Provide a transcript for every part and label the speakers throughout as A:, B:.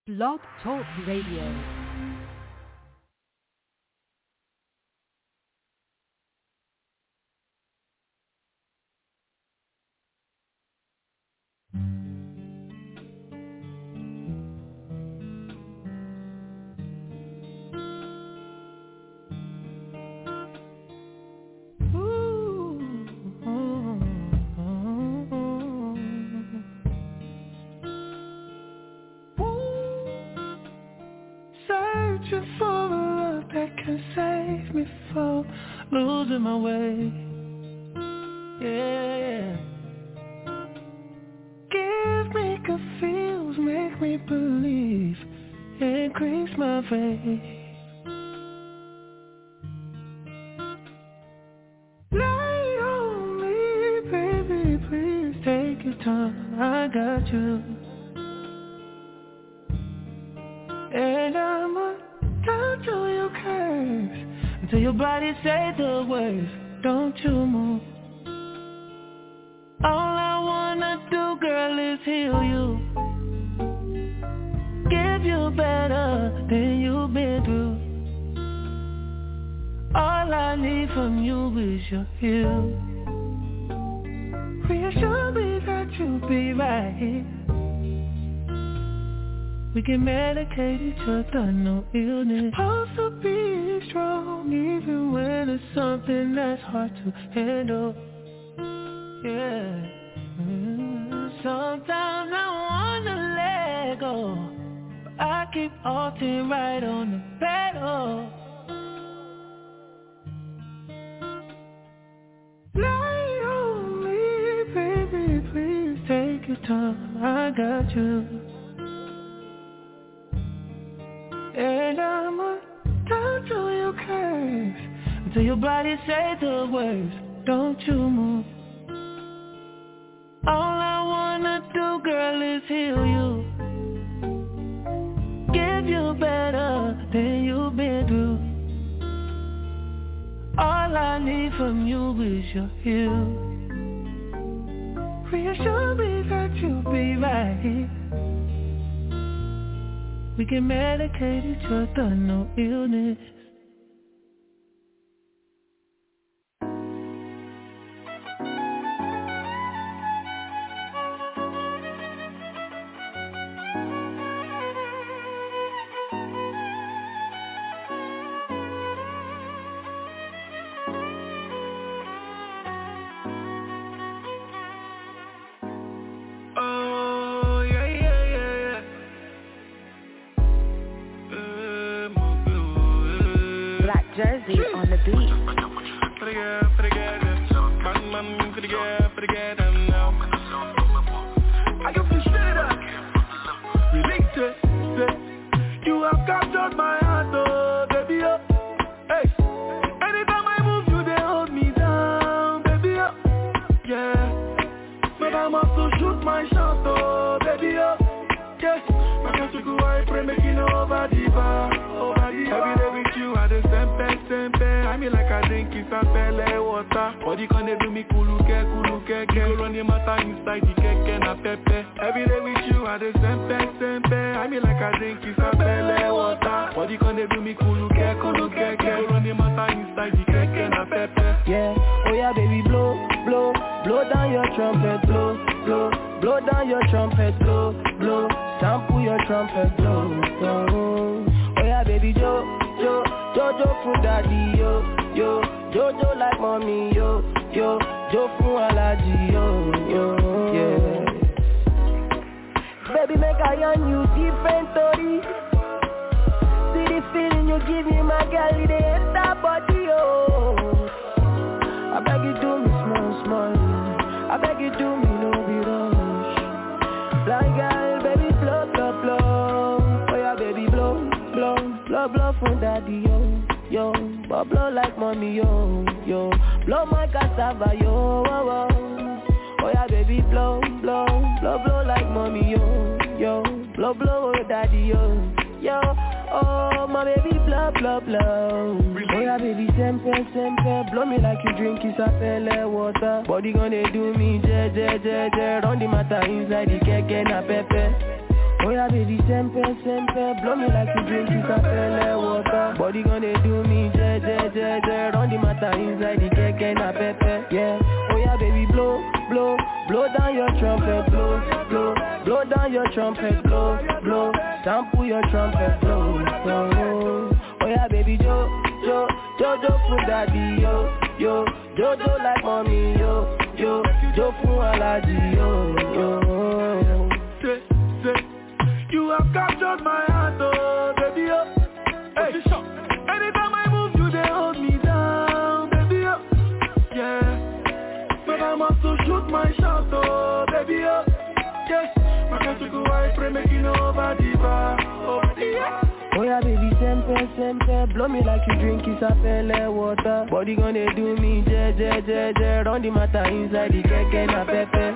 A: Blog Talk Radio.
B: Losing my way, yeah. Give me good feels, make me believe, increase my faith. Lay on me, baby, please take your time, I got you. And I'ma down to your curves until your body say the words, don't you move. All I wanna do, girl, is heal you. Give you better than you've been through. All I need from you is your heal. Reassure me that you'll be right here. We can medicate each other, no illness. Supposed to be strong, even when it's something that's hard to handle. Yeah. Sometimes I wanna let go, but I keep halting right on the pedal. Lay on me, baby, please take your time, I got you. And I'ma down to your curves until your body say the words, don't you move. All I wanna do, girl, is heal you. Give you better than you've been through. All I need from you is your heal. Reassure me that you'll be right here. We can medicate each other, no illness.
C: Jersey on the beat.
D: For the girl, now. I got some shit up. Release it. You have captured my heart, oh, baby, oh. Hey. Anytime I move, you they hold me down, baby, oh. Yeah. But I must to shoot my shot, oh, baby, oh. Yeah. My country go, I pray, making over the bar. Every day with you, I the sempe. I mean like I drink it, I fell water. Body can they do me kuluke. You go run your matter inside the keke na pepe. Every day with you, I the sempe. I mean like I drink it, I fell water. Body can they do me kuluke. You go run your matter inside the keke na pepe.
B: Yeah, oh yeah baby, blow down your trumpet, blow down your trumpet, blow, sample your trumpet, blow. Oh yeah baby, Jojo for daddy, yo, Jojo like mommy, yo, Jo for allergy, yo, yeah. Baby, make I on you different story. See the feeling you give me, my girl, it ain't that body, yo. I beg you do me small, I beg you do me no be rush. Blind girl, baby, blow. Oh yeah, baby, blow for daddy, yo, but blow like mommy, yo, blow my cassava, yo, oh yeah, baby, blow like mommy, yo, blow, daddy, yo, oh my baby, blow. Oh yeah, baby, sempe, blow me like you drink isapele water. Body gonna do me, je, run the matter inside the keke na pepe. Oh yeah, baby, sempe, blow me like you drink Isapele water. Body gonna do me, je, run the matter inside the keke na pepe, yeah. Oh yeah, baby, blow down your trumpet, blow down your trumpet, blow, sample your trumpet, blow. Oh yeah, baby, Jo, for daddy, yo, Jojo like mommy, yo, Jo for allergy, yo.
D: Say, you have captured my heart, oh, baby, oh. Hey, anytime I move, you they hold me down, baby, oh. Yeah, but I must to shoot my shot, oh, baby, oh. Yeah, my country go I pray make you know over the bar,
B: Oh yeah, baby, sempe, blow me like you drink Isapele water. Body gonna do me, je, run the matter inside the keke na pepe.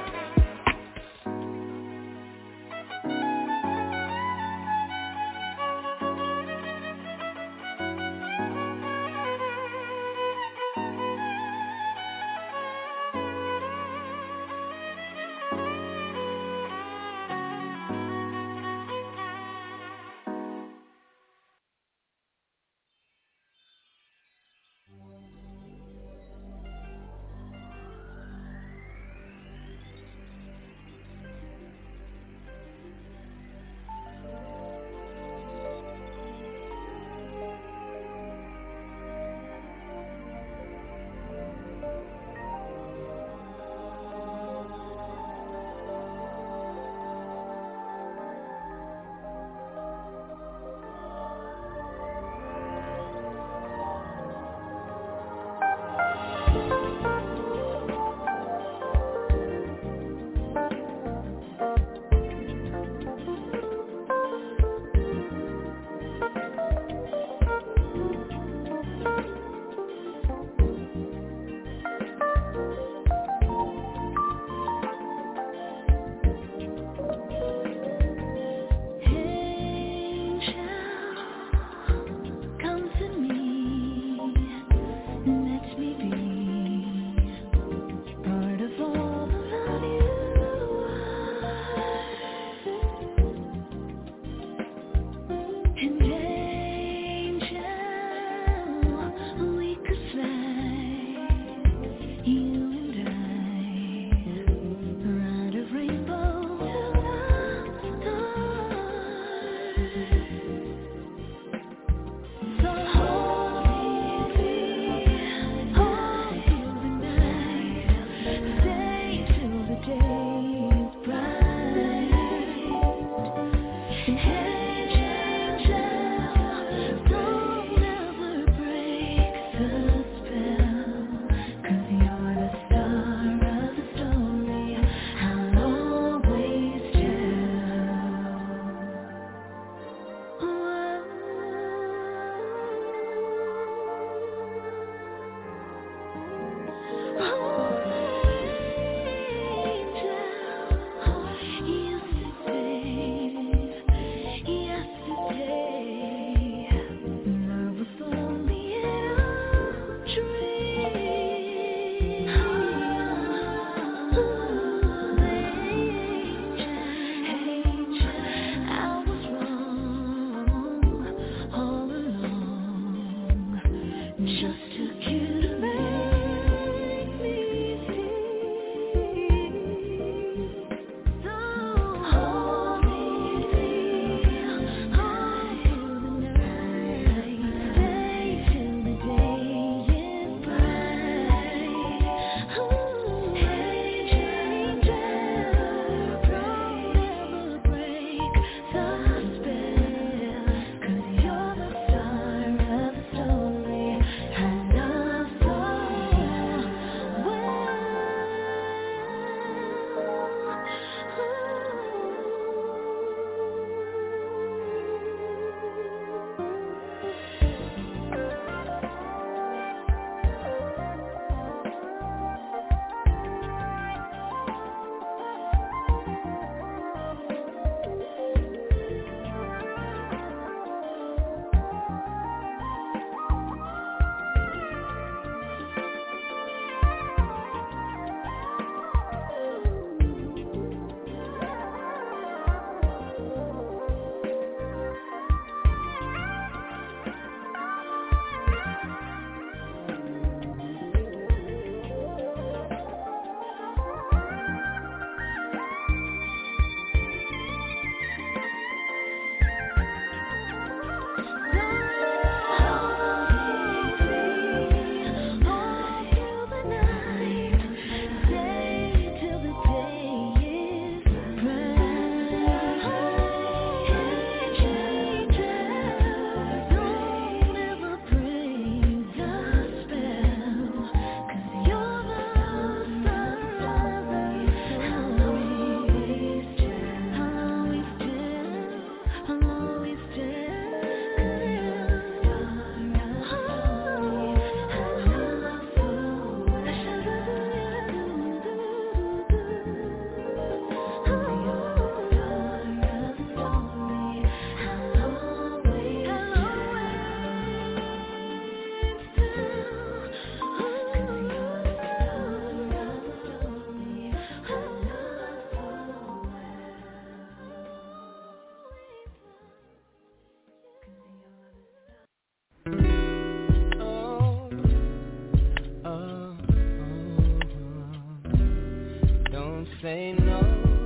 B: say no.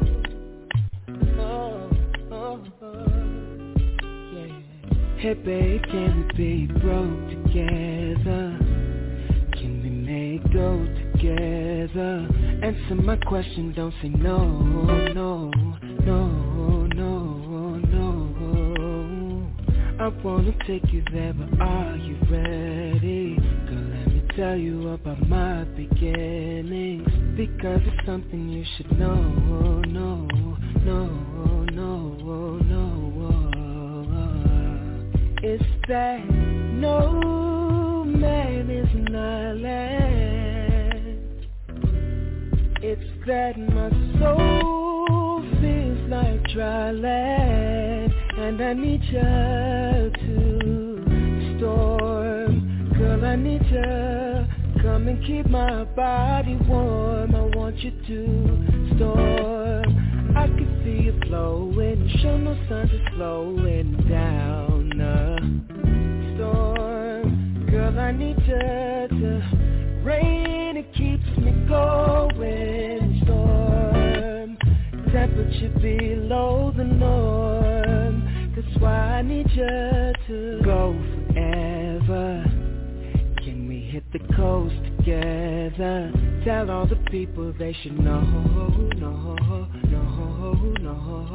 B: Yeah. Hey babe, can we be broke together? Can we make go together? Answer my question, don't say no, no, no, no, no. I wanna take you there, but are you ready? Girl, let me tell you about my beginnings, because it's something you should know, no, no, no, no. It's that no man is an island. It's that my soul feels like dry land, and I need you to storm. Girl, I need you, come and keep my body warm. I want you to storm. I can see you flowing, show no signs of slowing down. Storm, girl, I need you to rain, it keeps me going. Storm, temperature below the norm. That's why I need you to go forever. Can we hit the coast together? Tell all the people they should know, no, no, no, no.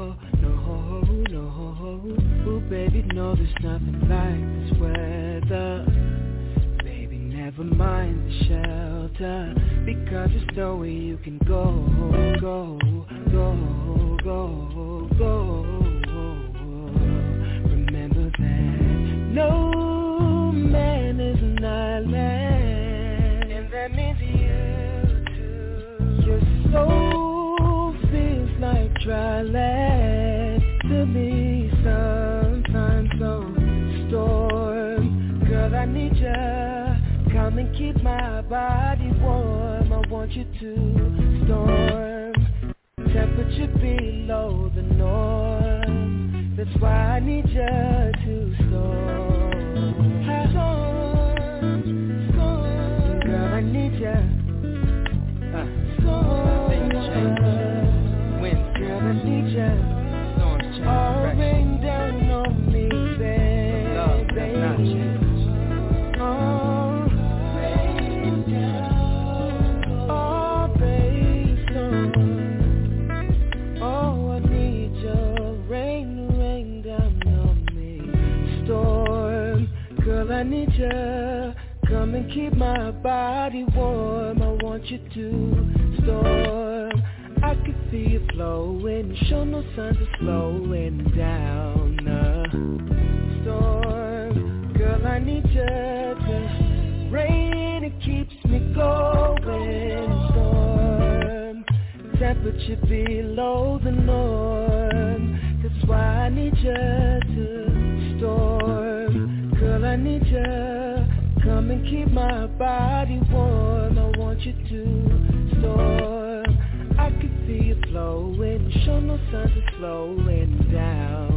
B: Ooh, baby, no, there's nothing like this weather. Baby, never mind the shelter, because there's nowhere you can go, go, go, go, go. Remember that no man is an island, and that means you too. Your soul feels like dry land to me sometimes. So storm, girl, I need ya, come and keep my body warm. I want you to storm, temperature below the norm. That's why I need ya to storm. Storm, girl, I need ya. Storm, girl, I need ya. All rain down on me, baby. Love does not change. Oh, rain down. Oh, baby. Oh, I need your rain down on me. Storm, girl, I need you. Come and keep my body warm. I want you to storm. I can see you flowing, show no signs of slowing down. Storm, girl, I need you to rain, it keeps me going. Storm, temperature below the norm. That's why I need you to storm. Girl, I need you, come and keep my body warm. I want you to storm. I can see you flowing, show no signs of slowing down.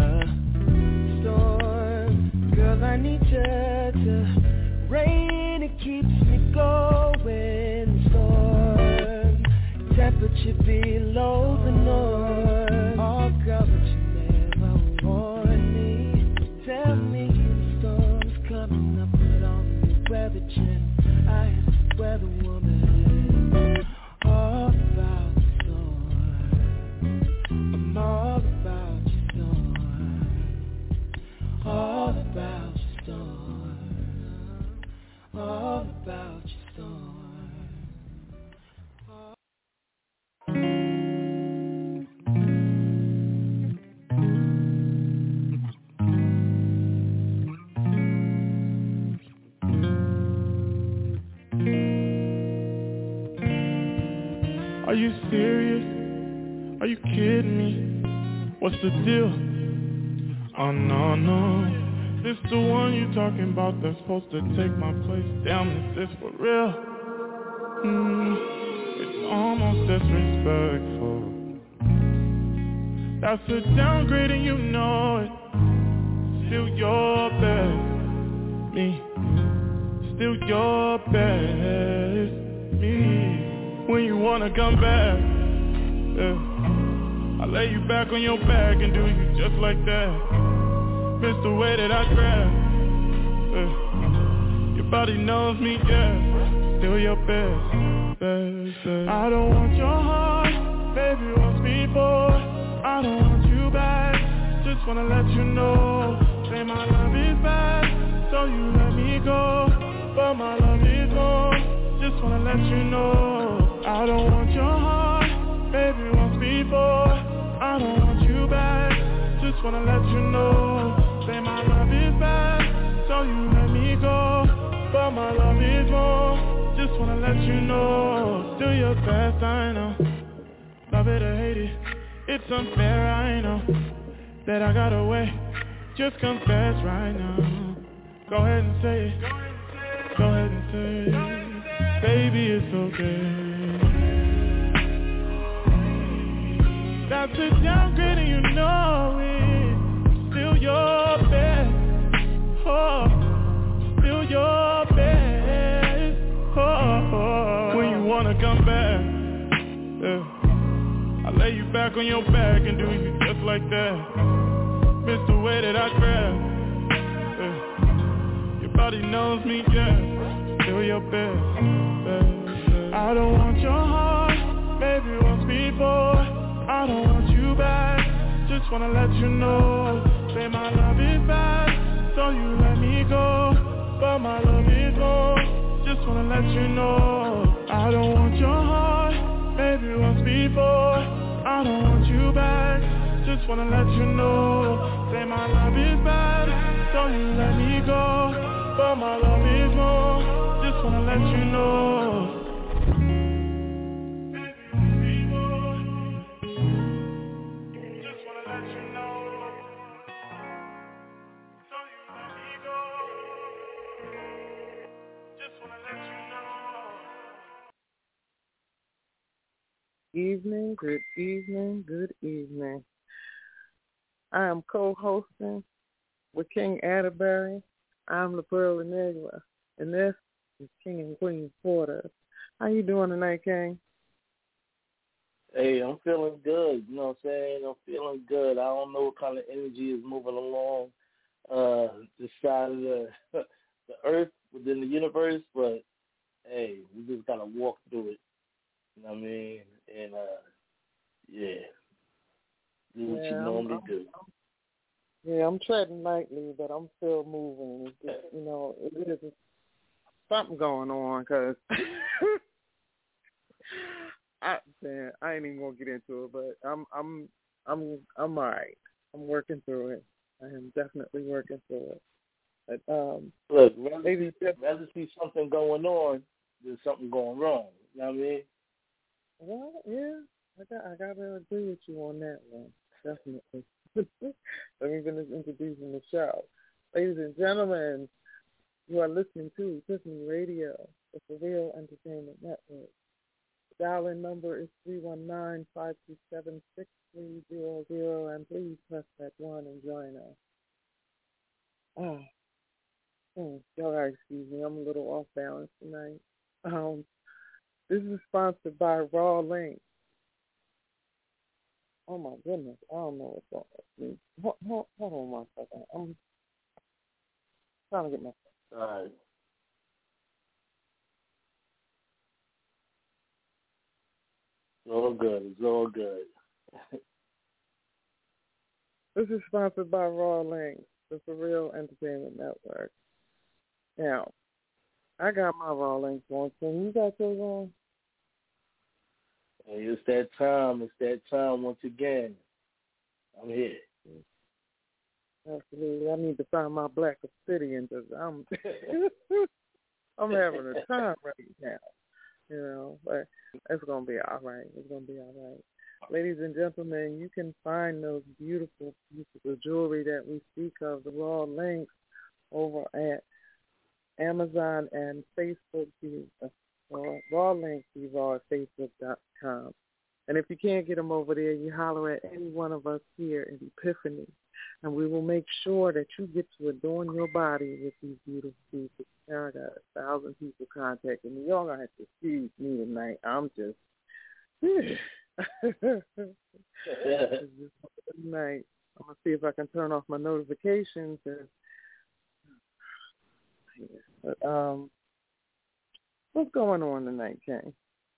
B: Storm, girl, I need you to rain, it keeps me going. Storm, temperature below the norm. Oh, girl, but you never warn me. Tell me the storm's coming up, put on the weather channel. I have to weather woman. All about the storm. I'm all about your storm. All about your storm. All about your storm.
A: Are you serious? Are you kidding me? What's the deal? Oh no, no. This the one you talking about that's supposed to take my place. Damn, is this for real? It's almost disrespectful. That's a downgrade and you know it. Still your best, me. Still your best, me. When you wanna come back, Yeah. I lay you back on your back and do you just like that. Miss the way that I grab. Yeah. Your body knows me, yeah. Still your best, best. I don't want your heart, baby, once before. I don't want you back. Just wanna let you know. Say my love is bad, so you let me go. But my love is more. Just wanna let you know. I don't want your heart, baby, once before. I don't want you back. Just wanna let you know. Say my love is bad, so you let me go. But my love is more. Just wanna let you know. Do your best, I know. Love it or hate it, it's unfair, I know. That I got away, just confess right now. Go ahead and say it. Go ahead and say it. Baby, it's okay. That's a downgrade and you know it. Still your best. Oh, still your best. Oh, when you wanna come back, yeah. I lay you back on your back and do you just like that. Miss the way that I grab. Yeah. Your body knows me, yeah. Still your best, best. I don't want your heart, maybe once before. I don't want you back. Just wanna let you know. Say my love is bad, so you let me go. But my love is more. Just wanna let you know. I don't want your heart, maybe once before. I don't want you back. Just wanna let you know. Say my love is bad, so you let me go. But my love is more. Just wanna let you know.
E: Evening, good evening, good evening. I am co-hosting with King Atterbury. I'm the Pearl Enigma, and this is King and Queen Porter. How you doing tonight, King?
F: Hey, I'm feeling good. You know what I'm saying? I'm feeling good. I don't know what kind of energy is moving along this side of the earth within the universe, but hey, we just gotta walk through it. You know what I mean? And yeah, do what you normally do.
E: Yeah, I'm treading lightly, but I'm still moving. It's just, you know, it is something going on because I ain't even gonna get into it, but I'm all right. I'm working through it. I am definitely working through it. But,
F: look, rather see something going on than something going wrong. You know what I mean?
E: Well, yeah, I gotta agree with you on that one, definitely. Let me finish introducing the show. Ladies and gentlemen, you are listening to Epiphany Radio, the For Real Entertainment Network. The dial-in number is 319-527-6300, and please press that 1 and join us. Y'all gotta excuse me, I'm a little off balance tonight. This is sponsored by Raw Links. Oh my goodness, I don't know what's going on. Hold on one second. I'm trying to get my.
F: All right. It's all good. It's all good.
E: This is sponsored by Raw Links, the For Real Entertainment Network. Now, I got my Raw Links on. So you got yours on?
F: Hey, it's that time. It's that time once again. I'm here.
E: Absolutely. I need to find my Black Obsidian because I'm having a time right now. You know, but it's going to be all right. It's going to be all right. Ladies and gentlemen, you can find those beautiful pieces of jewelry that we speak of, the Raw Links, over at Amazon and Facebook. Raw Links, raw at Facebook.com. And if you can't get them over there, you holler at any one of us here in Epiphany, and we will make sure that you get to adorn your body with these beautiful pieces. Now I got 1,000 people contacting me. Y'all gonna have to excuse me tonight. I'm just, It's just night. I'm gonna see if I can turn off my notifications. But, what's going on tonight, King?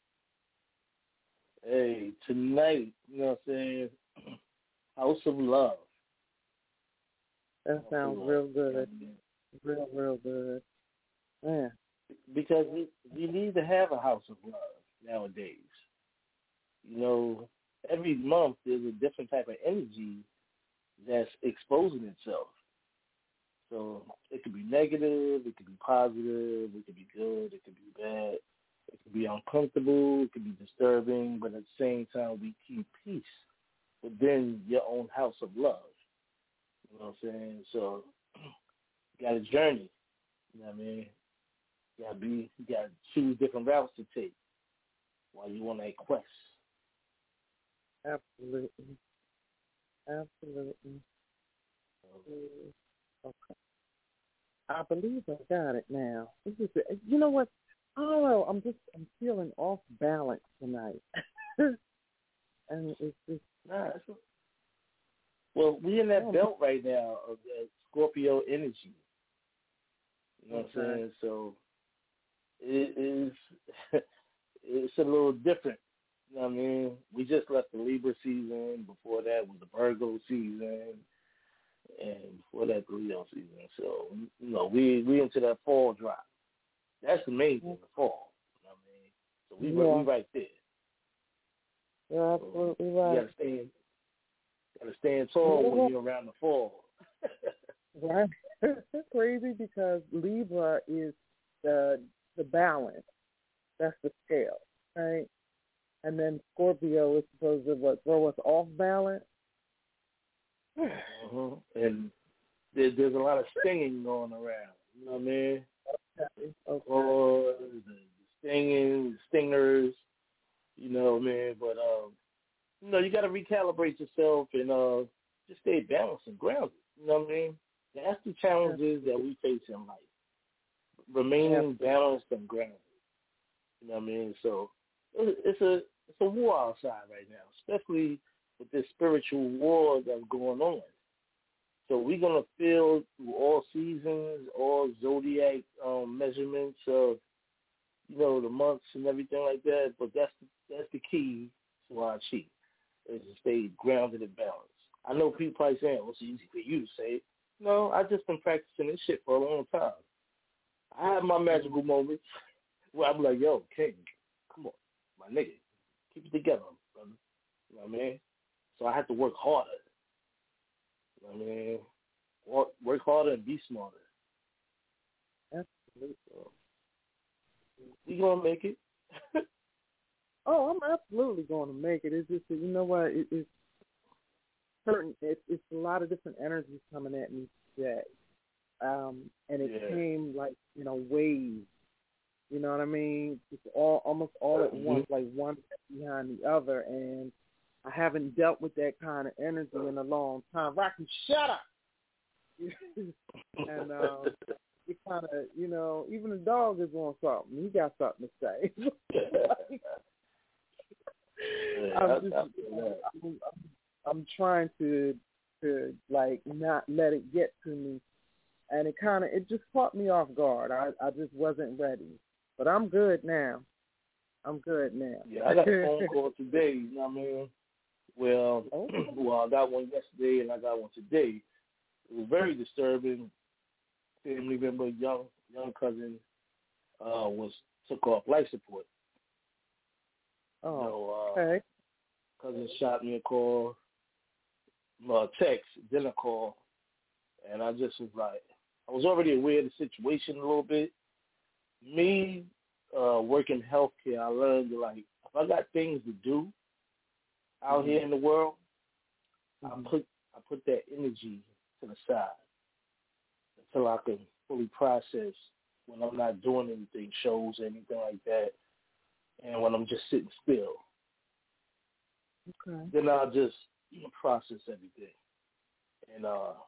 F: Hey, tonight, you know what I'm saying? House of Love.
E: That sounds real good. Real good. Man.
F: Because we need to have a house of love nowadays. You know, every month there's a different type of energy that's exposing itself. So it could be negative, it could be positive, it could be good, it could be bad, it could be uncomfortable, it could be disturbing, but at the same time we keep peace within your own house of love. You know what I'm saying? So you got a journey. You know what I mean? You gotta choose different routes to take while you on that quest.
E: Absolutely. Okay. I believe I got it now. You know what? I don't know. I'm feeling off balance tonight. And it's just
F: well, we in that belt right now of that Scorpio energy. You know what I'm saying? So it is it's a little different. You know what I mean? We just left the Libra season. Before that was the Virgo season. And before that, the Leo season. So, you know, we into that fall drop. That's the main thing, the fall. You know what I mean? So we right there.
E: You're absolutely right.
F: You gotta stand tall when you're around the fall.
E: Right. It's crazy because Libra is the balance. That's the scale, right? And then Scorpio is supposed to throw us off balance.
F: And there's a lot of stinging going around. You know what I mean?
E: Okay.
F: Or the stingers. You know what I mean? But you know, you got to recalibrate yourself and just stay balanced and grounded. You know what I mean? That's the challenges that we face in life. Remaining balanced and grounded. You know what I mean? So it's a war outside right now, especially with this spiritual war that's going on. So we're going to feel through all seasons, all zodiac measurements of, you know, the months and everything like that. But that's the key to our achieve, is to stay grounded and balanced. I know people probably saying, well, it's easy for you to say it. No, I've just been practicing this shit for a long time. I have my magical moments where I'm like, yo, King, come on, my nigga, keep it together, brother. You know what I mean? So I have to work harder. You know what I mean? Work harder and be smarter.
E: Absolutely.
F: So we gonna make it.
E: Oh, I'm absolutely going to make it. It's just that, you know what? It's certain. It's a lot of different energies coming at me today, and it came like waves. You know what I mean? It's almost all at once, like one behind the other, and I haven't dealt with that kind of energy in a long time. Rocky, shut up! And it kind of, even the dog is on something. He got something to say. I'm trying to like not let it get to me, and it just caught me off guard. I just wasn't ready, but I'm good now.
F: Yeah, I got a phone call today. You know what I mean? Well, I got one yesterday and I got one today. It was very disturbing. Family member, young cousin, took off life support.
E: Okay.
F: Cousin shot me a call, text, then a call, and I just was like, I was already aware of the situation a little bit. Me, working healthcare, I learned that, like, if I got things to do out here in the world, I put that energy to the side until I can fully process when I'm not doing anything, shows, anything like that, and when I'm just sitting still.
E: Okay.
F: Then I'll just process everything and,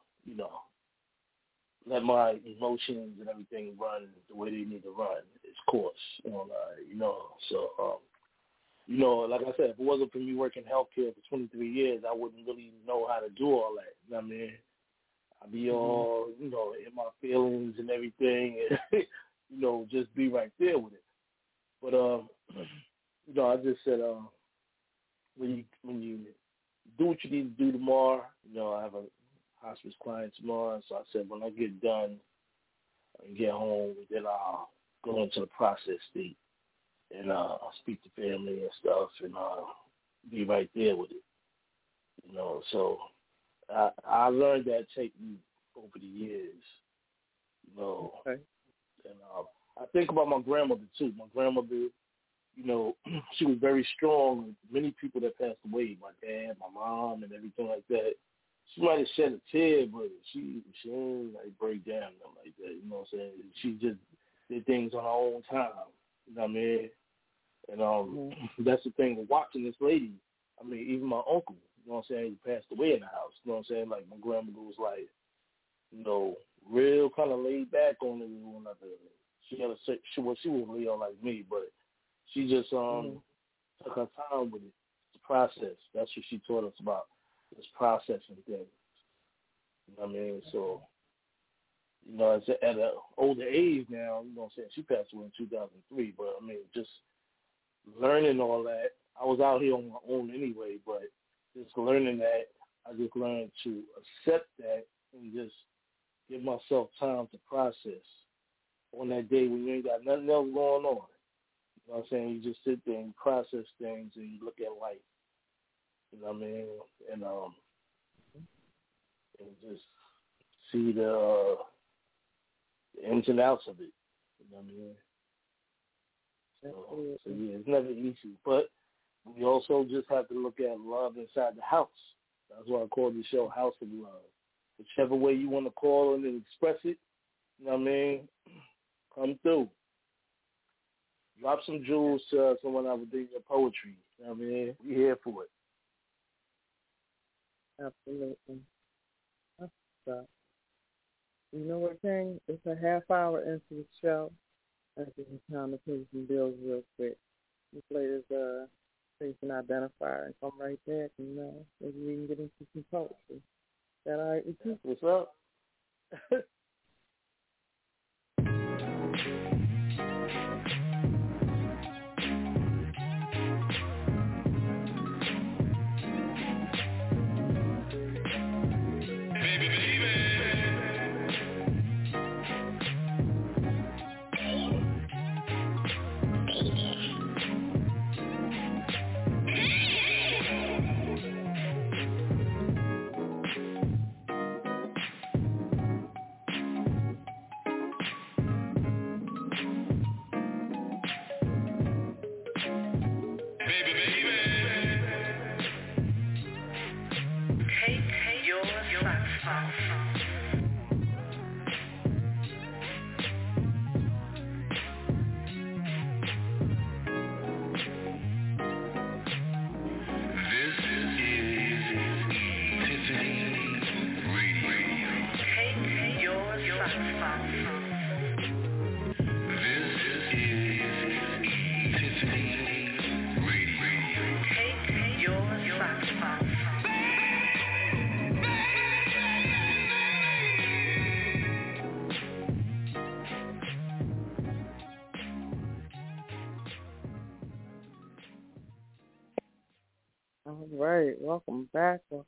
F: let my emotions and everything run the way they need to run its course. So You know, like I said, if it wasn't for me working healthcare for 23 years, I wouldn't really know how to do all that. You know what I mean? I'd be all, you know, in my feelings and everything, and, you know, just be right there with it. But, you know, I just said, when you do what you need to do tomorrow, you know, I have a hospice client tomorrow, so I said when I get done and get home, then I'll go into the process state and speak to family and stuff and be right there with it. You know, so I learned that technique over the years. You know,
E: Okay.
F: and I think about my grandmother too. My grandmother, you know, she was very strong. Many people that passed away, my dad, my mom, and everything like that. She might have shed a tear, but she didn't like break down nothing like that. You know what I'm saying? She just did things on her own time. You know what I mean? And that's the thing with watching this lady. I mean, even my uncle, you know what I'm saying, he passed away in the house. You know what I'm saying? Like my grandmother was like, you know, real kind of laid back on it and whatnot. She was laid on like me, but she just took her time with it. The process. That's what she taught us about. Just processing things. You know what I mean? So, you know, at an older age now, you know what I'm saying, she passed away in 2003, but I mean, just learning all that. I was out here on my own anyway, but just learning that, I just learned to accept that and just give myself time to process on that day when you ain't got nothing else going on. You know what I'm saying? You just sit there and process things and you look at life. You know what I mean? And just see the ins and outs of it. You know what I mean? So yeah, it's never easy. But we also just have to look at love inside the house. That's why I call the show House of Love. Whichever way you want to call it and express it, you know what I mean? Come through. Drop some jewels to someone out with your poetry. You know what I mean? We're here for it.
E: Absolutely. That's what's up. You know what, King? It's a half hour into the show. I think it's time to pay some bills real quick. This lady's station identifier and come right back and, you know, maybe we can get into some poetry. Is that all right with you?
F: What's up?
E: All right. Welcome back. What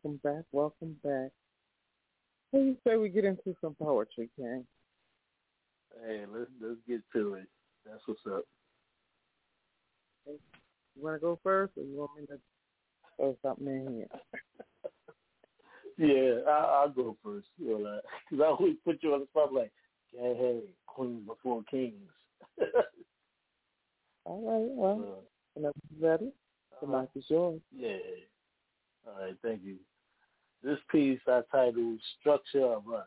E: do you say we get into some poetry, King?
F: Hey, let's get to it. That's what's up.
E: You want to go first, or you want me to throw something in
F: here? Yeah, I'll go first. You know, because I always put you on the spot like, hey, queens before kings.
E: All right. Well, whenever you're ready, the mic is yours.
F: Yeah. All right. Thank you. This piece I titled "Structure of Us."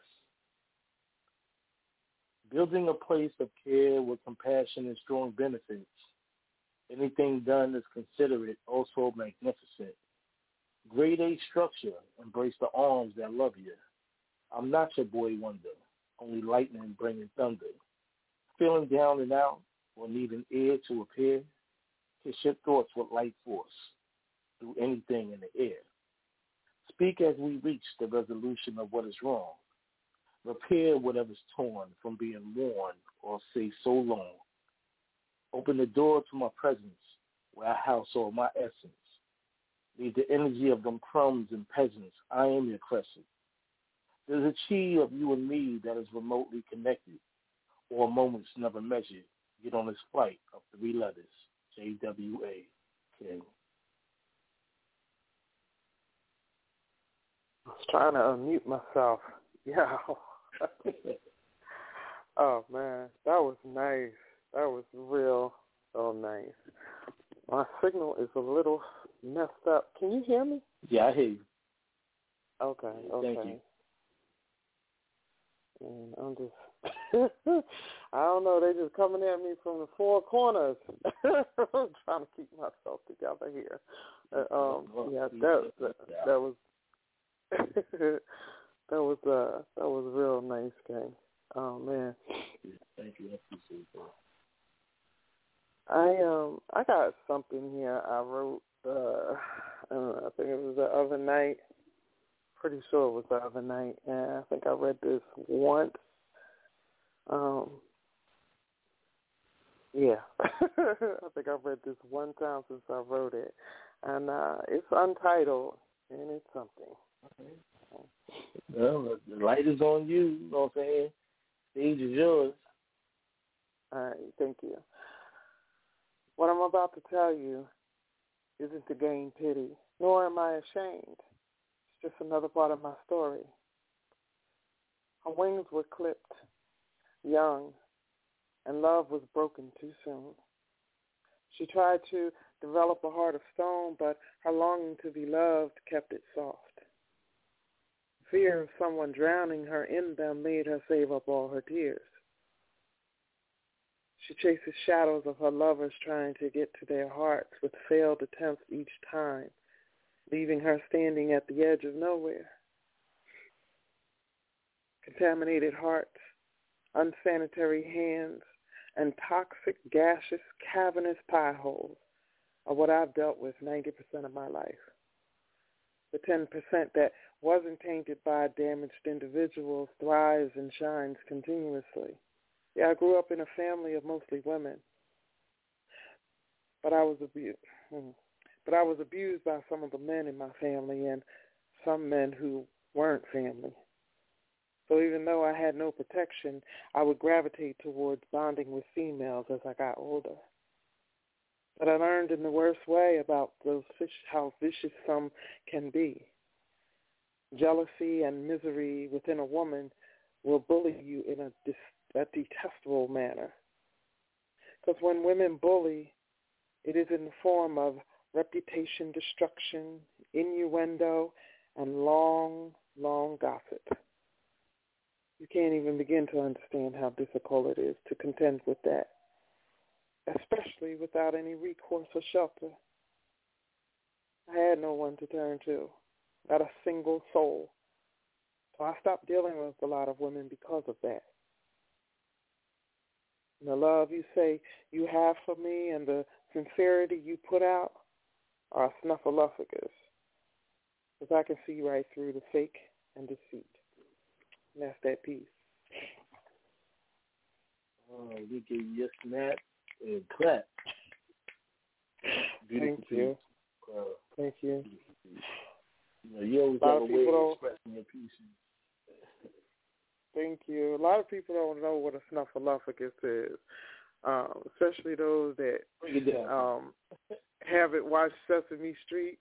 F: Building a place of care with compassion and strong benefits. Anything done is considerate, also magnificent. Grade A structure, embrace the arms that love you. I'm not your boy wonder, only lightning bringing thunder. Feeling down and out, or need an ear to appear? Kiss your thoughts with light force through anything in the air. Speak as we reach the resolution of what is wrong. Repair whatever's torn from being worn or say so long. Open the door to my presence where I house all my essence. Leave the energy of them crumbs and peasants. I am your crescent. There's a chi of you and me that is remotely connected, or moments never measured. Get on this flight of 3 letters, JWA.
E: I was trying to unmute myself. Yeah. Oh, man, that was nice. That was real nice. My signal is a little messed up. Can you hear me?
F: Yeah, I hear you.
E: Okay.
F: Thank you.
E: And I'm just, I don't know, they just coming at me from the 4 corners. I'm trying to keep myself together here. Yeah, that was that was real nice, gang. Oh man.
F: Thank you. I appreciate that.
E: I got something here I wrote. I don't know, I think it was the other night. Pretty sure it was the other night, and I think I read this once. Yeah, I think I read this one time since I wrote it, and it's untitled, and it's something.
F: Well, the light is on you. You know what I'm saying? Stage is yours.
E: All right, thank you. What I'm about to tell you isn't to gain pity, nor am I ashamed. It's just another part of my story. Her wings were clipped, young, and love was broken too soon. She tried to develop a heart of stone, but her longing to be loved kept it soft. Fear of someone drowning her in them made her save up all her tears. She chases shadows of her lovers trying to get to their hearts with failed attempts each time, leaving her standing at the edge of nowhere. Contaminated hearts, unsanitary hands, and toxic, gaseous, cavernous pie holes are what I've dealt with 90% of my life. The 10% that wasn't tainted by damaged individuals thrives and shines continuously. Yeah, I grew up in a family of mostly women, but I was abused. I was abused by some of the men in my family and some men who weren't family. So even though I had no protection, I would gravitate towards bonding with females as I got older. But I learned in the worst way about how vicious some can be. Jealousy and misery within a woman will bully you in a detestable manner. Because when women bully, it is in the form of reputation destruction, innuendo, and long, long gossip. You can't even begin to understand how difficult it is to contend with that, especially without any recourse or shelter. I had no one to turn to, not a single soul. So I stopped dealing with a lot of women because of that. And the love you say you have for me and the sincerity you put out are snuffleupagus, because I can see right through the fake and deceit. And that's that piece.
F: We give you a snap and clap. Beautiful
E: Thank you.
F: piece.
E: Thank you.
F: You always have a way of expressing your pieces.
E: Thank you. A lot of people don't know what a snuffleupagus is, especially those that haven't watched Sesame Street.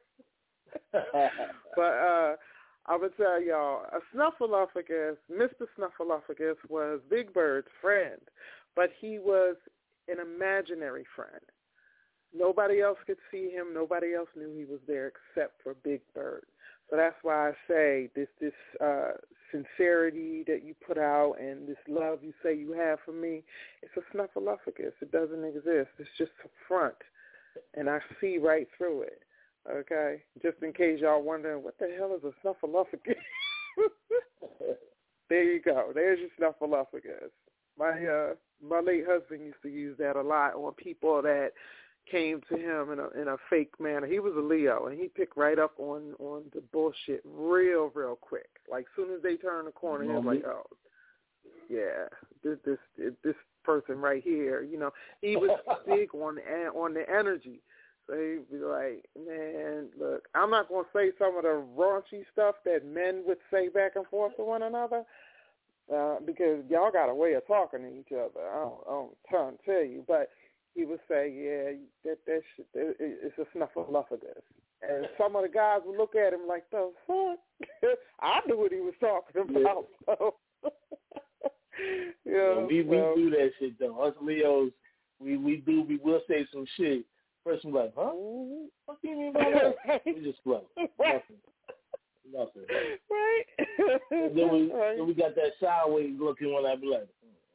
E: But I would tell y'all, a snuffleupagus, Mr. Snuffleupagus, was Big Bird's friend, but he was an imaginary friend. Nobody else could see him. Nobody else knew he was there except for Big Bird. So that's why I say this sincerity that you put out and this love you say you have for me, it's a snuffleupagus. It doesn't exist. It's just a front, and I see right through it. Okay? Just in case y'all wondering, what the hell is a snuffleupagus? There you go. There's your snuffleupagus. My late husband used to use that a lot on people that came to him in a fake manner. He was a Leo, and he picked right up on the bullshit real quick. Like soon as they turned the corner, he was like, "Oh, yeah, this person right here." You know, he was big on the energy. So he'd be like, "Man, look, I'm not gonna say some of the raunchy stuff that men would say back and forth to one another." Because y'all got a way of talking to each other. I'm trying to tell you, but he would say, "Yeah, that shit, it's a snuffleupagus." And some of the guys would look at him like, "The fuck?" I knew what he was talking about. Yeah. So.
F: We do that shit though. Us Leos, we will say some shit. Person like, "Huh? What do you mean by that?" We just flow. Nothing.
E: Right.
F: And then we got that sideways looking one. I be like,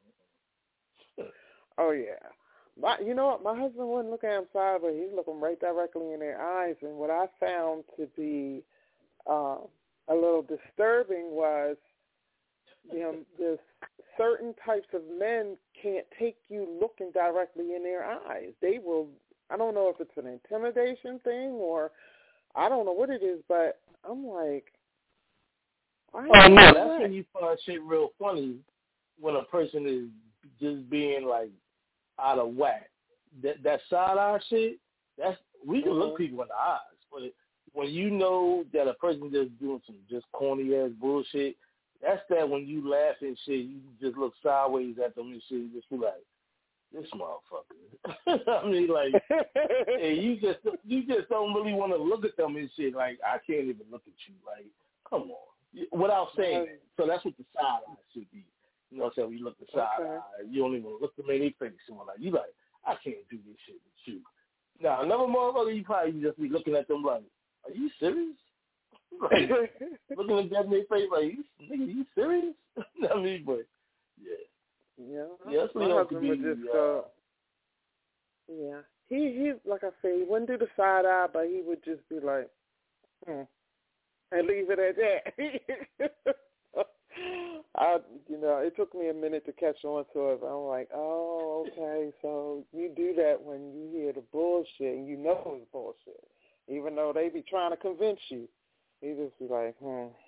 E: "Oh yeah." You know what? My husband wouldn't look at him sideways. He's looking right directly in their eyes. And what I found to be a little disturbing was, the certain types of men can't take you looking directly in their eyes. They will. I don't know if it's an intimidation thing or I don't know what it is, but I'm like,
F: oh no, that's when you find shit real funny when a person is just being like out of whack. That side eye shit, we can look people in the eyes, but when you know that a person just doing some just corny ass bullshit, that's that when you laugh and shit, you just look sideways at them and shit, you just be like, this motherfucker. I mean, like, hey, you just don't really want to look at them and shit. Like, I can't even look at you. Like, come on, without saying that. So that's what the side eye should be. You know what I'm saying? When you look the side eye, you don't even look them in their face. And like, you like, I can't do this shit with you. Now, another motherfucker, you probably just be looking at them like, are you serious? Like, looking at them in their face like, nigga, you serious? I mean, but yeah.
E: Yeah, my husband would just go. Yeah, he like I say, he wouldn't do the side eye, but he would just be like, and leave it at that. It took me a minute to catch on to it. But I'm like, oh, okay, so you do that when you hear the bullshit and you know it's bullshit, even though they be trying to convince you. He just be like,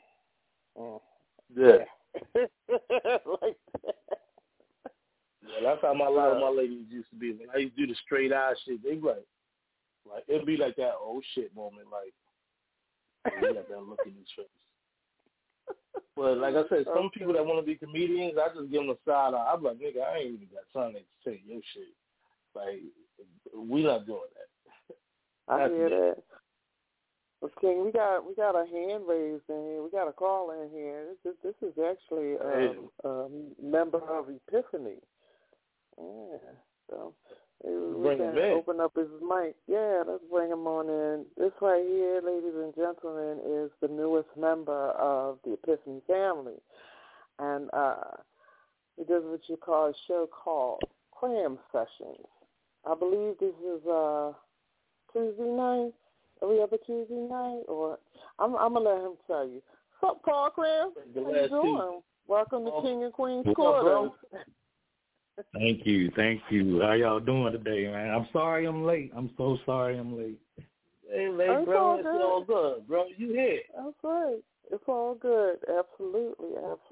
F: yeah.
E: Like that.
F: Yeah, that's how a lot of my ladies used to be. When I used to do the straight eye shit, they be like it'd be like that oh shit moment, like you got that look in his face. But like I said, some people that want to be comedians, I just give them a side eye. I'm like, nigga, I ain't even got time to say your shit. Like, we not doing that.
E: I hear that. Well, King, we got a hand raised in here. We got a call in here. This is actually a member of Epiphany. Yeah, so we can open up his mic. Yeah, let's bring him on in. This right here, ladies and gentlemen, is the newest member of the Epiphany family. And he does what you call a show called Cram Sessions. I believe this is Tuesday night, every other Tuesday night, or I'm going to let him tell you. What's up, Paul Cram? How you doing? Welcome to King and Queen's Quarters.
G: Thank you. How y'all doing today, man? I'm sorry I'm late. I'm so sorry I'm late.
F: Hey, late, bro. It's all good, bro. You here?
E: That's right. It's all good. Absolutely.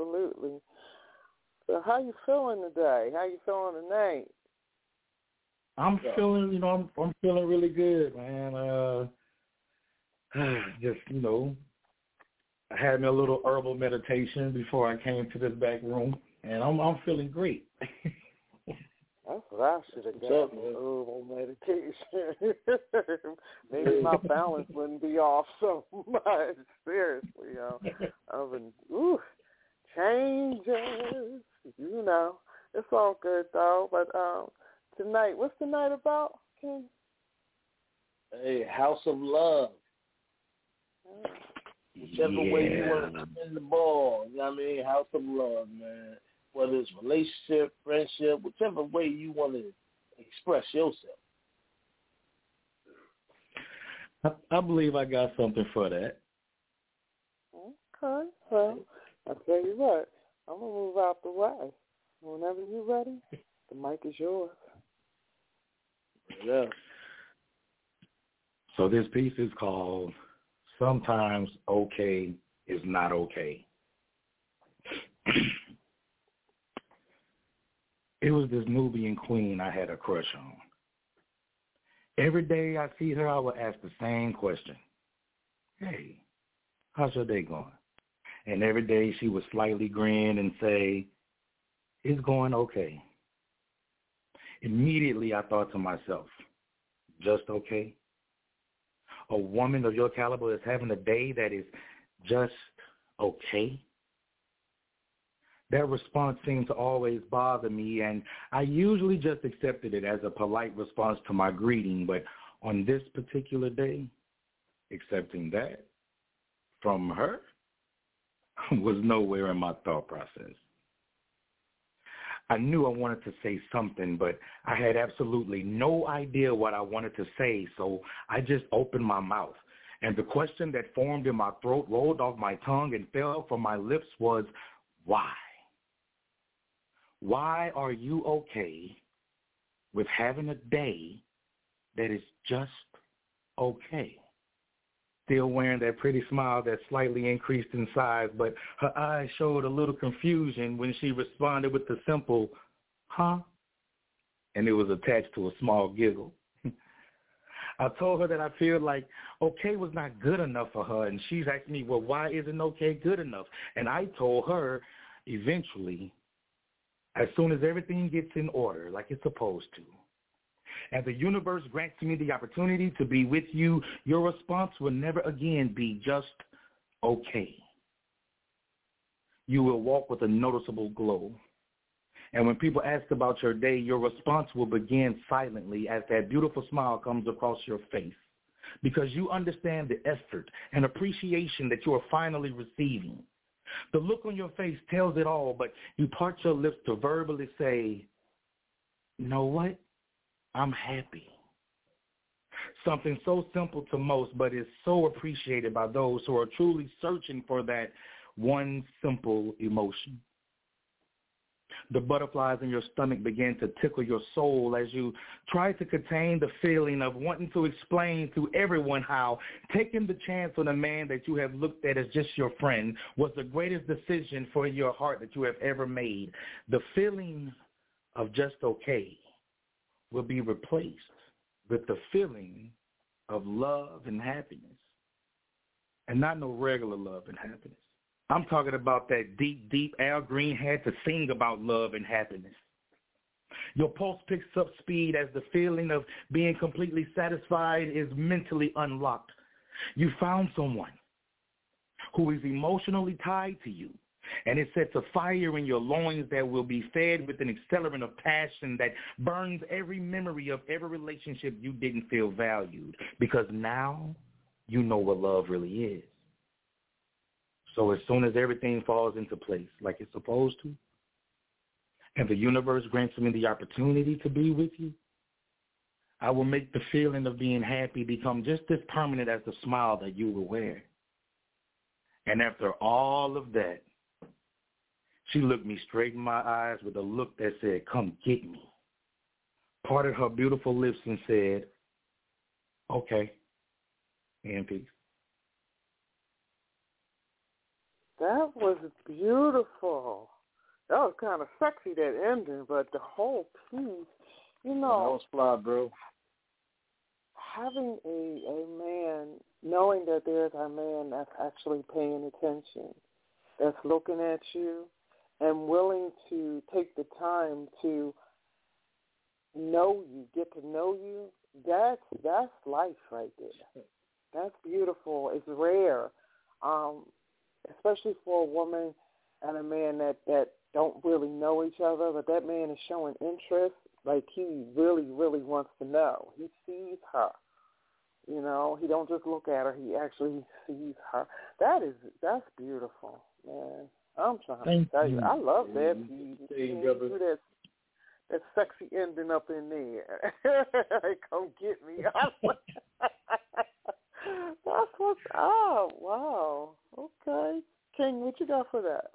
E: So how you feeling today? How you feeling tonight?
G: I'm feeling, I'm feeling really good, man. Just, I had me a little herbal meditation before I came to this back room, and I'm feeling great.
E: That's what I should have got, herbal meditation. Maybe my balance wouldn't be off so much. Seriously, I've been, changes. It's all good, though. But tonight, what's the night about, King?
F: Hey, House of Love. Whichever way you want to spin the ball, you know what I mean? House of Love, man. Whether it's relationship, friendship, whichever way you want to express yourself.
G: I believe I got something for that.
E: Okay. Well, I'll tell you what. I'm going to move out the way. Whenever you're ready, the mic is yours.
F: Yeah.
G: So this piece is called Sometimes Okay is Not Okay. It was this Nubian queen I had a crush on. Every day I see her, I would ask the same question. Hey, how's your day going? And every day she would slightly grin and say, it's going okay. Immediately I thought to myself, just okay? A woman of your caliber is having a day that is just okay? That response seemed to always bother me, and I usually just accepted it as a polite response to my greeting, but on this particular day, accepting that from her was nowhere in my thought process. I knew I wanted to say something, but I had absolutely no idea what I wanted to say, so I just opened my mouth. And the question that formed in my throat rolled off my tongue and fell from my lips was, why? Why are you okay with having a day that is just okay? Still wearing that pretty smile that slightly increased in size, but her eyes showed a little confusion when she responded with the simple, huh? And it was attached to a small giggle. I told her that I feel like okay was not good enough for her, and she's asked me, well, why isn't okay good enough? And I told her eventually, as soon as everything gets in order like it's supposed to, and the universe grants me the opportunity to be with you, your response will never again be just okay. You will walk with a noticeable glow. And when people ask about your day, your response will begin silently as that beautiful smile comes across your face, because you understand the effort and appreciation that you are finally receiving. The look on your face tells it all, but you part your lips to verbally say, you know what? I'm happy. Something so simple to most, but is so appreciated by those who are truly searching for that one simple emotion. The butterflies in your stomach begin to tickle your soul as you try to contain the feeling of wanting to explain to everyone how taking the chance on a man that you have looked at as just your friend was the greatest decision for your heart that you have ever made. The feeling of just okay will be replaced with the feeling of love and happiness. And not no regular love and happiness. I'm talking about that deep, deep Al Green had to sing about love and happiness. Your pulse picks up speed as the feeling of being completely satisfied is mentally unlocked. You found someone who is emotionally tied to you, and it sets a fire in your loins that will be fed with an accelerant of passion that burns every memory of every relationship you didn't feel valued, because now you know what love really is. So as soon as everything falls into place like it's supposed to, and the universe grants me the opportunity to be with you, I will make the feeling of being happy become just as permanent as the smile that you will wear. And after all of that, she looked me straight in my eyes with a look that said, come get me, parted her beautiful lips and said, okay, and peace.
E: That was beautiful. That was kind of sexy, that ending, but the whole piece, you know.
F: That was fly, bro.
E: Having a man, knowing that there's a man that's actually paying attention, that's looking at you, and willing to take the time to know you, get to know you, that's life right there. That's beautiful. It's rare. Especially for a woman and a man that don't really know each other, but that man is showing interest, like he really, really wants to know. He sees her. You know, he don't just look at her, he actually sees her. That's beautiful, man. I'm trying to tell you. I love that piece. You do that sexy ending up in there. Come get me. That's what's up. Wow. Okay. King, what you got for that?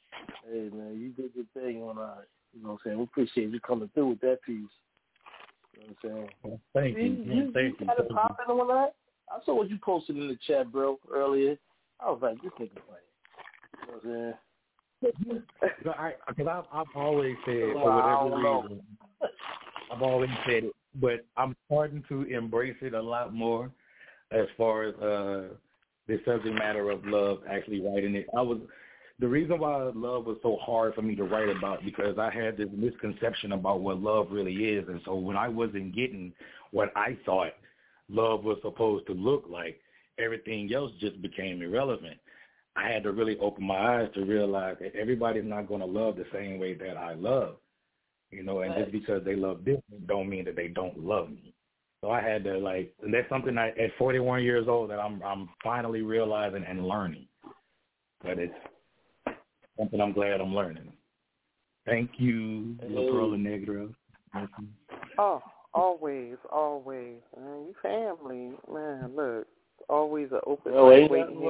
F: Hey, man, you did your thing on our, you know what I'm saying? We appreciate you coming through with that piece. You know what I'm saying?
G: Well, thank you. Thank you.
F: Got it popping and all that. I saw what you posted in the chat, bro, earlier. I was like, this nigga playing. You know what I'm saying?
G: Because I've always said, for whatever reason, I've always said it, but I'm starting to embrace it a lot more as far as the subject matter of love, actually writing it. The reason why love was so hard for me to write about, because I had this misconception about what love really is. And so when I wasn't getting what I thought love was supposed to look like, everything else just became irrelevant. I had to really open my eyes to realize that everybody's not going to love the same way that I love, you know, and just because they love different don't mean that they don't love me. So I had to, like, and that's something at 41 years old that I'm finally realizing and learning. But it's something I'm glad I'm learning. Thank you, La Perla Negra.
E: Oh, always. Man, you family. Man, look, always an open
F: ain't nothing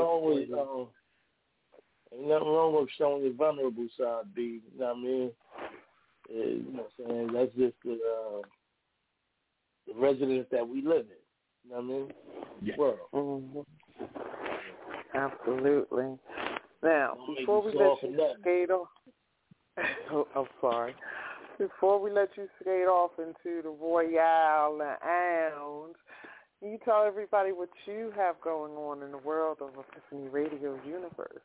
F: wrong with showing your vulnerable side, B. You know what I mean? You know what I'm saying? That's just the residence that we live in. You know what I mean?
G: Yeah.
F: World.
E: Mm-hmm. Absolutely. Now, before we let you skate off, I'm sorry. Before we let you skate off into the Royale Lounge, can you tell everybody what you have going on in the world of Epiphany Radio Universe?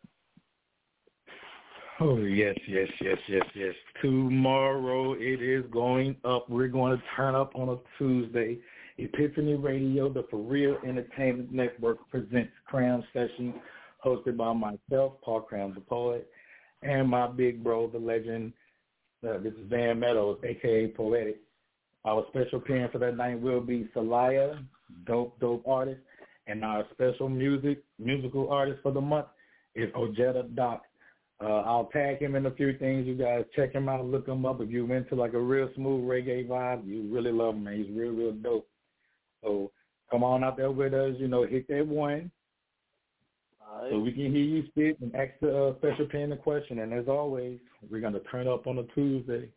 G: Oh, yes. Tomorrow it is going up. We're going to turn up on a Tuesday. Epiphany Radio, the For Real Entertainment Network, presents Cram Sessions, hosted by myself, Paul Cram the Poet, and my big bro, the legend, this is Van Meadows, a.k.a. Poetic. Our special appearance for that night will be Salaya, dope artist, and our special musical artist for the month is Ojeda Doc. I'll tag him in a few things. You guys check him out, look him up. If you're into like a real smooth reggae vibe, you really love him, man. He's real dope. So come on out there with us, you know, hit that one. So we can hear you spit and ask the special pen the question. And as always, we're going to turn up on a Tuesday.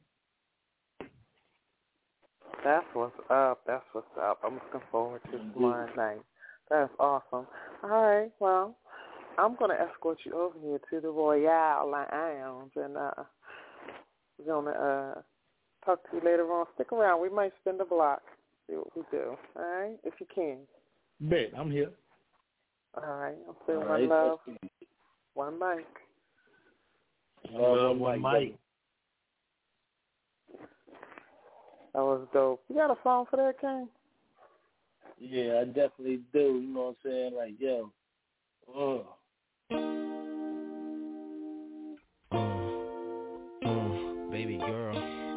E: That's what's up. I'm looking forward to tomorrow night. That's awesome. All right, well, I'm going to escort you over here to the Royale Lounge, and we're going to talk to you later on. Stick around. We might spin the block, see what we do, all right, if you can.
G: Bet, I'm here.
E: All right, I'm saying one love, one mic.
G: One mic.
E: That was dope. You got a song for that, King?
F: Yeah, I definitely do. You know what I'm saying? Like, yo.
H: Baby girl.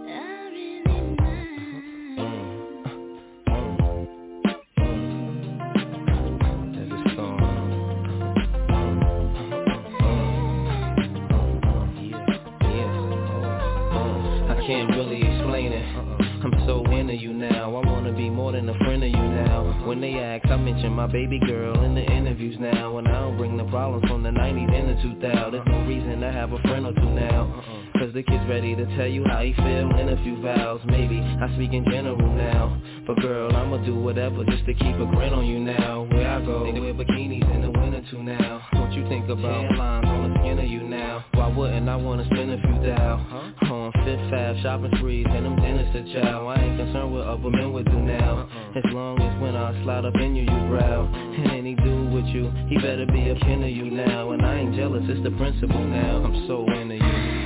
H: Can't really explain it. I'm so into you now. I wanna be more than a friend of you now. When they ask, I mention my baby girl in the interviews now. And I don't bring the problems from the 90s and the 2000s. There's no reason to have a friend or two now. Cause the kid's ready to tell you how he feel in a few vows. Maybe I speak in general now. But girl, I'ma do whatever just to keep a grin on you now. Where I go, they wear bikinis in the winter too now. What you think about lines on the skin of you now? Why wouldn't I wanna spend a few thou? On Fifth Ave, shopping sprees, and them dinners to chow. I ain't concerned what other men would do now. As long as when I slide up in you, you growl. And any dude with you, he better be a kin of you now. And I ain't jealous, it's the principle now. I'm so into you.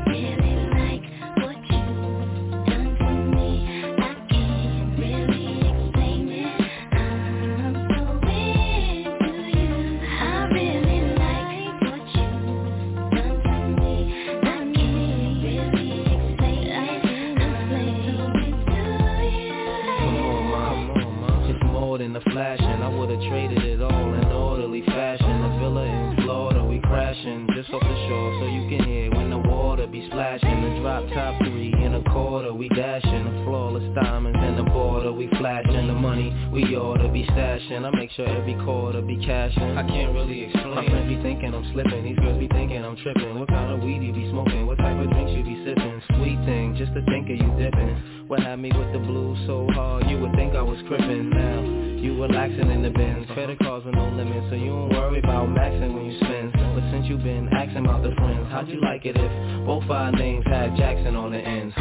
H: Flashing, I would've traded it all in orderly fashion. A villa in Florida, we crashing just off the shore, so you can hear when the water be splashing. The drop top 3 in a quarter, we dashing. The flawless diamonds in the border, we flashing. The money we oughta be stashing. I make sure every quarter be cashing. I can't really explain. My friends be thinking I'm slipping, these girls be thinking I'm tripping. What kind of weed you be smoking? What type of drinks you be sipping? Sweet thing, just to think of you dipping. What had me with the blues so hard? about the friends. How'd you like it if both our names had Jackson on the ends?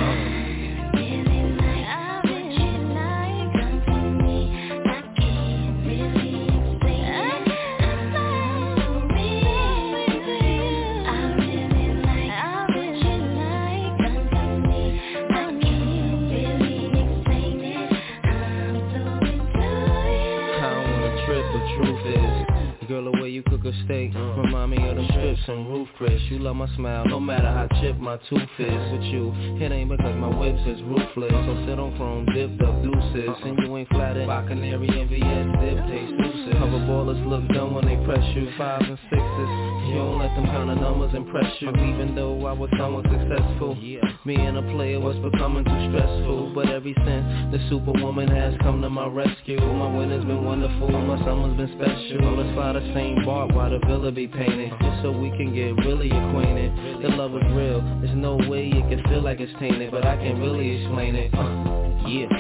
H: Girl, the way you cook a steak remind me of them strips and roof Chris. You love my smile, no matter how chipped my tooth is. With you, it ain't because my whips is ruthless. So sit on chrome, dipped up deuces. And you ain't flattered by Canary and VS dip, taste deuces. Cover ballers look dumb when they press you. 5s and 6s, you don't let them kind of numbers impress you. Even though I was somewhat successful, being a player was becoming too stressful. But ever since the superwoman has come to my rescue, my winter's been wonderful, my summer's been special. Let's fly the same bark while the villa be painted, just so we can get really acquainted. The love is real, there's no way it can feel like it's tainted, but I can't really explain it. Yeah.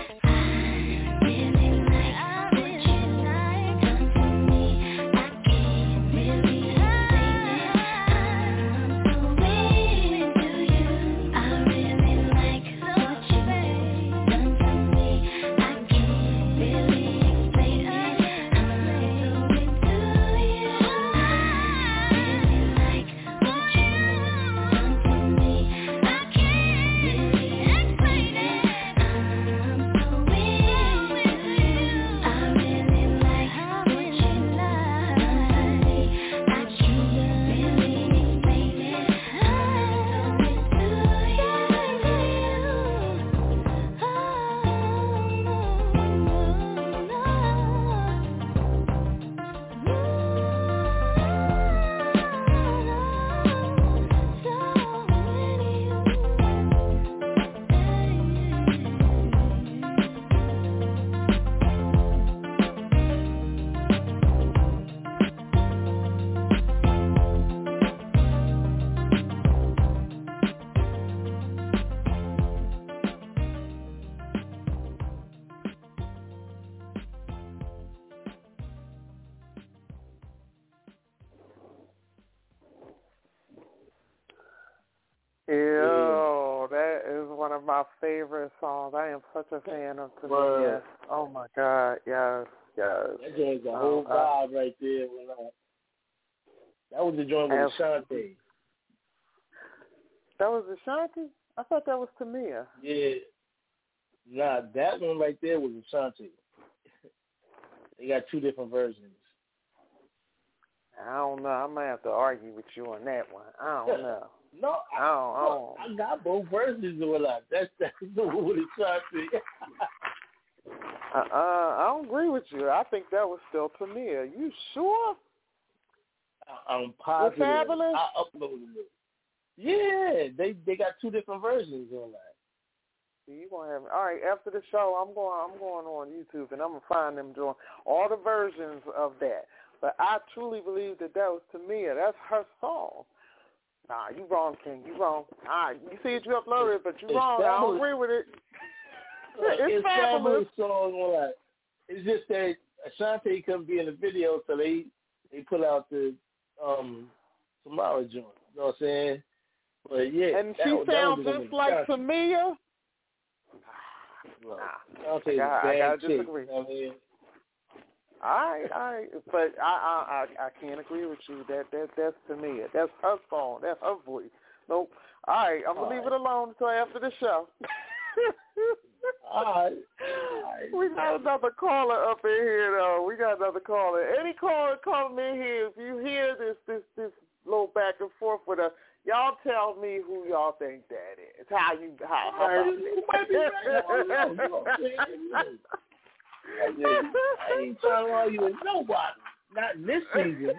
E: Yo, that is one of my favorite songs. I am such a fan of Tamia. Oh my God, yes.
F: That joint's a whole vibe right there. That was the joint with Ashanti.
E: That was Ashanti? I thought that was Tamia.
F: Yeah. Nah, that one right there was Ashanti. They got two different versions.
E: I don't know. I might have to argue with you on that one. I don't know.
F: No, I got both versions of it. That's the one with Ashanti.
E: I don't agree with you. I think that was still Tamia. You sure?
F: I'm positive.
E: Fabulous?
F: I uploaded it. Yeah, they got two different versions on that.
E: You gonna have all right after the show? I'm going on YouTube and I'm gonna find them doing all the versions of that. But I truly believe that was Tamia. That's her song. Nah, you wrong, King. You wrong. All right, you see it, you uploaded it, but you wrong. I don't agree with it. It's fabulous.
F: Song, it's just that Ashanti couldn't be in the video, so they put out the Samara joint. You know what I'm saying? But yeah,
E: and she sounds just like Tamia. I gotta disagree.
F: I mean,
E: all right, but I can't agree with you. That's Tamia. That's her song. That's her voice. Nope. All right, I'm gonna leave it alone until after the show.
F: All right.
E: We got another caller up in here, though. We got another caller. Any caller come in here, if you hear this little back and forth with us, y'all tell me who y'all think that is. How
F: might be right. I don't know. I ain't trying to argue with nobody. Not in this season.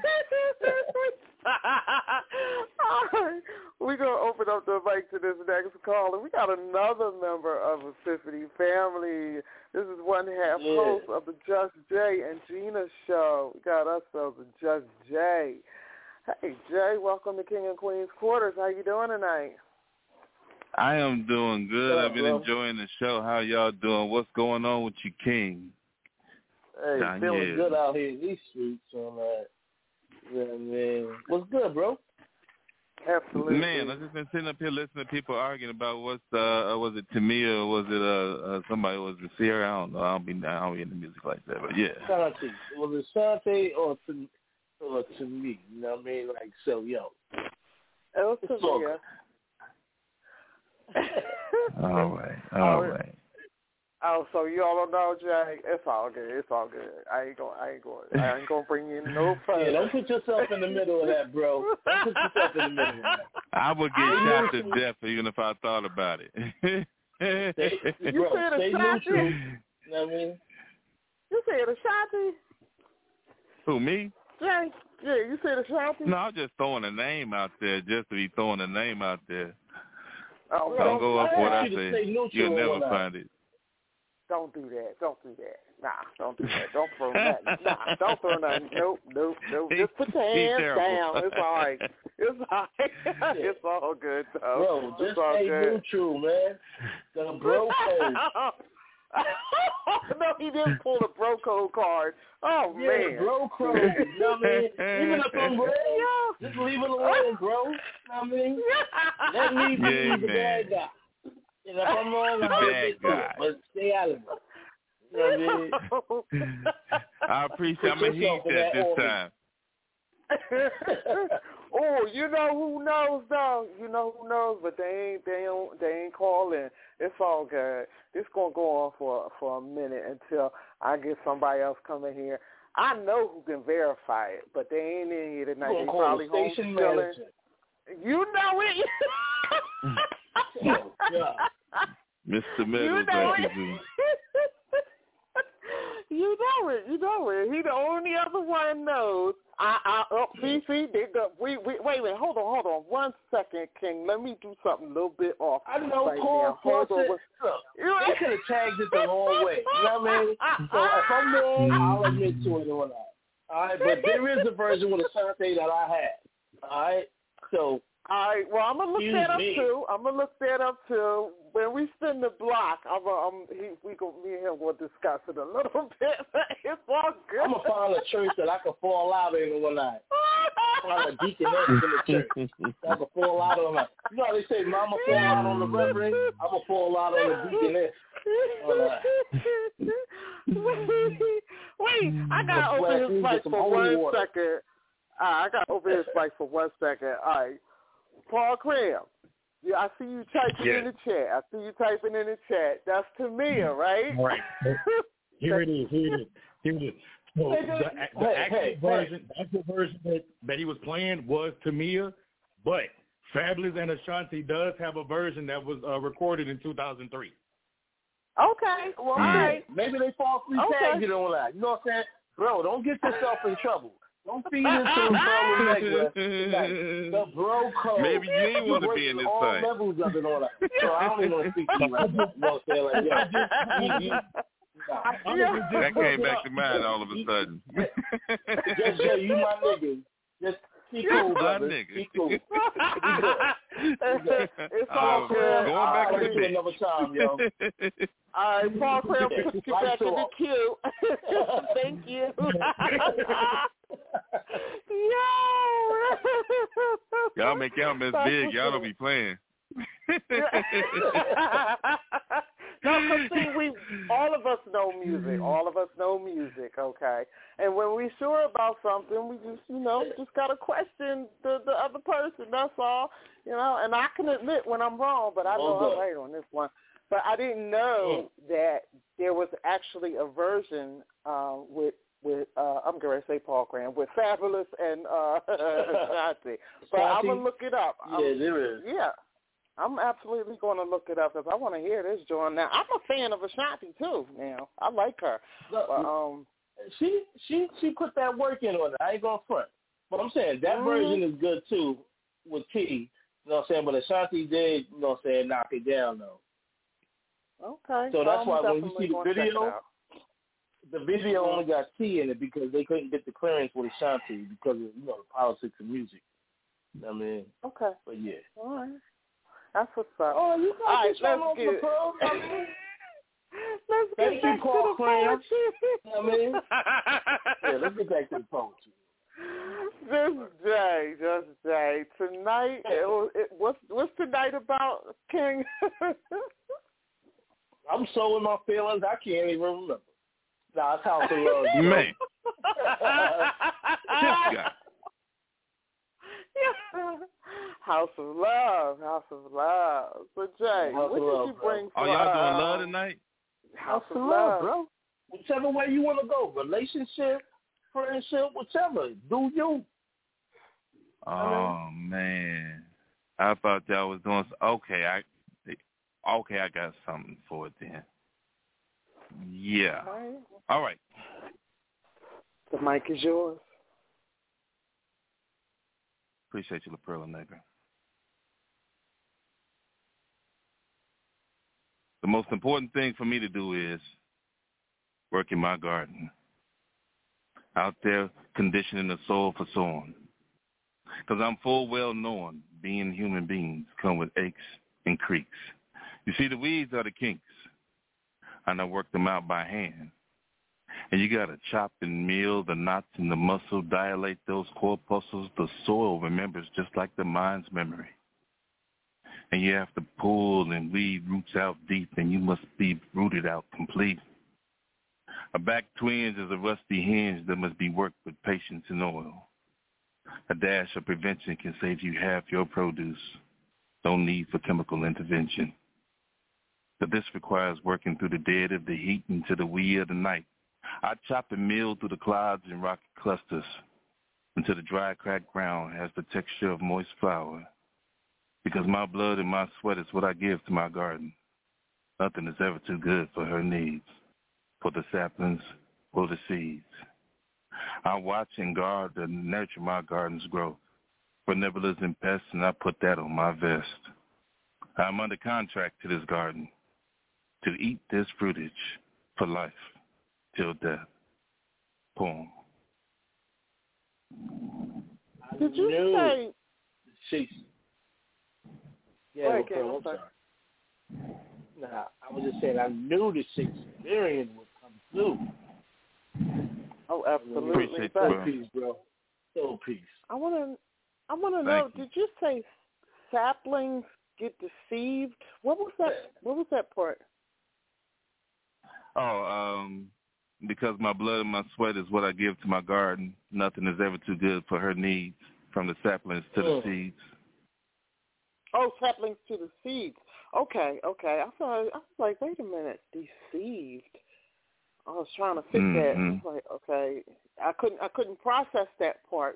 E: All right. We're going to open up the mic to this next caller. We got another member of the Epiphany family. This is one half host of the Just Jay and Gina show. We got ourselves a Just Jay. Hey, Jay, welcome to King and Queen's Quarters. How you doing tonight?
I: I am doing good. I've been enjoying the show. How y'all doing? What's going on with you, King?
F: Hey, feeling good out here in these streets. Yeah, man. What's good, bro?
E: Absolutely.
I: Man, I've just been sitting up here listening to people arguing about what's was it Tamia or was it somebody, was it Sierra? I don't know. I don't be into music like that, but yeah.
F: Shanti. Was it Shanti or to me? You know what I mean? Like, so, yo.
E: It was Tamia.
I: All right.
E: Oh, so you all don't know, Jay? It's all good. I ain't gonna bring you no further.
F: Yeah, don't put yourself in the middle of that, bro. Don't put yourself in the middle of that.
I: I would get shot to death even if I thought about it.
E: You said Ashanti?
F: You know what I mean?
E: You said Ashanti?
I: Who, me?
E: Jay, yeah, you said Ashanti?
I: No, I'm just throwing a name out there just to be throwing a name out there.
E: Oh,
I: don't go up what I say. You'll never find it.
E: Don't do that. Nah, don't do that. Don't throw nothing. Nah, don't throw nothing. Nope. Just put your hands down. It's all right. It's all good, though.
F: Bro, just stay neutral, man. The bro code.
E: No, he didn't pull the bro code card. Oh,
F: yeah,
E: man.
F: Bro code. You know what I mean? Even if I'm wrong, just leave it alone, bro. You know what I mean? Let me be the bad guy. And if I'm wrong, I'll get to it, but stay out of it. You know what I mean?
I: I appreciate I'm a heat at this time.
E: Oh, you know who knows though? You know who knows, but they ain't calling. It's all good. This gonna go on for a minute until I get somebody else coming here. I know who can verify it, but they ain't in here tonight. They probably home chilling. You know it.
I: Mr. Meadows,
E: You know it. He the only other one knows. See, they go. Wait a minute. Hold on. 1 second, King. Let me do something a little bit off.
F: I know, Paul said, look, they could have tagged it the wrong way. You know what I mean? So if I'm wrong, I'll admit to it or not. All right, but there is a version with Ashanti that I had. All right, so.
E: All right, well, I'm going to look that up, too. When we spin the block, me and him will discuss it a little bit. It's all good.
F: I'm going to find a church that I can fall out in one night. Find a deaconess in the church that I can fall out on. You know how they say, Mama fall out on the reverend? I'm going to fall out on the deaconess. Wait, I got to open his mic for 1 second. I got to open his mic for 1 second. All right. Paul Cram, yeah, I see you typing in the chat. That's Tamia, right?
G: Right. Here it is. So the actual version that he was playing was Tamia, but Fabulous and Ashanti does have a version that was recorded in 2003.
E: Okay. Well, all right.
F: Maybe they falsely tagged it on that. You know what I'm saying? Bro, don't get yourself in trouble. Don't feed into the bro negative. The bro code.
I: Maybe you didn't want to be in this
F: all
I: fight.
F: Levels of it all that. So I don't even want to speak to you right now. You know what I'm saying? Like,
I: that came back to mind all of a sudden.
F: Just Jay, you my nigga. Just be cool, brother. Be cool.
E: It's all good.
I: Going back
F: to the another time, yo.
E: All right, Paul Cram, get back in the queue. Thank you.
I: Y'all make y'all miss big. Y'all don't be playing.
E: No, because see, all of us know music. Okay? And when we're sure about something, we just got to question the other person, that's all. You know, and I can admit when I'm wrong, but I know I'm right on this one. But I didn't know that there was actually a version with I'm going to say Paul Cram, with Fabulous and Ashanti. But I'm going to look it up.
F: There is.
E: Yeah. I'm absolutely going to look it up because I want to hear this joint now. I'm a fan of Ashanti too. Now I like her. But,
F: she put that work in on it. I ain't gonna front. But I'm saying that version is good too with T. You know what I'm saying? But Ashanti did, you know what I'm saying, knock it down though.
E: Okay.
F: So that's why when you see the video only got T in it because they couldn't get the clearance with Ashanti because of the politics of music. I mean.
E: Okay.
F: But yeah.
E: All right. That's what's up.
F: Oh, you got let's get Thank you, Paul Cram. I mean, let's get back to the poetry.
E: Just Jay. Tonight, what's tonight about, King?
F: I'm so in my feelings, I can't even remember. Nah, it's House of Love.
I: Man.
E: House of Love. So, Jay, what did you bring for
I: y'all doing love tonight?
E: House of Love,
F: bro. Whichever way you want to go. Relationship, friendship, whichever. Do you.
I: Oh, man. I thought y'all was doing okay, I got something for it then. Yeah. All right.
E: The mic is yours.
I: Appreciate you, La Perla Negra. The most important thing for me to do is work in my garden. Out there conditioning the soul for sowing. Because I'm full well knowing being human beings come with aches and creaks. You see, the weeds are the kinks, and I work them out by hand. And you got to chop and mill the knots in the muscle, dilate those corpuscles. The soil remembers just like the mind's memory. And you have to pull and weed roots out deep, and you must be rooted out complete. A back twinge is a rusty hinge that must be worked with patience and oil. A dash of prevention can save you half your produce. No need for chemical intervention. But this requires working through the dead of the heat into the wee of the night. I chop and mill through the clouds and rocky clusters until the dry, cracked ground has the texture of moist flour. Because my blood and my sweat is what I give to my garden. Nothing is ever too good for her needs, for the saplings, for the seeds. I watch and guard and nurture my garden's growth. For nibblers and pests, and I put that on my vest. I'm under contract to this garden to eat this fruitage for life till death. Poem.
E: Did you say?
F: Sheesh. Yeah, I'm sorry. Nah, I was just saying I knew the Shakespearean would come through.
E: Oh, absolutely.
I: Appreciate
F: So peace, bro. So peace.
E: I want to know. Did you say saplings get deceived? What was that? What was that part?
I: Because my blood and my sweat is what I give to my garden. Nothing is ever too good for her needs, from the saplings to the seeds.
E: Oh, saplings to the seeds. Okay. I was like, wait a minute, deceived. I was trying to fit that. I was like, okay, I couldn't process that part.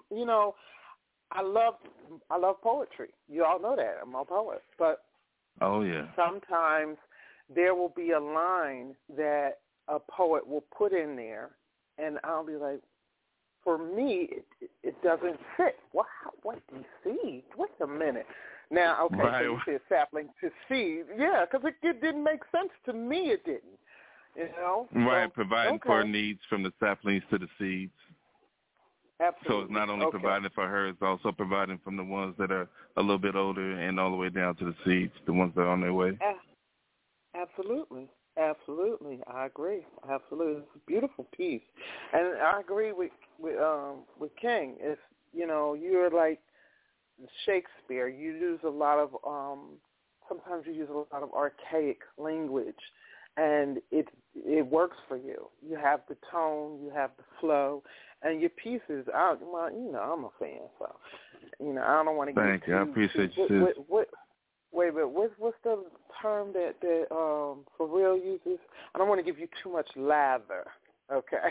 E: I love poetry. You all know that. I'm a poet. But
I: oh yeah,
E: sometimes there will be a line that a poet will put in there, and I'll be like, for me, it doesn't fit. What deceived? Wait a minute. Now, okay,
I: right.
E: So you said sapling to seed. Yeah, because it didn't make sense to me. It didn't.
I: Right,
E: So,
I: providing for her needs from the saplings to the seeds.
E: Absolutely.
I: So it's not only providing for her, it's also providing from the ones that are a little bit older and all the way down to the seeds, the ones that are on their way.
E: Absolutely. I agree. Absolutely. It's a beautiful piece. And I agree with King. It's, you're like Shakespeare. You use a lot of, sometimes you use a lot of archaic language. And it works for you. You have the tone, you have the flow, and your pieces. I'm a fan, so I don't want to get
I: Thank you. I appreciate you.
E: Wait, what's the term that For Real uses? I don't want to give you too much lather. Okay,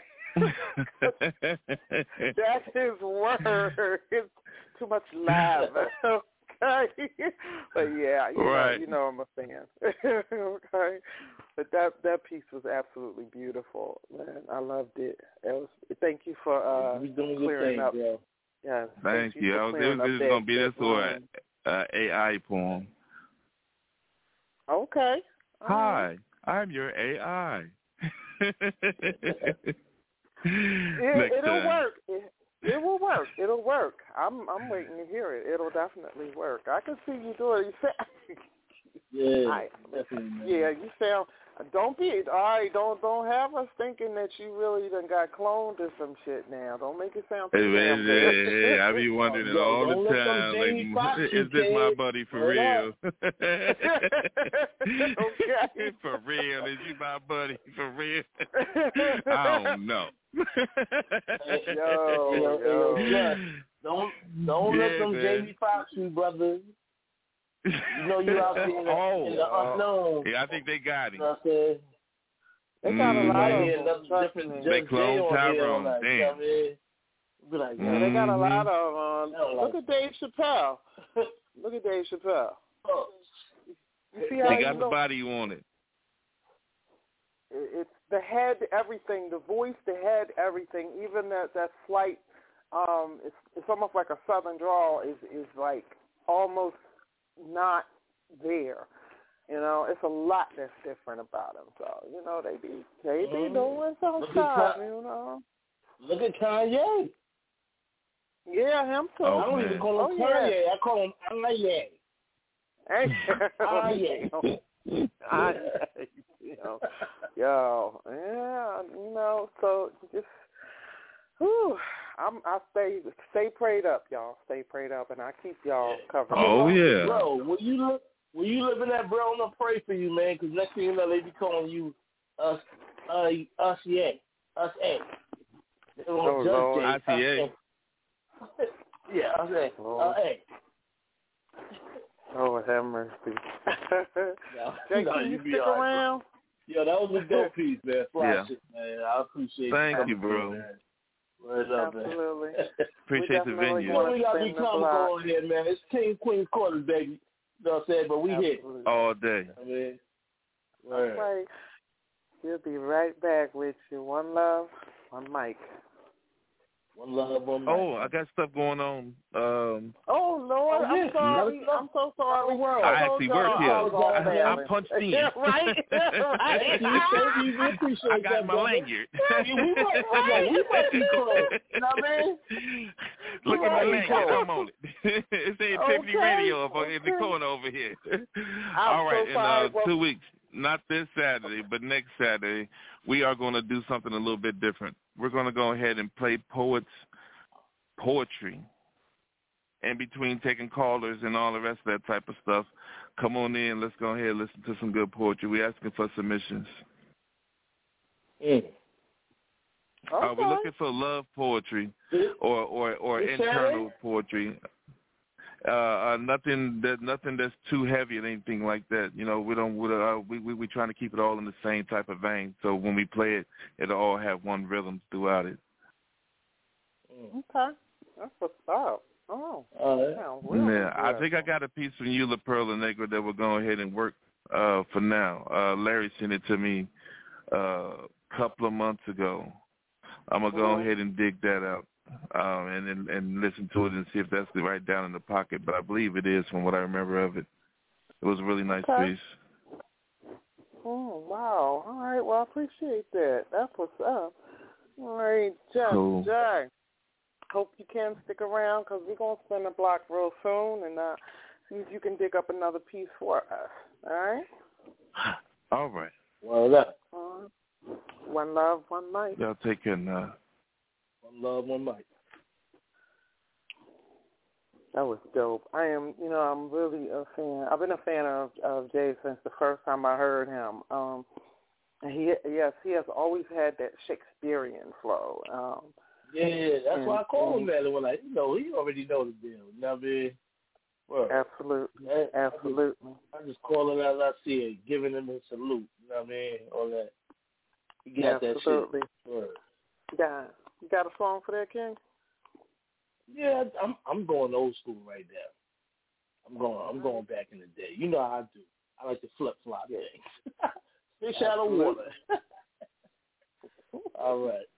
E: that's his word. It's too much lather. Okay, but yeah,
I: right.
E: I'm a fan. Okay. But that piece was absolutely beautiful, man. I loved it. Thank you for clearing up.
F: Bro.
E: Yeah.
I: Thank you. This is going to be this or AI poem.
E: Okay.
I: Hi, I'm your AI.
E: It'll work. It will work. It'll work. I'm waiting to hear it. It'll definitely work. I can see you doing it.
F: Yeah, definitely.
E: Yeah, you Don't have us thinking that you really done got cloned or some shit now. Don't make it sound too damn good.
I: Hey, I be wondering it all the time. Like, is this my buddy for real?
E: Okay.
I: For real, is you my buddy for real? I don't know.
F: Don't let them Jamie Foxx you, brother. You know you out there in the unknown.
I: Yeah, I think they got him.
F: You know what I'm saying?
E: They got a lot of
F: them.
I: They cloned Tyrone. Damn.
E: They got a lot of look at Dave Chappelle. Look at Dave Chappelle.
I: They got the body you wanted.
E: It's the head, everything, the voice, the head, everything. Even that slight, it's almost like a southern drawl is like almost not there. You know, it's a lot that's different about him. So, you know, they be doing some stuff, you know.
F: Look at Kanye.
E: Yeah, him too.
F: I don't even call him Kanye.
E: Yeah.
F: I call him Kanye.
E: You know, yo, yeah, you know, so just, I stay prayed up, y'all. Stay prayed up, and I keep y'all covered.
I: Oh yeah,
F: bro. When you live in that, bro, I'm gonna pray for you, man. Because next thing you know, they be calling you us, yeah, us, a.
I: ICA.
F: Yeah, us, a.
E: Oh, have mercy. Jay, can you stick around?
F: Yo, that was a dope piece, man. Flash
I: Yeah.
F: it, man. I appreciate it.
I: Thank you, bro.
F: Word up, man.
E: Absolutely.
I: Appreciate the venue.
F: You know we got to be comical on here, man. It's King Queen's Quarters, baby. You know what I'm saying? But we hit
I: all day.
F: I mean,
E: that's right. We'll be right back with you. One love, one mic.
F: One love, one mic.
I: Oh, I got stuff going on.
E: Oh Lord, I'm sorry. I'm so sorry.
I: I actually work here. I'm punched in.
E: Yeah, right.
F: Thank you. We appreciate
I: I got
F: that,
I: my
F: brother.
I: lanyard.
F: We might be close. You know what I mean?
I: Look at my lanyard. I'm on it. It's the Tiffany Radio in the corner over here. All right, in 2 weeks, not this Saturday, but next Saturday, we are going to do something a little bit different. We're going to go ahead and play poetry. In between taking callers and all the rest of that type of stuff, come on in. Let's go ahead and listen to some good poetry. We're asking for submissions.
E: Okay.
I: We're looking for love poetry or internal poetry. Nothing that's too heavy or anything like that. You know, we're trying to keep it all in the same type of vein. So when we play it, it'll all have one rhythm throughout it.
E: Okay, that's what's up. Oh,
I: yeah. I think I got a piece from you, La Perla Negra, that we'll go ahead and work for now. Larry sent it to me a couple of months ago. I'm gonna go ahead and dig that out. And listen to it and see if that's right down in the pocket. But I believe it is from what I remember of it. It was a really nice piece.
E: Oh, wow. All right. Well, I appreciate that. That's what's up. All right, Jeff.
I: Cool.
E: Jay, hope you can stick around because we're going to spin the block real soon and see if you can dig up another piece for us. All right?
I: All right.
F: Well, that.
E: One love, one mic.
I: Y'all take care now.
F: One love, one mic.
E: That was dope. I'm really a fan. I've been a fan of Jay since the first time I heard him. And he has always had that Shakespearean flow.
F: Yeah, that's why I call him that. When he already know the deal. You know what I mean? Well,
E: absolutely.
F: I just call it as I see it, giving him a salute. You know what I mean? All that. He got
E: absolutely.
F: That shit. Word.
E: Yeah. You got a song for that, King?
F: Yeah, I'm going old school right now. I'm going back in the day. You know how I do. I like to flip flop things. Fish out of water. All right.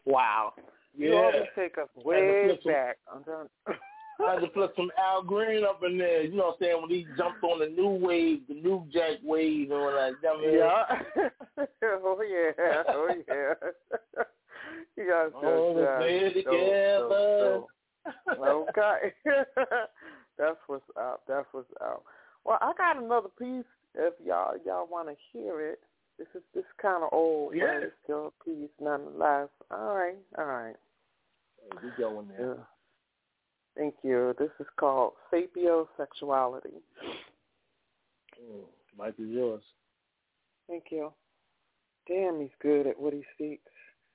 E: Wow.
F: Yeah.
E: You always take us way back.
F: I had to put some Al Green up in there. You know what I'm saying? When he jumped on the new wave, the new Jack wave, and all that.
E: Yeah. Oh, yeah. Oh, yeah. You guys
F: stay together.
E: Okay. That's what's up. That's what's up. Well, I got another piece if y'all want to hear it. This kind of old, but it's still a piece nonetheless. All right.
F: We going there.
E: Yeah. Thank you. This is called Sapiosexuality.
F: Mike is yours.
E: Thank you. Damn, he's good at what he speaks.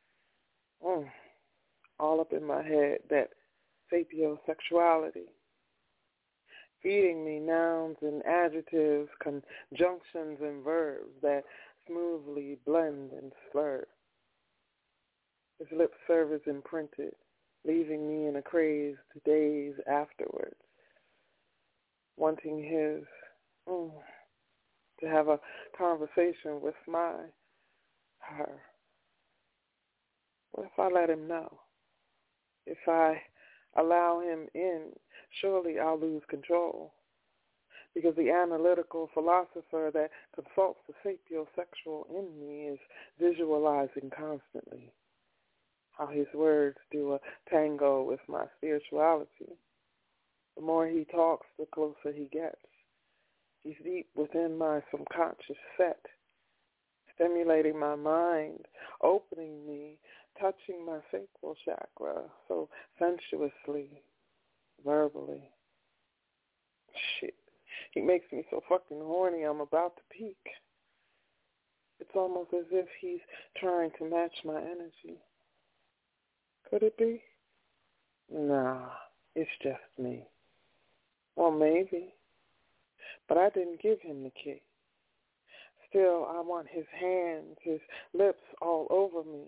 E: All up in my head, that sapiosexuality. Feeding me nouns and adjectives, conjunctions and verbs that smoothly blend and slur. His lip service imprinted, leaving me in a craze days afterwards, wanting his, to have a conversation with her. What if I let him know? If I allow him in, surely I'll lose control. Because the analytical philosopher that consults the sapiosexual in me is visualizing constantly how his words do a tango with my spirituality. The more he talks, the closer he gets. He's deep within my subconscious set, stimulating my mind, opening me, touching my sacral chakra so sensuously, verbally. Shit. He makes me so fucking horny I'm about to peak. It's almost as if he's trying to match my energy. Could it be? Nah, it's just me. Well, maybe. But I didn't give him the key. Still, I want his hands, his lips all over me.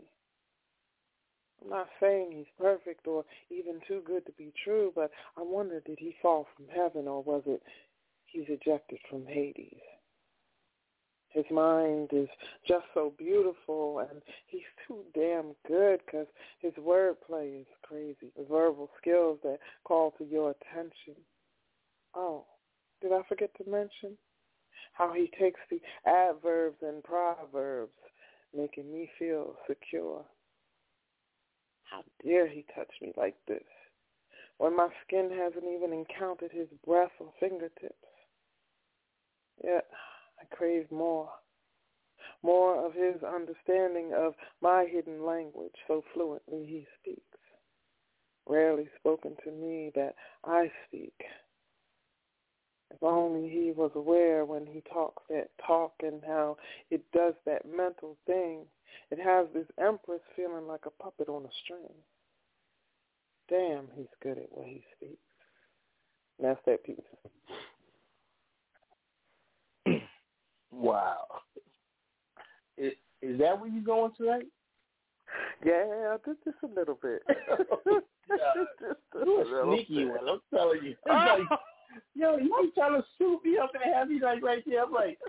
E: I'm not saying he's perfect or even too good to be true, but I wonder, did he fall from heaven or was it he's ejected from Hades? His mind is just so beautiful, and he's too damn good because his wordplay is crazy. The verbal skills that call to your attention. Oh, did I forget to mention how he takes the adverbs and proverbs, making me feel secure? How dare he touch me like this when my skin hasn't even encountered his breath or fingertips? Yet I crave more of his understanding of my hidden language so fluently he speaks. Rarely spoken to me that I speak. If only he was aware when he talks that talk and how it does that mental thing. It has this empress feeling like a puppet on a string. Damn, he's good at what he speaks. And that's that piece.
F: Wow. Is that where you're going tonight?
E: Yeah, just a little bit.
F: You're a sneaky one, I'm telling you. It's like, yo, you keep trying to shoot me up and have me like right there. I'm like,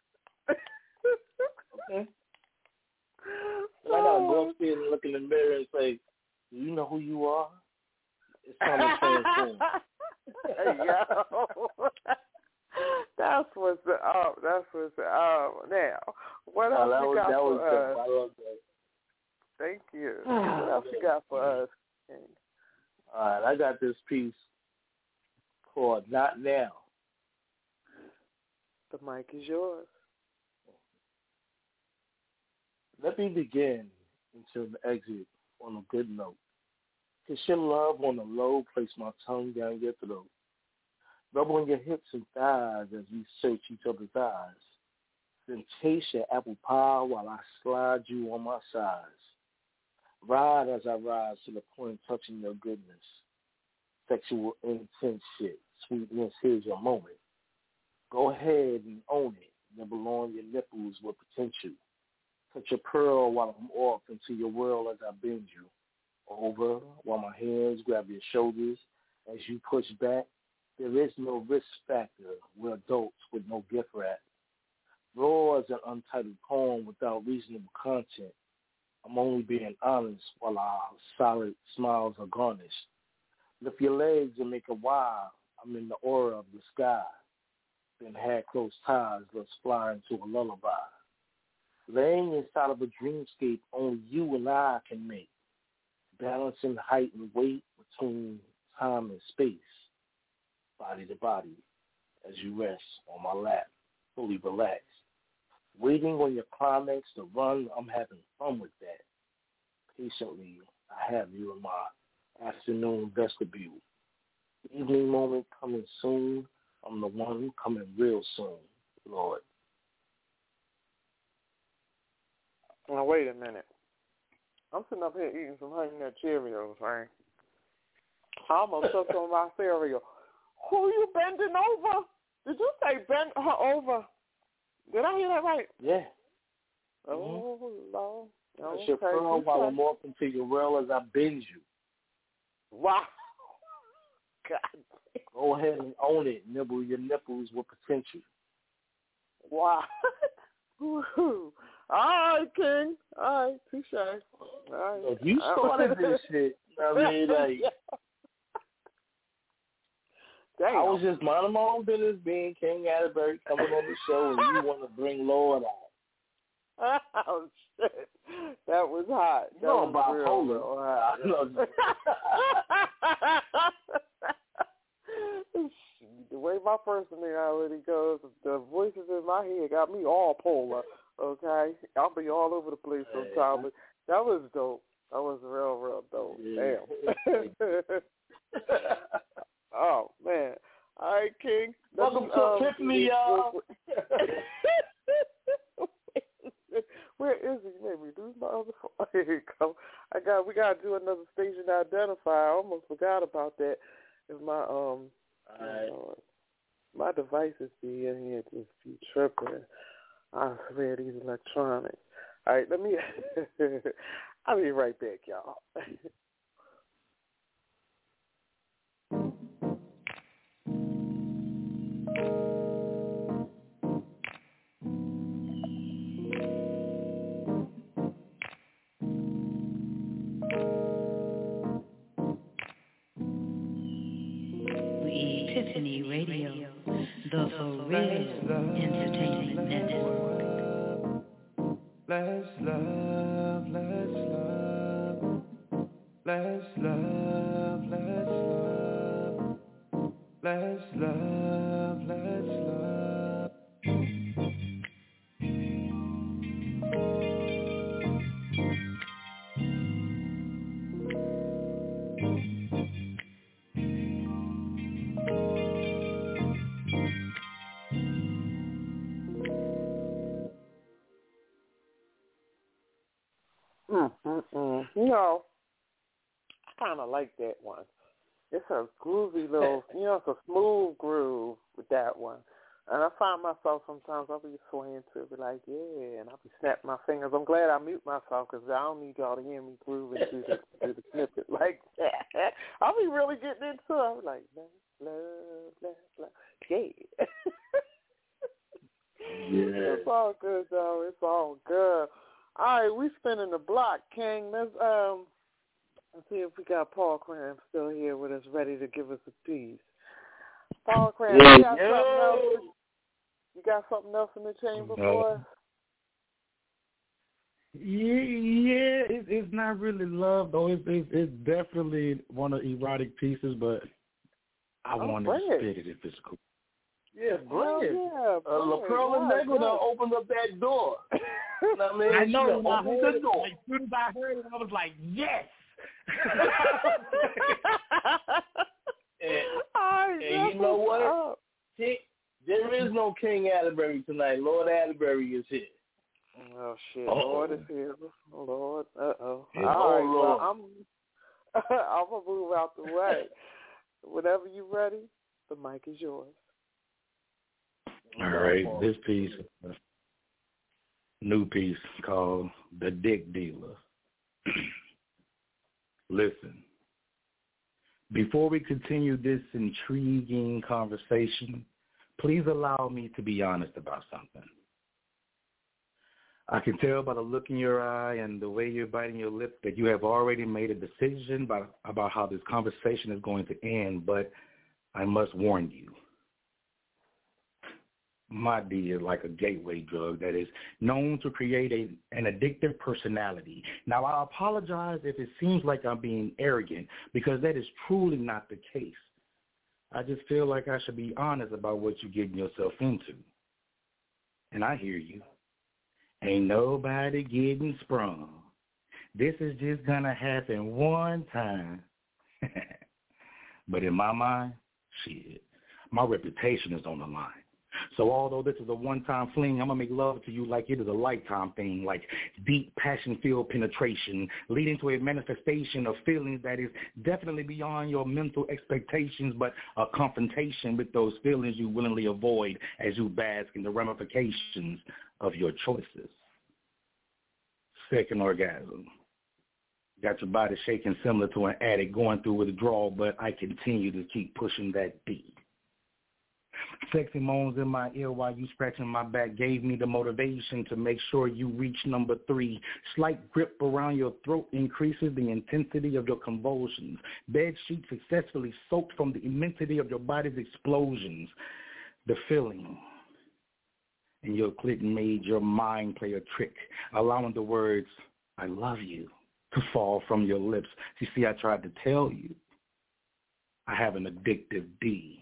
F: okay. And I gotta go upstairs and look in the mirror and say, do you know who you are? It's time to transform.
E: Yo. That's what's up. That's what's up. Now, what else you got for us?
F: I love that.
E: Thank you. What else you got for us?
F: All right, I got this piece called Not Now.
E: The mic is yours.
F: Let me begin until the exit on a good note. Kiss your love on the low, place my tongue down your throat. Rub on your hips and thighs as we search each other's eyes. Then taste your apple pie while I slide you on my sides. Ride as I rise to the point of touching your goodness. Sexual intense shit. Sweetness, here's your moment. Go ahead and own it. Nibble on your nipples with potential. Touch your pearl while I'm off into your world as I bend you. Over while my hands grab your shoulders as you push back. There is no risk factor. We're adults with no gift wrap. Raw as an untitled poem without reasonable content. I'm only being honest while our solid smiles are garnished. Lift your legs and make a wild. I'm in the aura of the sky. Then had close ties, let's fly into a lullaby. Laying inside of a dreamscape only you and I can make. Balancing height and weight between time and space. Body to body as you rest on my lap, fully relaxed. Waiting on your climax to run, I'm having fun with that. Patiently, I have you in my afternoon vestibule. Evening moment coming soon. I'm the one coming real soon, Lord.
E: Now, wait a minute. I'm sitting up here eating some Honey Nut Cheerios, right? I almost took on my cereal. Who you bending over? Did you say bend her over? Did I hear that right?
F: Yeah.
E: Oh, Lord.
F: That's your pearl while I'm off into your rail as I bend you.
E: Wow. God.
F: Go ahead and own it. Nibble your nipples with potential.
E: Wow. All right, King. All right, touche. All right.
F: Look, you started this shit. I mean, like,
E: damn.
F: I was just minding my own business being King Atterbury coming on the show, and you want to bring Lord out.
E: Oh, shit. That was hot. That
F: no,
E: was
F: bipolar.
E: The way my personality goes, the voices in my head got me all polar, okay? I'll be all over the place sometimes, but that was dope. That was real dope. Yeah. Damn. Oh, man. All right, King.
F: Welcome to Epiphany, y'all.
E: Where is he? Let me do my other phone. Here you go. We gotta do another station identifier. I almost forgot about that. If my my devices be in here just be tripping. I swear these electronics. All right, let me. I'll be right back, y'all.
J: Epiphany Radio, the For Real Entertainment Network.
K: Let's love, let's love. Let's love, let's love. Let's love, let's love.
E: No, I kind of like that one. It's a groovy little, it's a smooth groove with that one. And I find myself sometimes, I'll be swaying to it, be like, yeah, and I'll be snapping my fingers. I'm glad I mute myself because I don't need y'all to hear me grooving through the snippet like that. I'll be really getting into it. I'll be like, love. Yeah.
F: Yeah.
E: It's all good, though. It's all good. All right, we spinning the block, King. Let's see if we got Paul Cram still here with us, ready to give us a piece. Paul Cram, you got something else in the chamber for us?
G: Yeah, it's not really love though. It's definitely one of the erotic pieces, but I want to spit it if it's cool.
F: Yeah, bring it.
E: Yeah,
F: La Pearl and Negro done opened up that door. You know what I mean?
G: I know. When I heard
F: the door.
G: As soon as I heard it, I was like, yes.
F: and you know what? There is no King Atterbury tonight. Lord Atterbury is here.
E: Oh, shit.
F: Uh-oh.
E: Lord is here. Lord. Uh-oh.
F: All
E: right,
F: Lord.
E: well, I'm going to move out the way. Whenever you're ready, the mic is yours.
G: All right, this piece, new piece called The Dick Dealer. Listen, before we continue this intriguing conversation, please allow me to be honest about something. I can tell by the look in your eye and the way you're biting your lip that you have already made a decision about how this conversation is going to end, but I must warn you. My D is like a gateway drug that is known to create an addictive personality. Now, I apologize if it seems like I'm being arrogant, because that is truly not the case. I just feel like I should be honest about what you're getting yourself into. And I hear you. Ain't nobody getting sprung. This is just going to happen one time. But in my mind, shit, my reputation is on the line. So although this is a one-time fling, I'm going to make love to you like it is a lifetime thing, like deep, passion-filled penetration, leading to a manifestation of feelings that is definitely beyond your mental expectations, but a confrontation with those feelings you willingly avoid as you bask in the ramifications of your choices. Second orgasm. Got your body shaking similar to an addict going through withdrawal, but I continue to keep pushing that beat. Sexy moans in my ear while you scratching my back gave me the motivation to make sure you reach number 3. Slight grip around your throat increases the intensity of your convulsions. Bed sheets successfully soaked from the immensity of your body's explosions. The feeling in your clit made your mind play a trick, allowing the words, I love you, to fall from your lips. You see, I tried to tell you, I have an addictive D.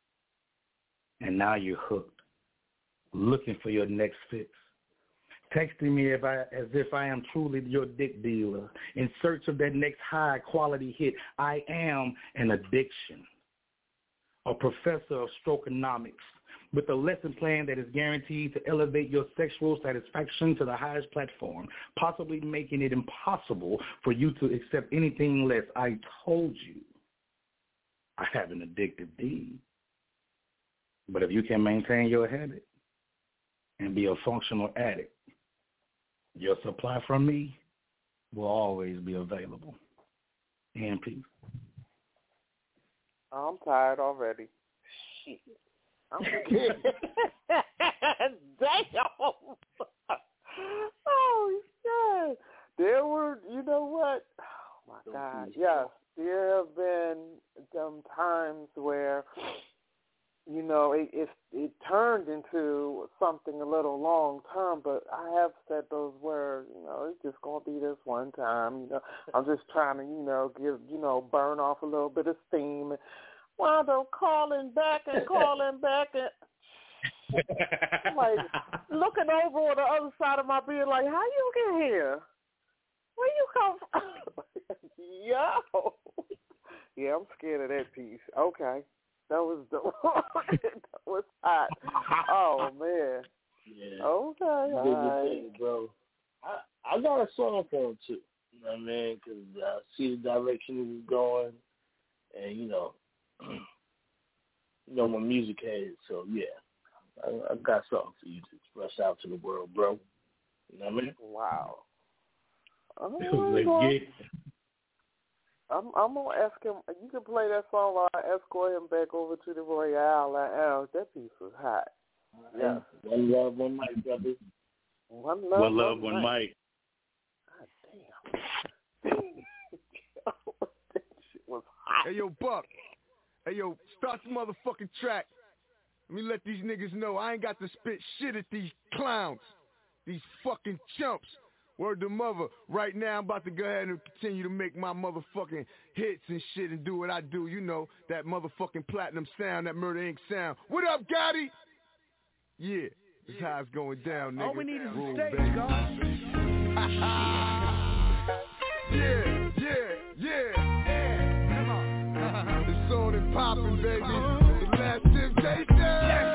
G: And now you're hooked, looking for your next fix. Texting me as if I am truly your dick dealer, in search of that next high-quality hit. I am an addiction, a professor of strokenomics, with a lesson plan that is guaranteed to elevate your sexual satisfaction to the highest platform, possibly making it impossible for you to accept anything less. I told you I have an addictive D. But if you can maintain your habit and be a functional addict, your supply from me will always be available. And peace.
E: I'm tired already. Shit. I'm damn. Oh, shit. There were, you know what? Oh, my God. Yes, there have been some times where, you know, it turned into something a little long term, but I have said those words, you know, it's just going to be this one time, you know. I'm just trying to, you know, burn off a little bit of steam. Wound up calling back and like looking over on the other side of my bed like, how you get here? Where you come from? Yo. Yeah, I'm scared of that piece. Okay. That was that was hot. Oh, man.
F: Yeah.
E: Okay. All right.
F: Bro. I got a song for him, too. You know what I mean? Because I see the direction he was going. And, you know my music head. So, yeah. I got something for you to express out to the world, bro. You know what I mean?
E: Wow. I'm going to ask him, you can play that song while I escort him back over to the Royale. That piece was hot. Yeah.
F: One love, one mic, brother.
E: One love,
G: one mic.
E: God damn. That shit was hot.
L: Hey, yo, Buck. Hey, yo, start the motherfucking track. Let me let these niggas know I ain't got to spit shit at these clowns. These fucking chumps. Word to mother, right now I'm about to go ahead and continue to make my motherfucking hits and shit and do what I do, you know, that motherfucking platinum sound, that Murder Inc. sound. What up, Gotti? Yeah, this how it's going down, nigga.
M: All we need is
L: Roll,
M: a stage,
L: baby.
M: God.
L: Yeah. Come on. It's on and popping, baby. The Last Temptation.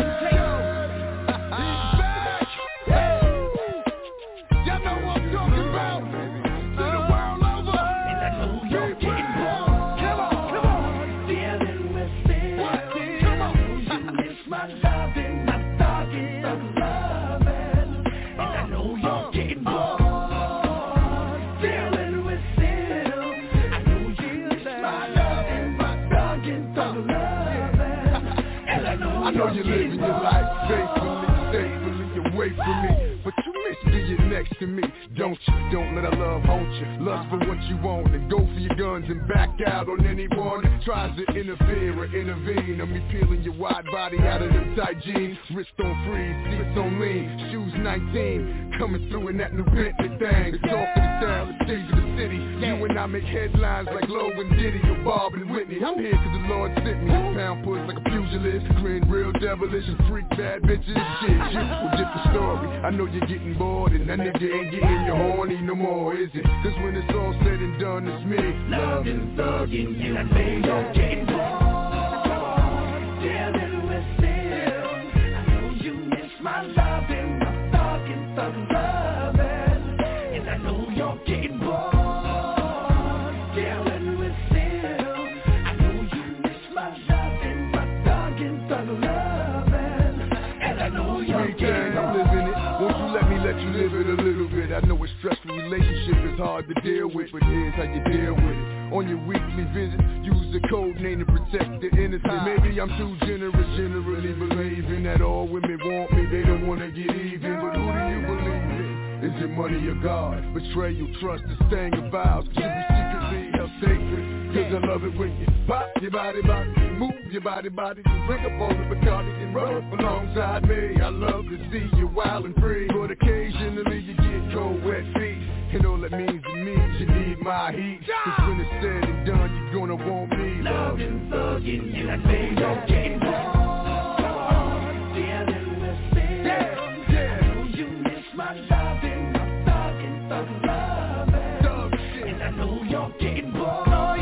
L: I know you're living your life safely away from me, but you miss being next to me, don't you? Don't let our love haunt you. Lust for what you want and go for your guns and back out on anyone that tries to interfere or intervene. On me peeling your wide body out of them tight jeans. Wrist on freeze, seats on lean, shoes 19, coming through in that new Bentley thing. The talk of the town, the stage of the city. You and I make headlines like Lowe and Diddy or Bob and Whitney. I'm here cause the Lord sent me. Pound puss like a pugilist, grin real devilish and freak bad bitches. Shit, you will get the story. I know you're getting bored and that nigga ain't getting you horny no more, is it? Cause when it's all said and done, it's me. Loving, thugging you, and they don't get bored. Dealing with still. I know you miss my loving, my thugging, thugging loving. And I know you're getting bored. Dealing with still. I know you miss my loving, my thugging, thugging loving. And I know you're getting bored. I'm living it. Won't you let you live it a little bit? I know a stressful relationship is hard to deal with, but here's how you deal with it. On your weekly visit, use the code name to protect the innocent. Maybe I'm too generous, generally believing that all women want me, they don't wanna get even. But who do you believe in? Is it money or God? Betrayal, trust, the staying of vows. Should be secretly held sacred. Cause I love it when you pop your body, move your body, drink up all the Bacardi and run up alongside me. I love to see you wild and free, but occasionally you get cold, wet feet. And all that means to me is you need my heat. Cause when it's said and done, you're gonna want me. Loving, thugging you, and they don't get bored. Dealing with sin. I know you miss my loving, my thugging, thugging loving. And I know you're getting bored.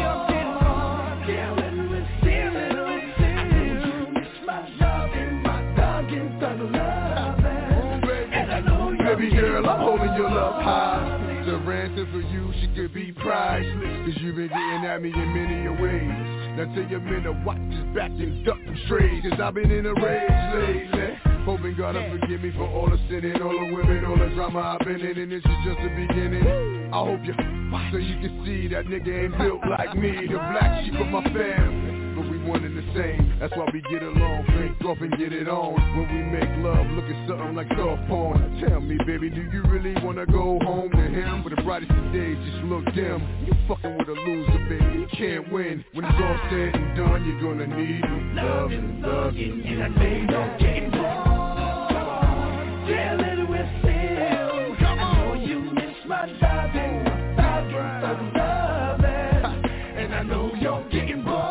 L: Baby girl, I'm holding your love high. The ransom for you, she could be priceless. Cause you've been getting at me in many ways. Now tell your men to watch his back and duck them trades. Cause I've been in a rage lately. Hoping God will forgive me for all the sinning, all the women, all the drama I've been in. And this is just the beginning. I hope you, so you can see that nigga ain't built like me. The black sheep of my family, but we one and the same. That's why we get along, drink off and get it on. When we make love, look at something like soft porn. Tell me, baby, do you really wanna go home to him? But the brightest of days just look dim. You fucking with a loser, baby, you can't win. When it's all said and done, you're gonna need me. Loving, thugging you, and they don't get bored. Dealing with still. I know you miss my loving, thugging, loving. And I know you're getting bored.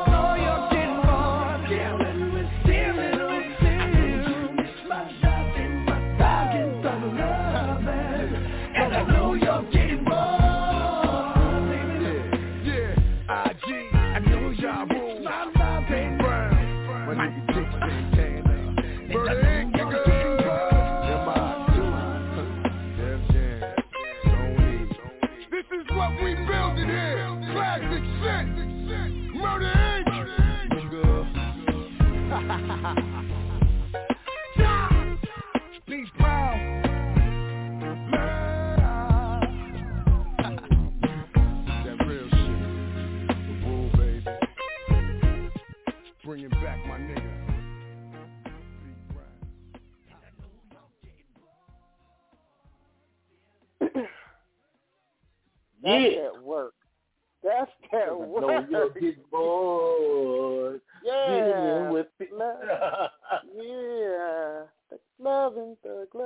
L: Bringing back my nigga.
M: That's at work. That's at work.
F: No, you'll get bored.
M: Yeah.
F: With
M: yeah. The loving.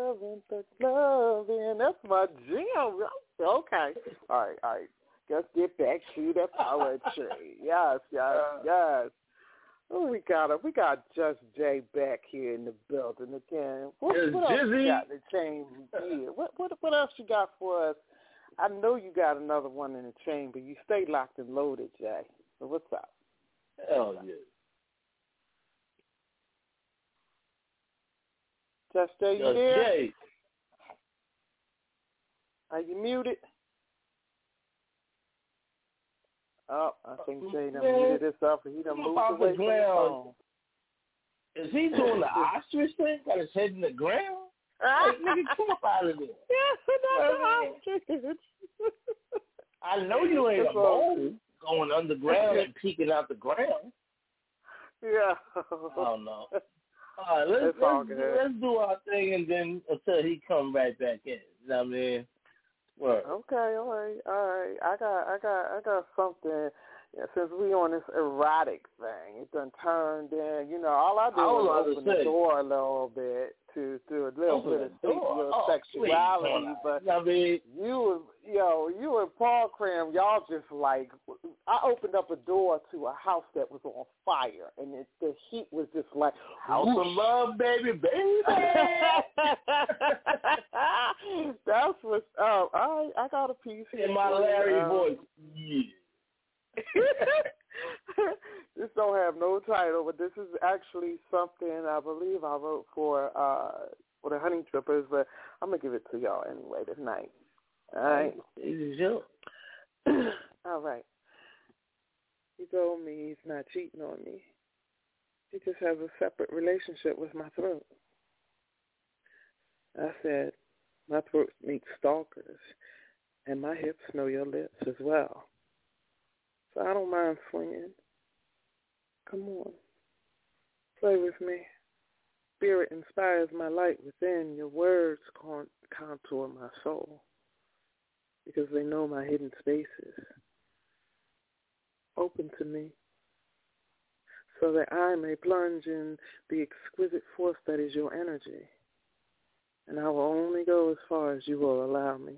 M: That's my jam. Okay. All right. Let's get back to the poetry. Yes. Oh, we got Just Jay back here in the building again. What else you got in the chamber? Yeah. What else you got for us? I know you got another one in the chamber. You stay locked and loaded, Jay. So what's up?
F: Hell yeah.
M: Just Jay, you there?
F: Jay.
M: Are you muted? Oh, I think Jay done muted himself and he done moved away from the phone.
F: Is he doing the ostrich thing? Got his head in the ground? Like, nigga, come up out of there. I know you ain't a mole going underground and peeking out the ground.
M: Yeah.
F: Oh, no. All right, let's do our thing and then until he come right back in. You know what I mean? What?
M: Okay, all right. I got something. Yeah, since we on this erotic thing, it done turned in. You know, all I did was open the door a little bit to a little bit of your sexuality.
F: Please,
M: but
F: I mean,
M: you and Paul Cram, y'all just like, I opened up a door to a house that was on fire, and the heat was just like
F: House of Love, baby.
M: That's what's up. I got a piece here
F: in my Larry voice. Yeah.
M: This don't have no title, but this is actually something I believe I wrote for the Honey Trippers, but I'm gonna give it to y'all anyway tonight. All right. All right. He told me he's not cheating on me. He just has a separate relationship with my throat. I said, my throat meets stalkers, and my hips know your lips as well. So I don't mind swinging. Come on. Play with me. Spirit inspires my light within. Your words contour my soul because they know my hidden spaces. Open to me so that I may plunge in the exquisite force that is your energy. And I will only go as far as you will allow me.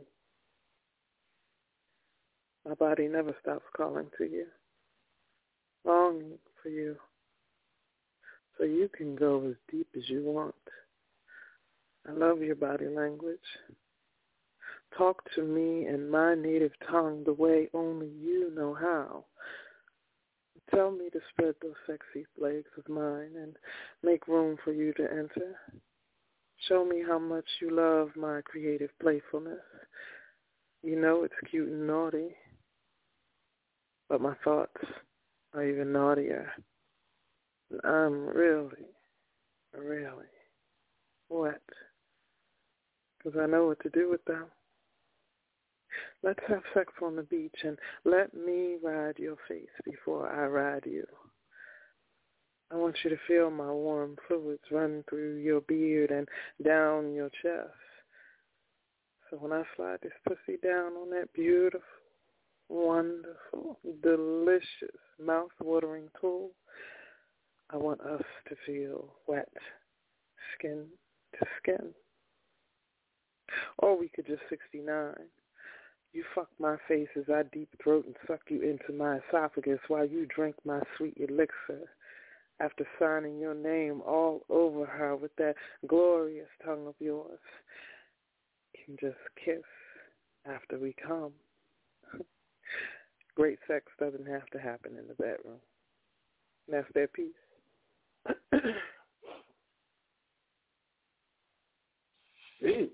M: My body never stops calling to you, longing for you, so you can go as deep as you want. I love your body language. Talk to me in my native tongue the way only you know how. Tell me to spread those sexy legs of mine and make room for you to enter. Show me how much you love my creative playfulness. You know it's cute and naughty, but my thoughts are even naughtier. And I'm really, really wet, because I know what to do with them. Let's have sex on the beach and let me ride your face before I ride you. I want you to feel my warm fluids run through your beard and down your chest. So when I slide this pussy down on that beautiful, wonderful, delicious, mouth-watering tool, I want us to feel wet, skin to skin. Or we could just 69. You fuck my face as I deep throat and suck you into my esophagus while you drink my sweet elixir. After signing your name all over her with that glorious tongue of yours, can just kiss after we come. Great sex doesn't have to happen in the bedroom. And that's their piece.
F: Jeez.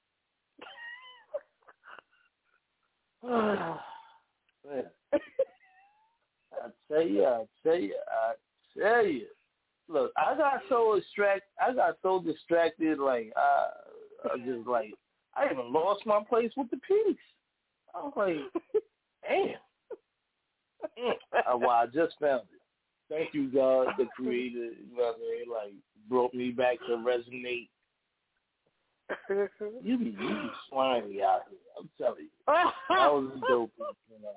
F: Man. I tell you. Look, I got so distracted, like I just like I even lost my place with the piece. I was like, damn. Well, I just found it. Thank you, God, the Creator. You know what I mean? Like brought me back to resonate. You be slimy out here. I'm telling you. That was dope. You know.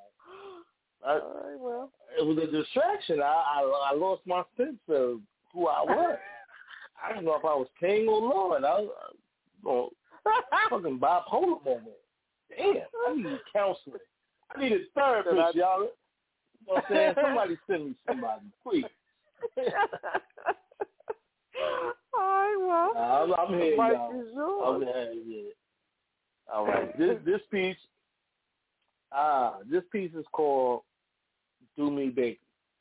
F: It was a distraction. I lost my sense of who I was. I didn't know if I was king or lord. I was fucking bipolar moment. Damn, I needed counseling. I needed therapist, y'all. You know what I'm saying? Somebody send me somebody, please. I'm here, y'all. I'm here. All right. This piece is called Do Me Baby.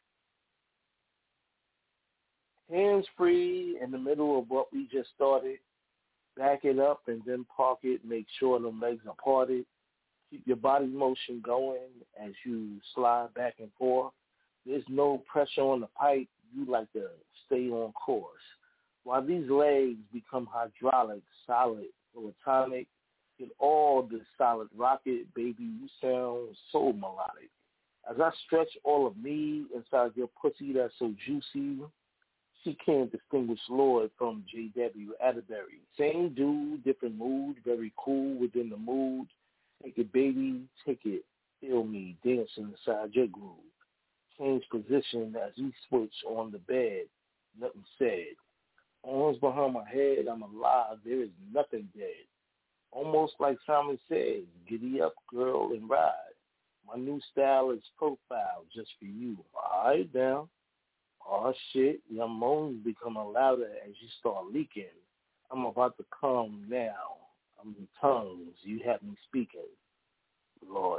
F: Hands free in the middle of what we just started. Back it up and then park it. Make sure the legs are parted. Keep your body motion going as you slide back and forth. There's no pressure on the pipe. You like to stay on course. While these legs become hydraulic, solid, platonic, get all this solid rocket, baby, you sound so melodic. As I stretch all of me inside your pussy that's so juicy, she can't distinguish Lord from J.W. Atterbury. Same dude, different mood, very cool within the mood. Take it, baby, take it. Feel me dancing inside your groove. Change position as we switch on the bed. Nothing said. Arms behind my head, I'm alive. There is nothing dead. Almost like Simon said, giddy up, girl, and ride. My new style is profile just for you. All right, now. Oh, shit, your moans becoming louder as you start leaking. I'm about to come now. I'm in tongues. You have me speaking. Lord.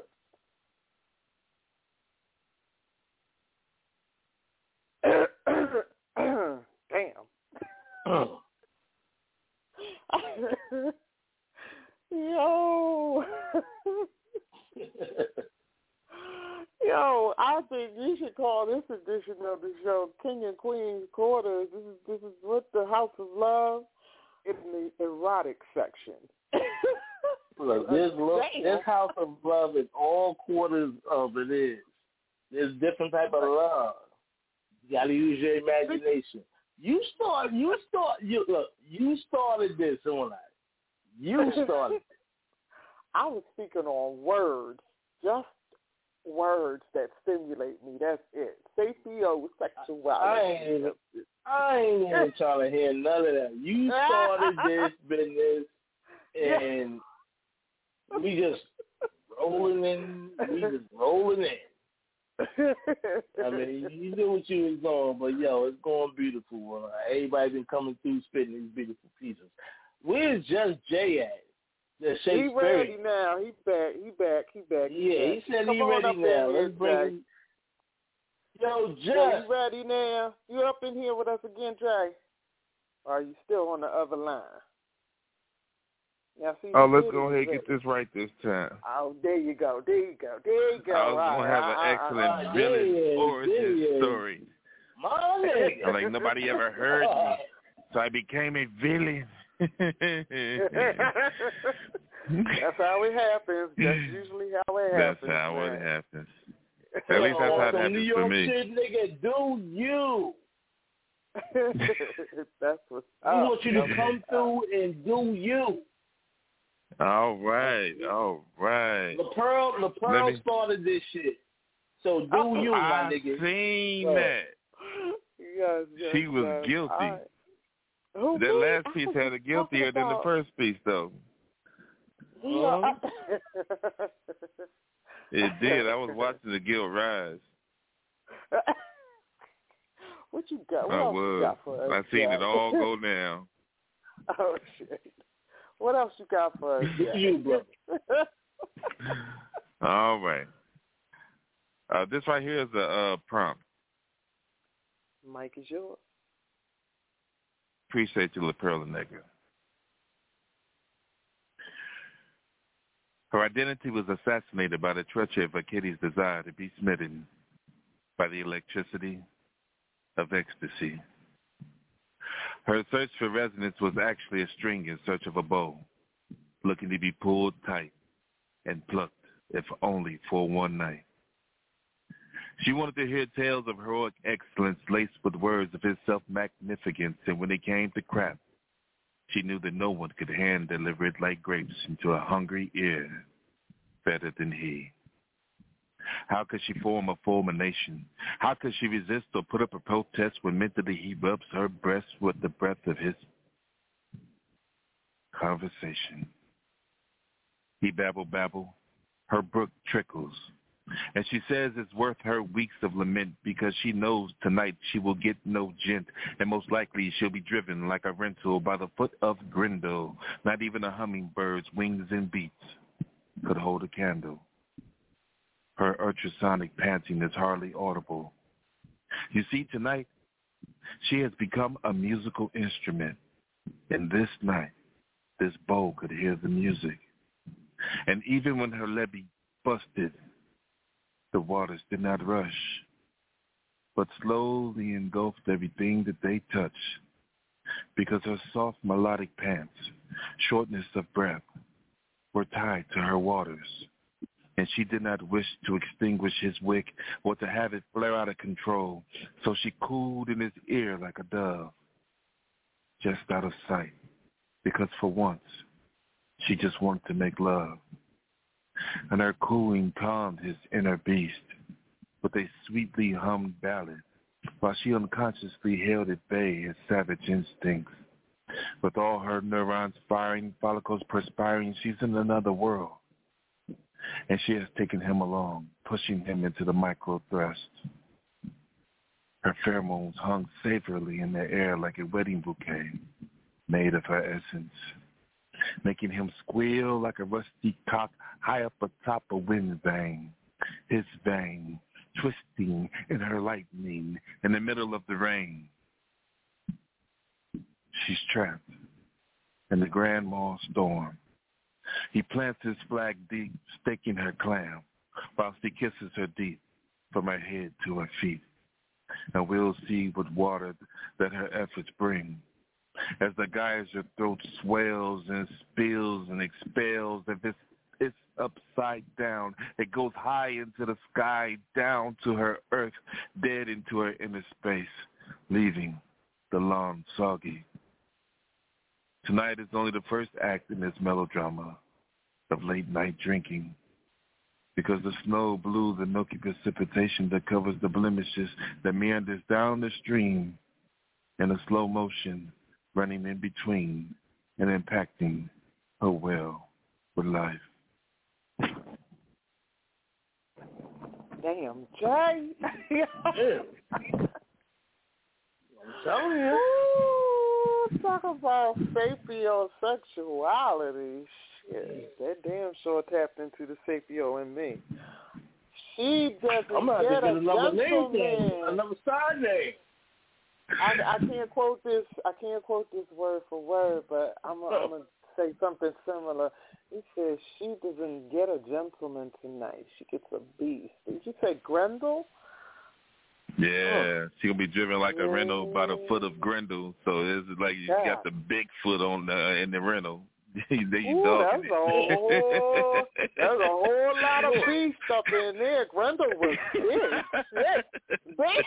M: Damn. Yo, I think you should call this edition of the show King and Queen's Quarters. This is what the House of Love in the erotic section.
F: Look, this House of Love in all quarters of it is. There's different type of love. You gotta use your imagination. You started this, on that. You started it.
M: I was speaking on words, just words that stimulate me. That's it. Sapiosexuality.
F: I ain't even trying to hear none of that. You started this business, and we just rolling in. I mean, you knew what you was doing, but yo, it's going beautiful. Everybody been coming through spitting these beautiful pieces. Where's Just Jay at?
M: He ready now. He back.
F: Yeah, he said he ready now. Let's bring him. Yo, Just.
M: You ready now? You up in here with us again, Jay? Or are you still on the other line? Now, see,
A: let's go ahead and get this right this time.
M: Oh, there you go.
A: I was going to have an excellent villain origin story. I'm like, nobody ever heard me, so I became a villain.
M: That's how it happens. That's usually how it happens.
A: That's how it happens. At least that's how it happens
F: New York
A: for me.
F: Shit, nigga, do you?
M: That's what's
F: up. I want you to come through and do you.
A: All right.
F: The Pearl started this shit. So do you, my nigga.
A: I seen that.
M: Yes,
A: she was guilty. That last piece had a guiltier than the first piece, though. It did. I was watching the guilt rise.
M: What you got? What
A: I
M: else
A: was.
M: You got for us?
A: I seen it all go down.
M: Oh, shit. What else you got for us?
F: You, brother.
A: All right. This right here is a prompt.
M: Mike is yours.
A: Appreciate you, La Perla Negra. Her identity was assassinated by the treachery of her kitty's desire to be smitten by the electricity of ecstasy. Her search for resonance was actually a string in search of a bow, looking to be pulled tight and plucked, if only for one night. She wanted to hear tales of heroic excellence laced with words of his self-magnificence, and when it came to crap, she knew that no one could hand-deliver it like grapes into a hungry ear better than he. How could she form a fulmination? How could she resist or put up a protest when mentally he rubs her breast with the breath of his conversation? He babble, her brook trickles, and she says it's worth her weeks of lament because she knows tonight she will get no gent, and most likely she'll be driven like a rental by the foot of Grendel. Not even a hummingbird's wings and beats could hold a candle. Her ultrasonic panting is hardly audible. You see, tonight, she has become a musical instrument. And this night, this bow could hear the music. And even when her levee busted, the waters did not rush, but slowly engulfed everything that they touched, because her soft melodic pants, shortness of breath, were tied to her waters.
I: and she did not wish to extinguish his wick or to have it flare out of control, so she cooed in his ear like a dove, just out of sight, because for once, she just wanted to make love. And her cooing calmed his inner beast with a sweetly hummed ballad, while she unconsciously held at bay his savage instincts. With all her neurons firing, follicles perspiring, she's in another world. And she has taken him along, pushing him into the micro-thrust. Her pheromones hung savorily in the air like a wedding bouquet made of her essence, making him squeal like a rusty cock high up atop a wind vane, his vein twisting in her lightning in the middle of the rain. She's trapped in the grand mal storm. He plants his flag deep, staking her clam, whilst he kisses her deep from her head to her feet. And we'll see what water that her efforts bring, as the geyser throat swells and spills and expels. If it's upside down, it goes high into the sky, down to her earth, dead into her inner space, leaving the lawn soggy. Tonight is only the first act in this melodrama of late-night drinking, because the snow blew the milky precipitation that covers the blemishes that meanders down the stream in a slow motion, running in between and impacting her well with life.
M: Damn, Jay.
F: Yeah. I'm telling you.
M: Ooh, talk about sapiosexuality. Shit, that damn sure tapped into the sapio in me. She doesn't get a gentleman.
F: Another side name.
M: I can't quote this. I can't quote this word for word, but I'm gonna say something similar. He says she doesn't get a gentleman tonight. She gets a beast. Did you say Grendel?
I: Yeah, she gonna be driven like a rental by the foot of Grendel. So it's like you got the big foot on in the rental. There you
M: that's a whole lot of beast up in there. Grendel was big.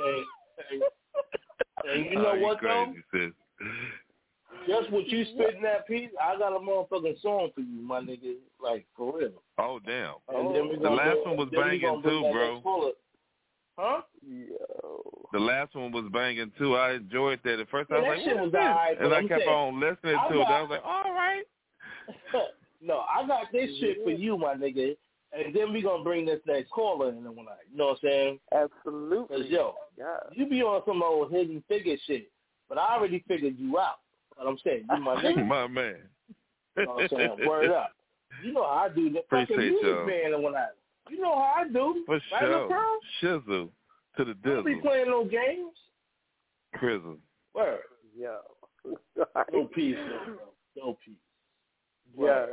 F: And you know what though? Just what you spit in that piece, I got a motherfucking song for you, my nigga. Like for real.
I: Oh damn!
F: And then
I: the last one was banging too, bro.
F: Huh?
M: Yo.
I: The last one was banging too. I enjoyed that. At first I was
F: that
I: like,
F: shit was alright,
I: and I kept on listening to it. I was like, all right.
F: No, I got this shit for you, my nigga. And then we gonna bring this next caller in one night. You know what I'm saying?
M: Absolutely.
F: Cause yo, you be on some old hidden figure shit, but I already figured you out. What I'm saying, you my nigga.
I: My man.
F: You know what I'm saying? Word up. You know how I do the fucking music man and when I. You know how I do.
I: For sure. Shizzle to the dizzle.
F: I don't be playing no games.
I: Crizzle.
F: Word.
M: Yo.
F: No peace, bro. No peace.
M: Yes.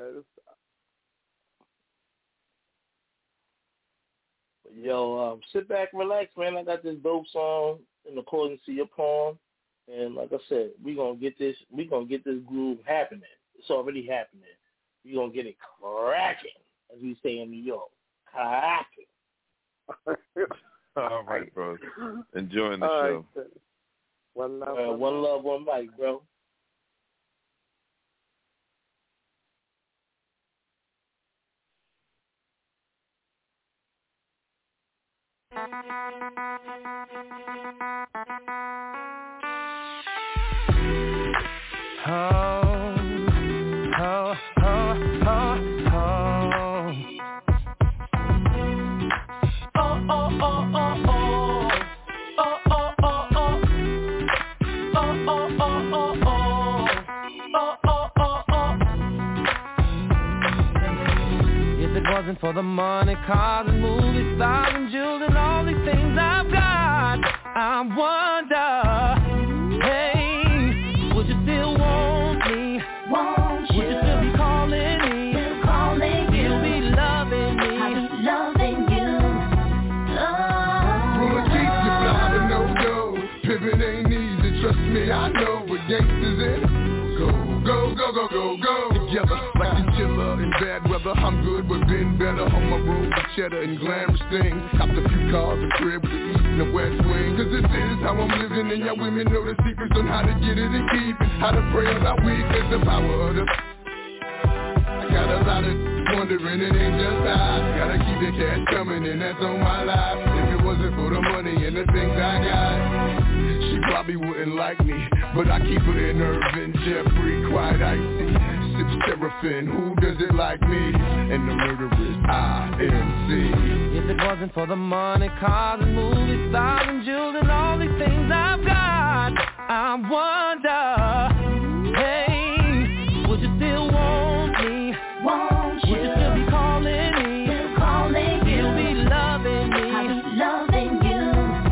F: Yo, sit back, relax, man. I got this dope song in accordance to your poem, and like I said, we gonna get this groove happening. It's already happening. We gonna get it cracking, as we say in New York, cracking.
I: All right, bro. Enjoying the show.
M: Right. One love,
F: one mic, bro.
H: Wasn't for the money, cars and movie stars and jewels and all these things I've got, I wonder, hey, would you still want me? Would you still be calling me? Still be loving me?
N: I'll be loving you.
O: Wanna keep you fly but no go. Pimpin' ain't easy, trust me, I know. But gangsters in, go, go, go, go, go, go. Together like the killer in bad weather. I'm good, but been better. On my road with cheddar and glamorous things. Copped a few cars, a crib with the east and the west wing. Cause this is how I'm living, and y'all women know the secrets on how to get it and keep it. How to pray on our weak, there's the power of the... I got a lot of wondering, it ain't just I. Gotta keep the cash coming, and that's on my life. If it wasn't for the money and the things I got, she probably wouldn't like me. But I keep her in Irvin, Jeffrey, quite icy. Sips Terrafin, who does it like me? And the murderous INC.
H: If it wasn't for the money, cars and movie stars and jewels and all these things I've got, I wonder, hey, would you still want me? Won't you? Would you still be calling me? Still calling you? Still be loving me? I'll be loving you.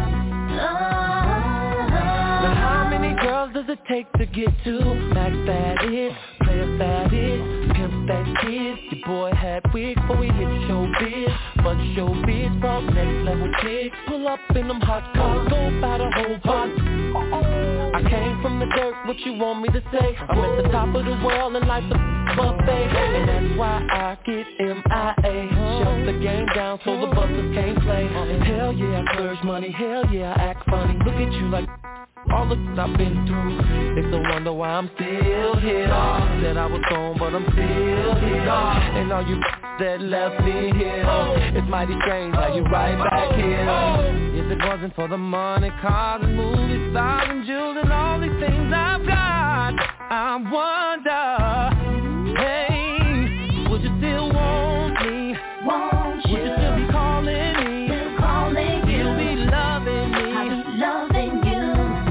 H: Now how many girls does it take to get to max that is? Player that is, pimp that kid. Your boy had wigs before we hit showbiz. But showbiz brought next level chicks. Pull up in them hot cars, go by the whole pot. I came from the dirt, what you want me to say? I'm at the top of the world and life's a buffet. And that's why I get MIA. Shut the game down so the buzzers can't play. Hell yeah, I splurge money, hell yeah, I act funny. Look at you like all the I've been through. It's a wonder why I'm still here. Said I was gone, but I'm still here. And all you that left me here, it's mighty strange how you right back here. If it wasn't for the money, cars and movie stars and jewels and all these things I've got, I wonder, hey, would you still want me? Won't you? Would you still be calling me? Still calling you? Still be loving me? I'll be loving you.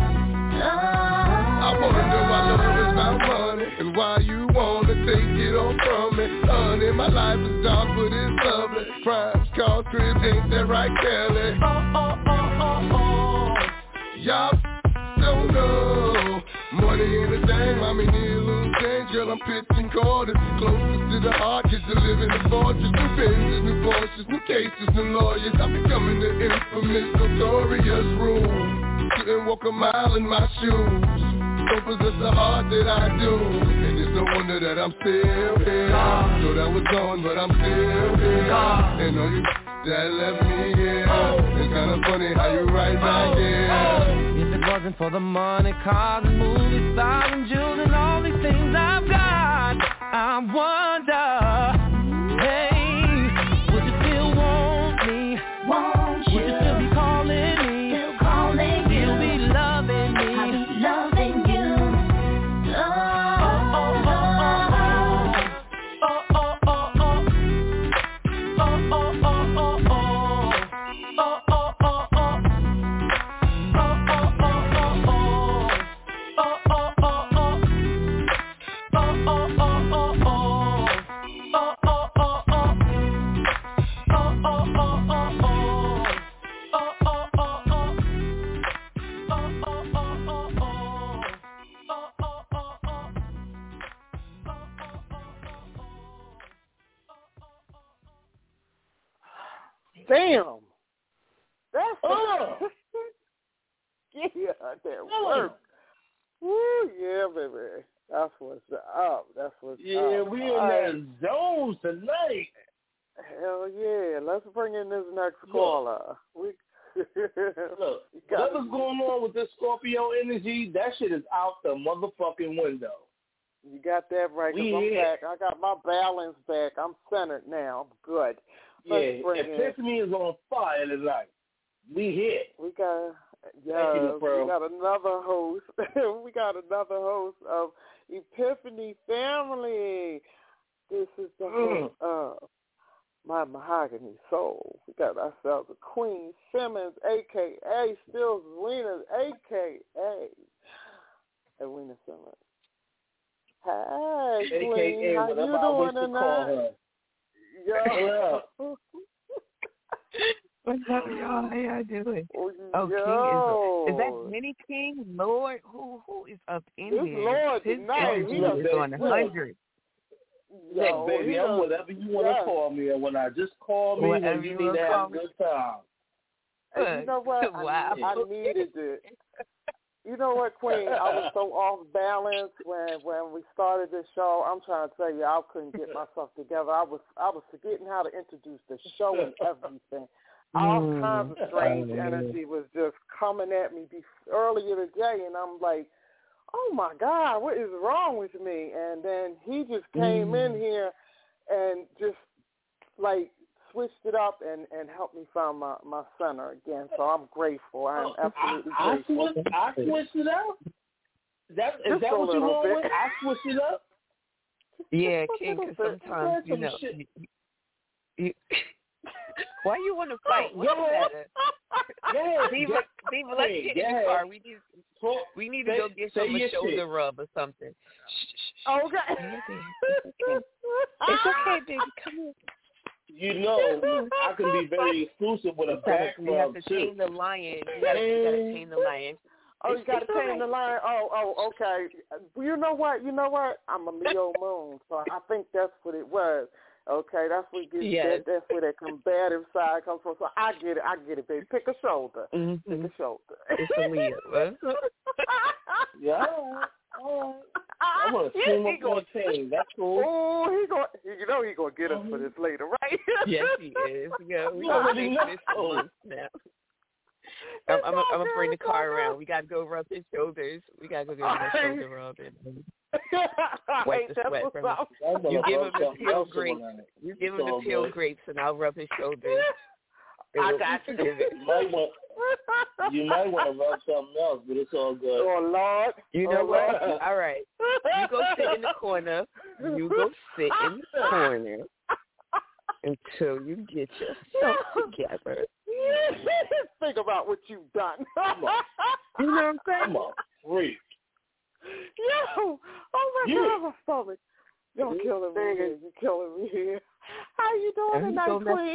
O: I wanna know why love is about money, and why you wanna take it all from me. Honey, my life is dark, but it's lovely. Crimes, cause cribs, ain't that right, Kelly? Y'all don't know. Money ain't a thing, mommy need a little change. Girl, I'm pitching quarters, closest to the heart, kids to live in the fortress. New Benzes, new Porsches, new cases, new lawyers. I'm becoming the infamous, notorious rule. Couldn't walk a mile in my shoes. Don't possess the heart that I do. And it's no wonder that I'm still here. Thought I was gone, but I'm still here. And all you that left me here, it's kinda funny how you right back here.
H: If it wasn't for the money, cars and movie stars and jewels and all these things I've got, I wonder, hey, would you still want me? Won't you? Would you still be calling me? Still calling you? Still be loving me? I'll be loving you.
M: Damn. That's yeah, that work. Woo, yeah, baby. That's what's up. That's what's up.
F: Yeah, we in that zone tonight.
M: Hell yeah. Let's bring in this next caller.
F: Look, whatever's going on with this Scorpio energy, that shit is out the motherfucking window.
M: You got that right, because I'm back. I got my balance back. I'm centered now. I'm good.
F: Epiphany is on fire tonight. We here.
M: We got another host. We got another host of Epiphany Family. This is the host of My Mahogany Soul. We got ourselves a Queen Simmons, a.k.a. Still Zelina, a.k.a. Edwina Simmons. Hi, Queen. How you doing tonight?
N: Yeah. What's up, y'all? How y'all doing? King is that Mini King? Lord, who is up in
M: it's
N: here?
M: Lord
N: His
M: tonight.
N: energy is on 100.
F: Look, baby, I'm whatever you want to call me, and when I just call me, when you need to have a good time.
M: And you know what?
N: Wow.
M: I needed it. You know what, Queen? I was so off balance when we started this show. I'm trying to tell you, I couldn't get myself together. I was forgetting how to introduce the show and everything. All kinds of strange energy was just coming at me earlier today, and I'm like, oh my God, what is wrong with me? And then he just came in here and just like switched it up and helped me find my center again. So I'm grateful. I am absolutely grateful.
F: I switched it up? Is that what you want with? I switched it up?
N: Yeah, King, because sometimes, you know, you why you want to fight? What's better? Diva, let's get in the car. We need to go get some shoulder rub or something.
M: Okay.
N: It's okay, baby. Come here.
F: You know, I can be very exclusive with a back rub, too.
N: You have to tame the lion. You gotta tame the lion.
M: Oh, you got to tame the lion. Oh, okay. You know what? I'm a Leo moon, so I think that's what it was. Okay, that's what gets that's where that combative side comes from. So I get it, baby. Pick a shoulder.
N: Mm-hmm.
M: Pick a shoulder.
N: It's a Leo, right?
F: Yeah. All right. I'm gonna swim up on team. That's cool.
M: Oh, he's gonna get us for this later, right?
N: Yes, he is. Yeah, we gonna make this now. I'm gonna bring the car around. We gotta go rub his shoulders. We gotta go get him a shoulder rub and wipe the sweat from him. You give him the peel grapes. You give him the peel grapes, and I'll rub his shoulders.
M: I got you.
F: You might want to rub something else, but it's all good.
M: Oh, Lord.
N: You know what? All right. You go sit in the corner. Until you get yourself together.
M: Think about what you've done.
N: You know what I'm saying?
F: I'm a freak.
M: Yo, oh my God, my stomach. You're killing me here. You're killing me here. How you doing tonight, Queen?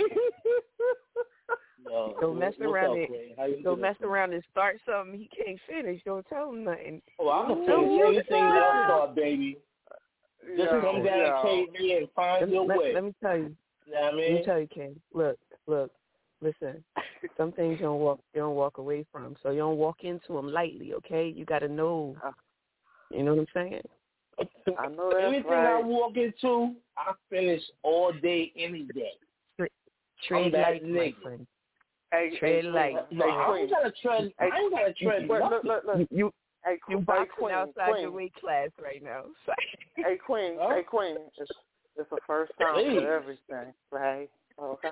N: Don't mess around it. Don't mess around and start something he can't finish. Don't tell him nothing.
F: Oh, I'm going to finish anything that I start, baby. Just come down and take me and find your way.
N: Let me tell you.
F: You know what I mean?
N: Let me tell you, Ken. Look. Listen. Some things you don't walk away from. So you don't walk into them lightly, okay? You got to know. You know what I'm saying?
M: I know that's
F: anything
M: right.
F: I walk into, I finish all day, any day.
N: Tread light, my friend. Tread light.
F: No, I ain't got to tread. I ain't got to tread.
N: Look. You boxing outside your weight class right now.
M: Hey, Queen. Hey, Queen. It's the first time for everything, right? Okay.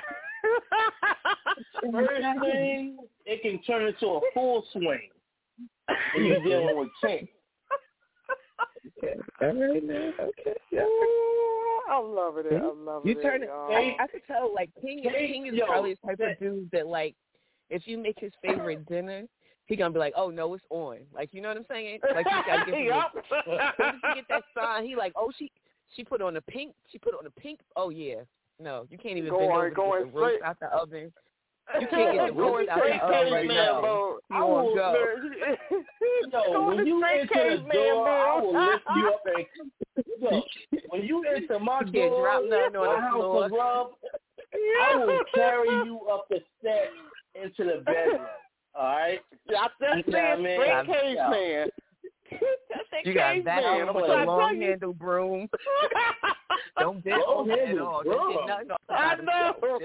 F: First swing, it can turn into a full swing when you're dealing with Tank.
N: Okay. All right, man. Okay. Yeah.
M: I'm loving it.
N: You turn it. I could tell, like, King is probably the type of dude that, like, if you make his favorite dinner, he gonna be like, oh no, it's on. Like, you know what I'm saying? Like, you gotta give him you get that sign. He like, oh, she put on the pink. Oh yeah. No, you can't even bend over to get the roast out the oven. You can't get the roast out the oven right now.
F: I will go. No, when you enter the door, I will lift you up and when you enter my door, my house of love, I will carry you up the steps into the bedroom. All right?
M: That's straight caveman.
N: You got that with a long handle broom. Don't bend over at all.
M: I know.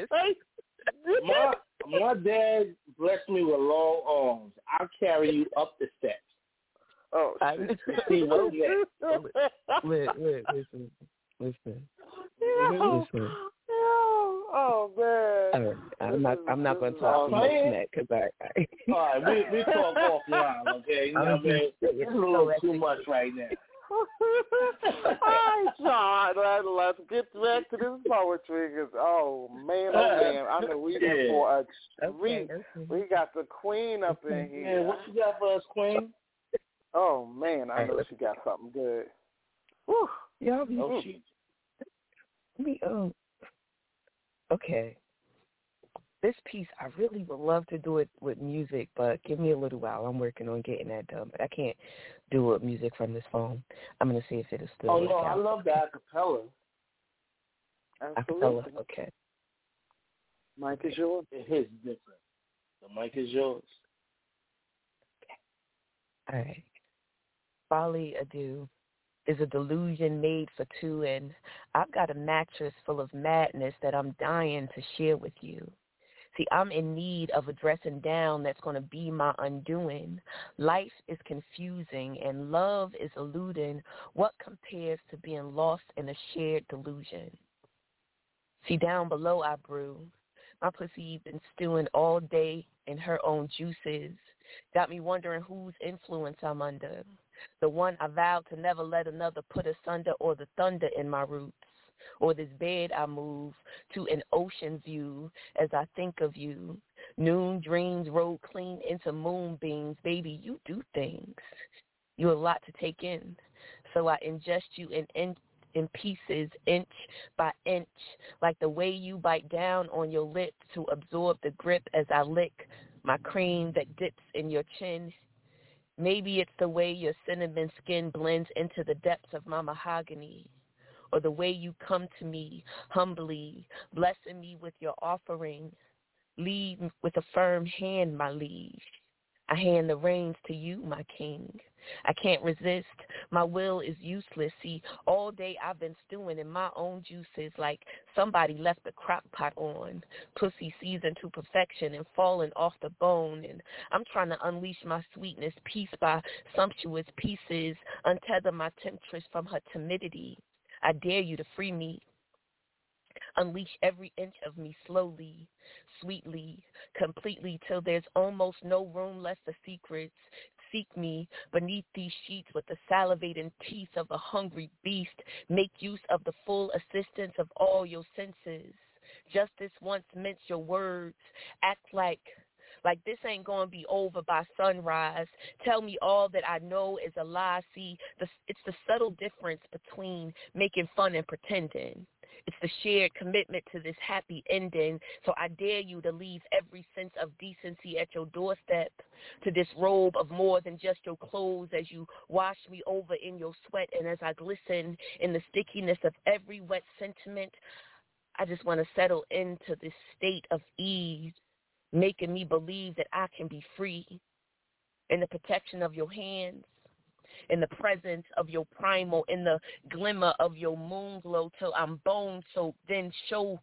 F: My dad blessed me with long arms. I'll carry you up the steps.
M: Oh,
N: Listen.
M: Oh man.
N: I'm not going to talk too much smack because
F: All right, we talk offline, okay? You know what I mean? It's a little too much right now.
M: All right, John. Let's get back to this poetry. Oh man, I know we in for a treat. We got the Queen up in here.
F: Yeah, what you got for us, Queen?
M: Oh man, I know she got something good. Whew.
N: Yeah, okay. This piece, I really would love to do it with music, but give me a little while. I'm working on getting that done, but I can't do it with music from this phone. I'm going to see if it is still.
F: Oh, no, I love the acapella.
M: Absolutely.
N: Acapella, okay.
M: Mic is yours.
F: It is different. The mic is yours.
N: All right. Folly Ado is a delusion made for two, and I've got a mattress full of madness that I'm dying to share with you. See, I'm in need of a dressing down that's going to be my undoing. Life is confusing and love is eluding what compares to being lost in a shared delusion. See, down below I brew. My pussy been stewing all day in her own juices. Got me wondering whose influence I'm under. The one I vowed to never let another put asunder, or the thunder in my roots. Or this bed I move to an ocean view as I think of you. Noon dreams roll clean into moonbeams. Baby, you do things. You're a lot to take in. So I ingest you in pieces, inch by inch, like the way you bite down on your lips to absorb the grip as I lick my cream that dips in your chin. Maybe it's the way your cinnamon skin blends into the depths of my mahogany, or the way you come to me humbly, blessing me with your offering. Lead with a firm hand, my liege. I hand the reins to you, my king. I can't resist. My will is useless. See, all day I've been stewing in my own juices like somebody left the crock pot on. Pussy seasoned to perfection and falling off the bone. And I'm trying to unleash my sweetness piece by sumptuous pieces, untether my temptress from her timidity. I dare you to free me. Unleash every inch of me slowly, sweetly, completely, till there's almost no room left for secrets. Seek me beneath these sheets with the salivating teeth of a hungry beast. Make use of the full assistance of all your senses. Justice once mince your words. Act like this ain't going to be over by sunrise. Tell me all that I know is a lie. See, it's the subtle difference between making fun and pretending. It's the shared commitment to this happy ending. So I dare you to leave every sense of decency at your doorstep, to disrobe of more than just your clothes as you wash me over in your sweat. And as I glisten in the stickiness of every wet sentiment, I just want to settle into this state of ease, making me believe that I can be free in the protection of your hands, in the presence of your primal, in the glimmer of your moon glow, till I'm bone soaked. Then show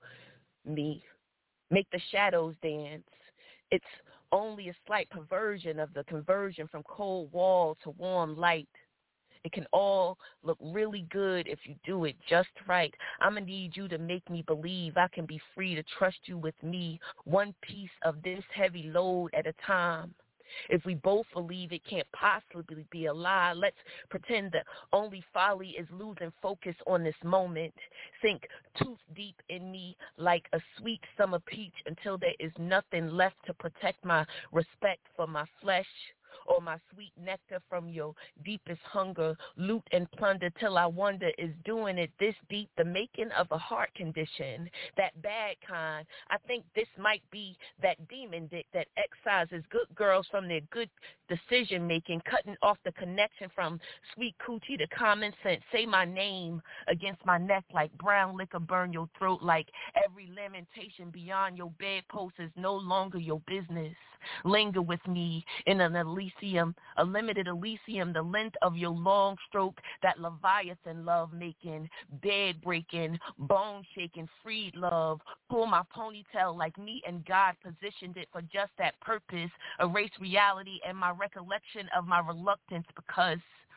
N: me, make the shadows dance. It's only a slight perversion of the conversion from cold wall to warm light. It can all look really good if you do it just right. I'm going to need you to make me believe I can be free to trust you with me, one piece of this heavy load at a time. If we both believe it can't possibly be a lie, let's pretend that only folly is losing focus on this moment. Sink tooth deep in me like a sweet summer peach until there is nothing left to protect my respect for my flesh, or my sweet nectar from your deepest hunger. Loot and plunder till I wonder, is doing it this deep the making of a heart condition? That bad kind. I think this might be that demon dick that excises good girls from their good decision making, cutting off the connection from sweet coochie to common sense. Say my name against my neck like brown liquor burn your throat, like every lamentation beyond your bedpost is no longer your business. Linger with me in an Elysium, a limited Elysium, the length of your long stroke, that Leviathan love making, bed breaking, bone shaking, freed love. Pull my ponytail like me and God positioned it for just that purpose. Erase reality and my recollection of my reluctance, because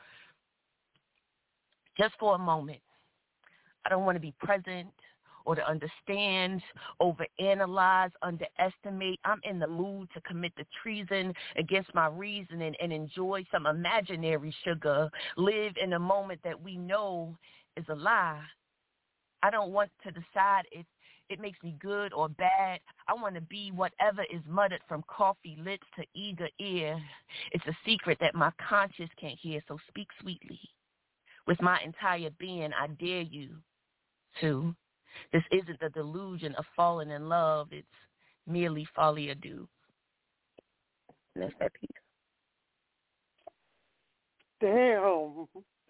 N: just for a moment, I don't want to be present or to understand, overanalyze, underestimate. I'm in the mood to commit the treason against my reasoning and enjoy some imaginary sugar. Live in a moment that we know is a lie. I don't want to decide if it makes me good or bad. I want to be whatever is muttered from coffee lips to eager ear. It's a secret that my conscience can't hear, so speak sweetly. With my entire being, I dare you to. This isn't the delusion of falling in love. It's merely folly ado. And that's that piece.
M: Damn.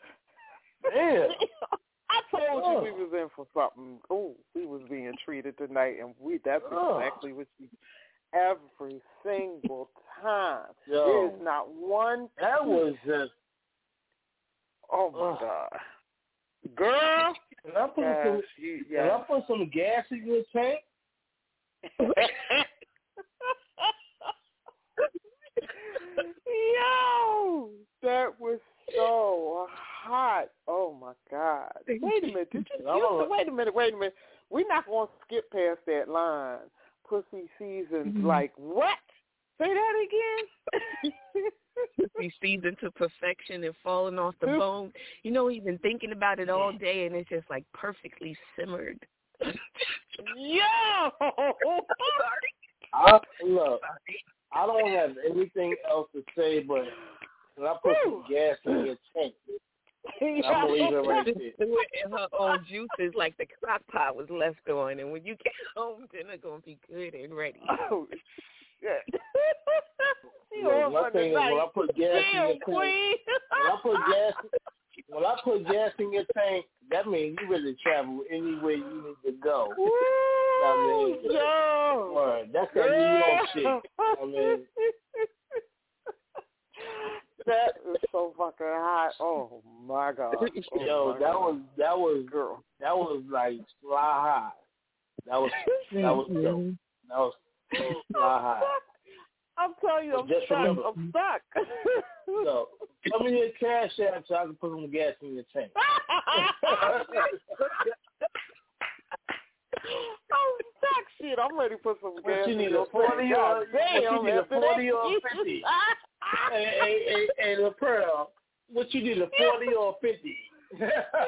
M: I told you we was in for something. Oh, we was being treated tonight, and that's exactly what she every single time. There's not one.
F: That was just.
M: Oh my God, girl!
F: Can I put some gas in your tank?
M: Yo, that was so hot. Oh my God! Wait a minute. Did you? Wait a minute. We're not going to skip past that line. Pussy seasons like what? Say that again.
N: Pussy seasoned to perfection and falling off the bone. You know, he's been thinking about it all day, and it's just like perfectly simmered.
M: Yo!
F: Look, I don't have anything else to say, but when I put some gas in your tank, I'm leaving right there.
N: And her own juices, like the crock pot was left on, and when you get home, dinner gonna be good and ready.
M: Oh, shit.
F: One thing is when I put gas in your tank, when I put gas in your tank, that means you ready to travel anywhere you need to go. That's that New York shit. I mean,
M: that is so fucking hot. Oh my God.
F: Yo, that was girl. That was like fly high. That was fly high.
M: I'm telling you, I'm stuck.
F: So, tell me your cash app so I can put some gas in your tank.
M: I'm stuck, shit. I'm ready to put some gas in your tank.
F: You need a 40 or 50? Hey, La Pearl, what you need, a 40 or 50? I'm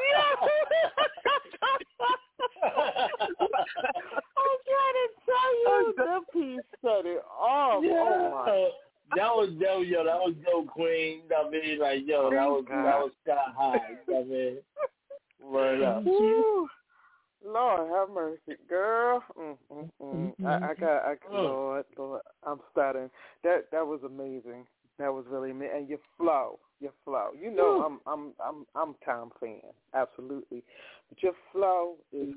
M: trying to tell you, the piece set it off. Yeah. Oh my.
F: That was dope, Queen. I mean, like, yo, that was sky high. I mean, word up.
M: Lord have mercy, girl. Lord, I'm stuttering. That was amazing. That was really amazing. And your flow. You know, I'm Tom fan, absolutely. But your flow is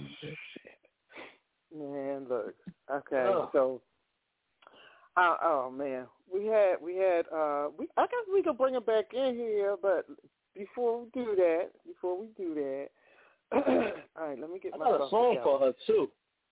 M: man. Look, okay, so. Oh man, we had. I guess we could bring it back in here, but before we do that, all right, let me get my.
F: I got a song for her too.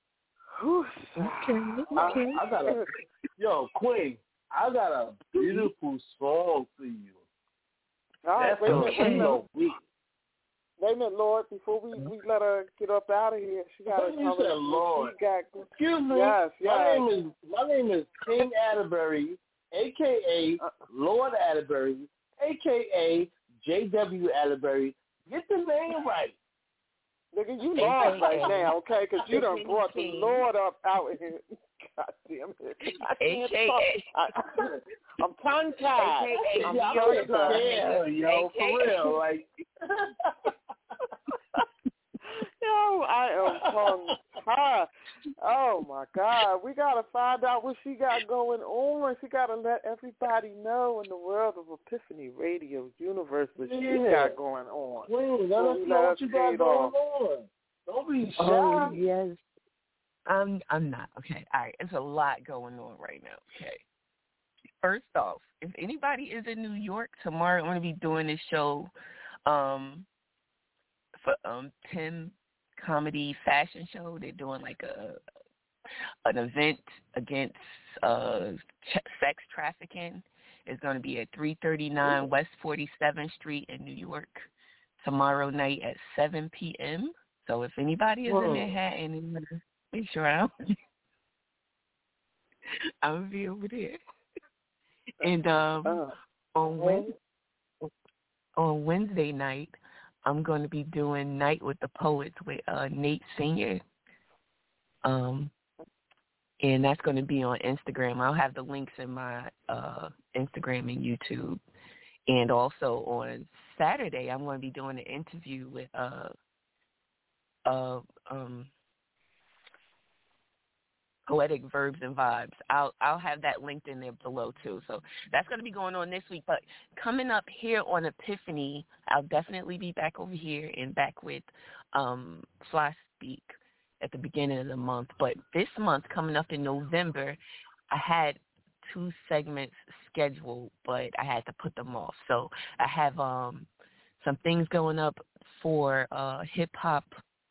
N: Okay.
F: I got yo, Queen. I got a beautiful song for you.
M: All right,
F: That's
M: wait a minute. Wait a minute, Lord. Before we let her get up out of here, she got to
F: you said Lord. Excuse me.
M: Yes.
F: My name is King Atterbury, a.k.a. Lord Atterbury, a.k.a. J.W. Atterbury. Get the name right.
M: Nigga, you lost right now, okay? Because you done brought the Lord up out here. God damn it. I can't talk. I'm tongue-tied. I'm tongue-tied.
F: Yo, for real. Like...
M: Yo, I am tongue-tied. Oh, my God. We got to find out what she got going on. She got to let everybody know in the world of Epiphany Radio Universe what she got going on.
F: Wait, let us know what you got going on. Don't be shy.
N: Oh, yes. I'm not. Okay. All right. It's a lot going on right now. Okay. First off, if anybody is in New York, tomorrow I'm going to be doing this show for Tim Comedy Fashion Show. They're doing like an event against sex trafficking. It's going to be at 339 West 47th Street in New York tomorrow night at 7 p.m. So if anybody is in Manhattan, make sure I'll be over there. And on Wednesday night, I'm going to be doing Night with the Poets with Nate Senior. And that's going to be on Instagram. I'll have the links in my Instagram and YouTube. And also on Saturday, I'm going to be doing an interview with Poetic Verbs and Vibes. I'll have that linked in there below too. So that's going to be going on this week. But coming up here on Epiphany, I'll definitely be back over here and back with Fly Speak at the beginning of the month. But this month, coming up in November, I had 2 segments scheduled, but I had to put them off. So I have some things going up for the hip hop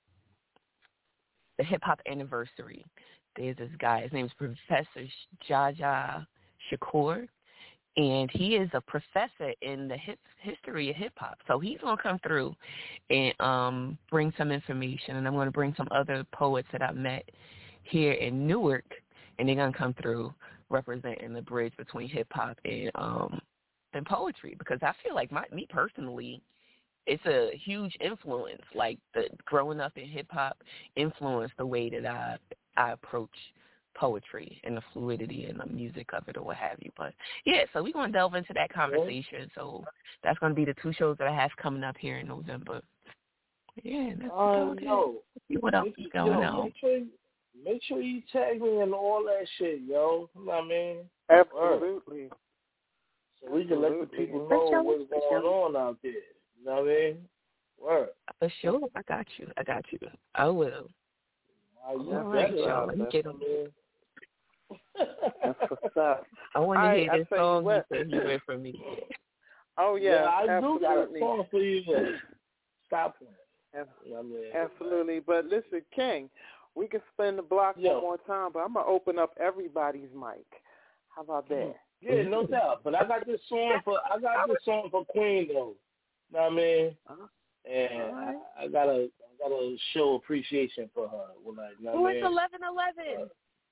N: anniversary. There's this guy. His name is Professor Jaja Shakur, and he is a professor in the history of hip hop. So he's gonna come through and bring some information, and I'm gonna bring some other poets that I met here in Newark, and they're gonna come through representing the bridge between hip hop and poetry, because I feel like me personally, it's a huge influence. Like the growing up in hip hop influenced the way that I approach poetry and the fluidity and the music of it or what have you. But yeah, so we're gonna delve into that conversation. So that's gonna be the 2 shows that I have coming up here in November. Yeah, that's what else is going on.
F: Make sure you tag me in all that shit, yo. You know what I mean?
M: Absolutely.
F: So we can let the people know what's going on out there. You know what I mean? Word.
N: For sure. I got you. I will. All right, y'all. Let me get them.
M: That's what's up.
N: I want to hear this song you said you read from me.
M: Oh, yeah,
F: I
M: absolutely.
F: do got a song for you. Stop playing.
M: Absolutely. But listen, King, we can spin the block one more time, but I'm going to open up everybody's mic. How about that?
F: Yeah, no doubt. But I got this song for Queen, though. You know what I mean? And I gotta show appreciation for her. Who
N: is 1111?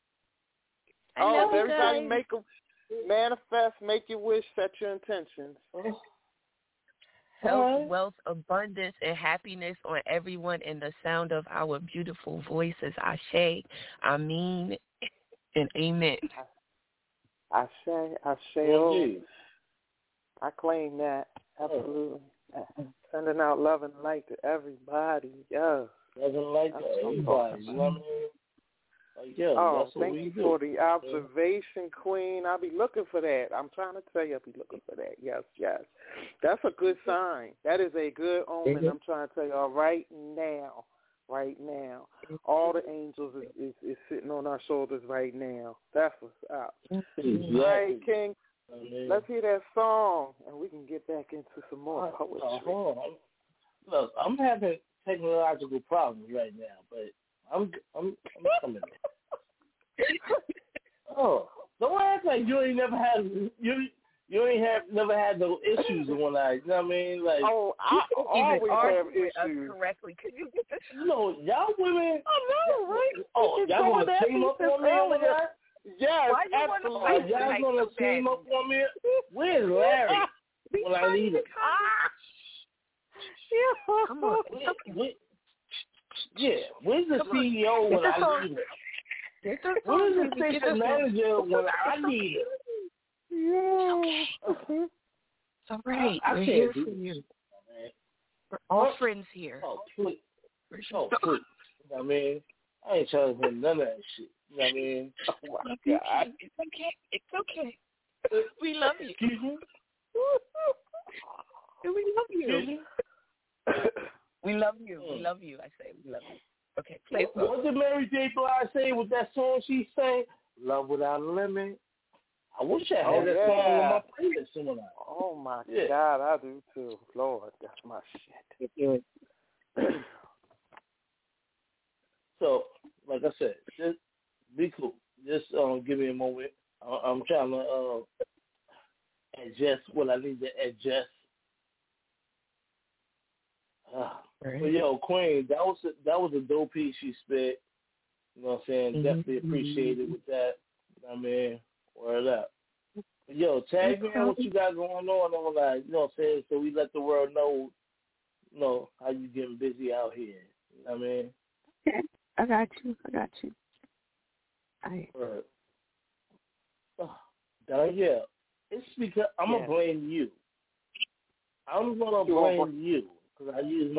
M: Everybody manifest, make your wish, set your intentions.
N: Health, wealth, abundance, and happiness on everyone in the sound of our beautiful voices. Ashe, Amin, and Amen.
M: Ashe. I claim that. Absolutely. Sending out love and light to everybody. Yes.
F: Love and light to everybody. You know what I mean?
M: Thank you for the observation, Queen. I'll be looking for that. I'm trying to tell you, I'll be looking for that. Yes. That's a good sign. That is a good omen. Mm-hmm. I'm trying to tell you right now. All the angels is sitting on our shoulders right now. That's what's up.
F: Exactly.
M: All right, King. Let's hear that song, and we can get back into some more poetry.
F: Look, I'm having technological problems right now, but I'm coming. Don't act like you ain't never had never had those issues when you know what I mean? Like,
M: I always have issues.
N: Correctly, could you get this?
F: Y'all women.
M: I know, right?
F: Y'all want to team up on me over there?
M: Yes,
F: absolutely. Y'all gonna team up on me? Where's Larry when I need him?
N: Come on.
F: Where's the CEO when I need him? Where's the station manager when I need him?
M: Yeah.
N: It's all right. We're here for you. We're all friends here.
F: Please. I mean, I ain't trying to hear none of that shit. You know what I mean?
N: Oh, my God. It's okay. We love you.
F: Excuse me?
N: We love you. We love you. We love you. I say we love you. Okay, play a song.
F: What did Mary J. Blige say with that song she sang? Love Without a Limit. I wish I had that song on my playlist somewhere.
M: Oh, my God, I do too. Lord, that's my shit. So, like I said, just be cool. Just give me a moment. I'm trying to adjust what I need to adjust. But yo, Queen, that was a dope piece she spit. You know what I'm saying? Mm-hmm. Definitely appreciated with that. I mean, word up. But yo, tag me on what you got going on that, you know what I'm saying? So we let the world know, you know, how you getting busy out here. You know what I mean?
N: Okay. I got you.
F: Right. Danielle, it's because I'm gonna blame you. I'm gonna blame you because I use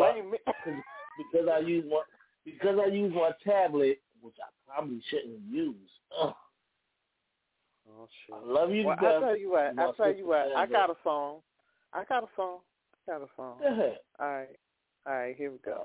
F: my tablet, which I probably shouldn't use. Oh shit! I love you.
M: Well, I'll tell you what. I got a song. Go ahead. All right. Here we go.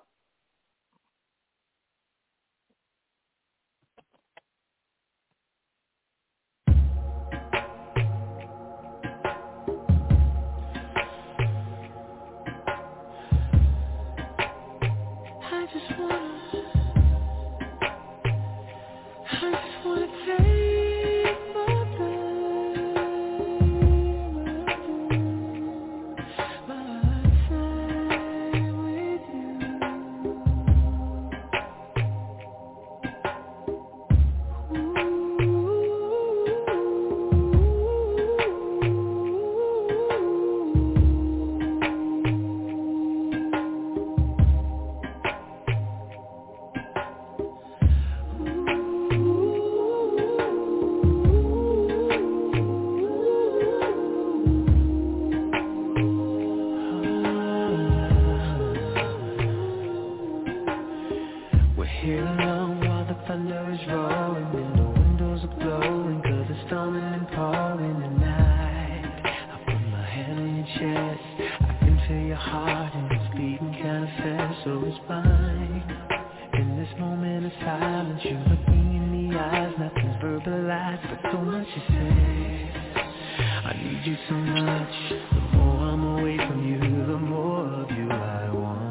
P: feel your heart and it's beating kinda fast, so it's fine. In this moment of silence, you look me in the eyes, nothing's verbalized, but so much is said. I need you so much, the more I'm away from you, the more of you I want.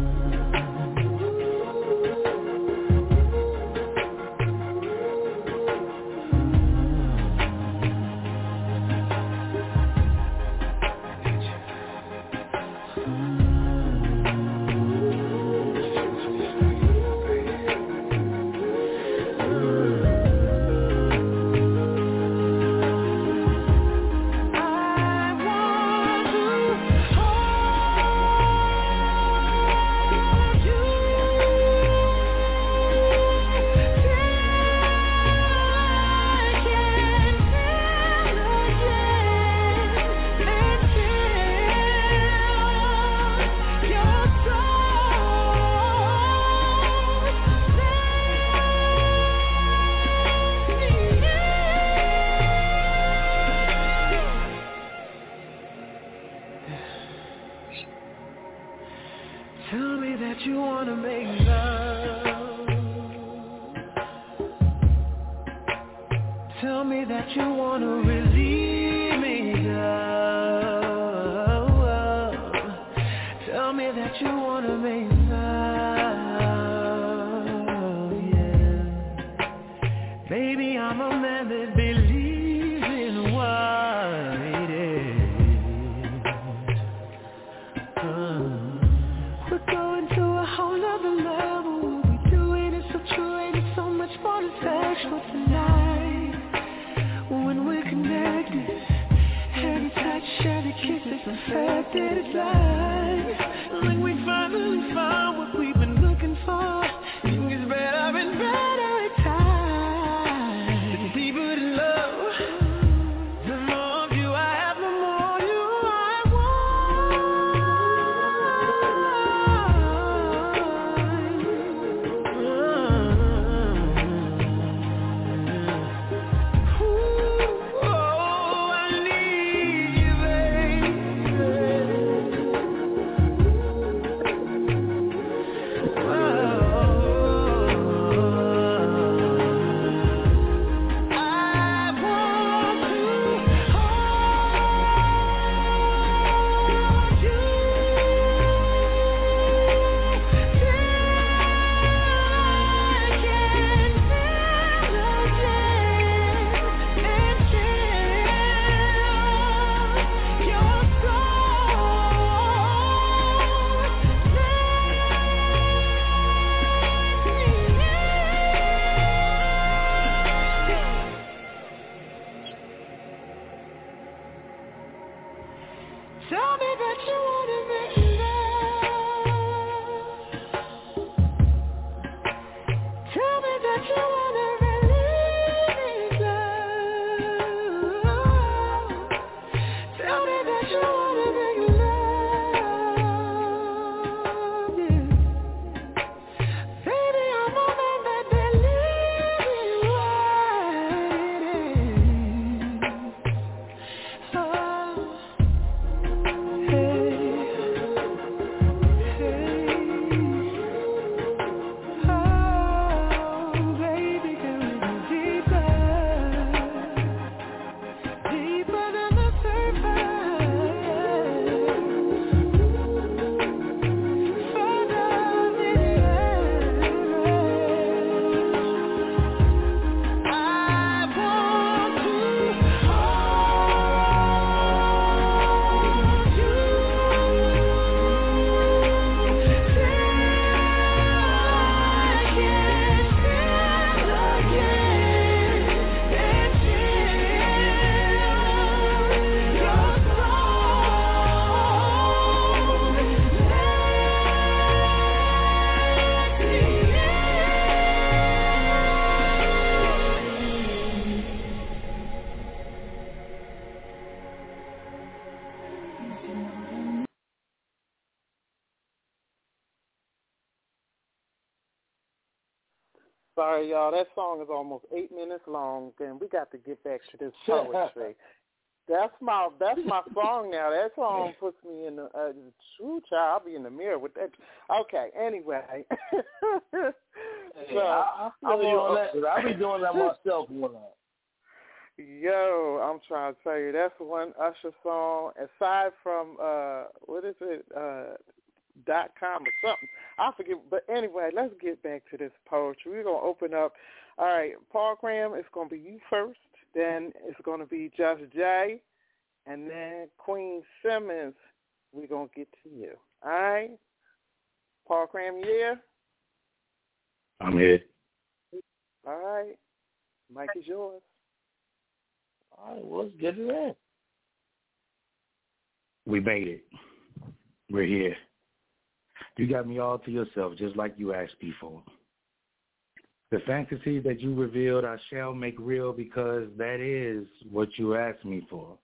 P: Tell me that you wanna make love. Tell me that you wanna relieve me, love. Tell me that you wanna make love, yeah. Baby, I'm a man that believes in what it is. We're going to a whole nother level. We're doing it so true, and it's so much more than sexual tonight. When we're connected, every touch, every kiss is perfected. It's like we finally found what we've been looking for. It gets better and better at times. It's deeper than love. The more of you I have, the more you I Tell me that you wanna make love. Tell me that you wanna release love. Tell me that you wanna make love, yeah. Baby, I'm a man that believes in what it is. Oh.
M: Sorry, y'all. That song is almost 8 minutes long, and we got to get back to this poetry. That's my song now. That song puts me in the true child. I'll be in the mirror with that. Okay, anyway.
F: Hey, I feel you on that, because I be doing that myself one night.
M: Yo, I'm trying to tell you, that's one Usher song. Aside from what is it? .com or something. I forget. But anyway, let's get back to this poetry. We're gonna open up. All right, Paul Graham, it's gonna be you first. Then it's gonna be Just Jay, and then Queen Simmons. We're gonna get to you. All right, Paul Graham, you here?
G: I'm here.
M: All right, mic is yours.
F: All right, well, let's get it in.
G: We made it. We're here. You got me all to yourself, just like you asked me for. The fantasy that you revealed, I shall make real, because that is what you asked me for.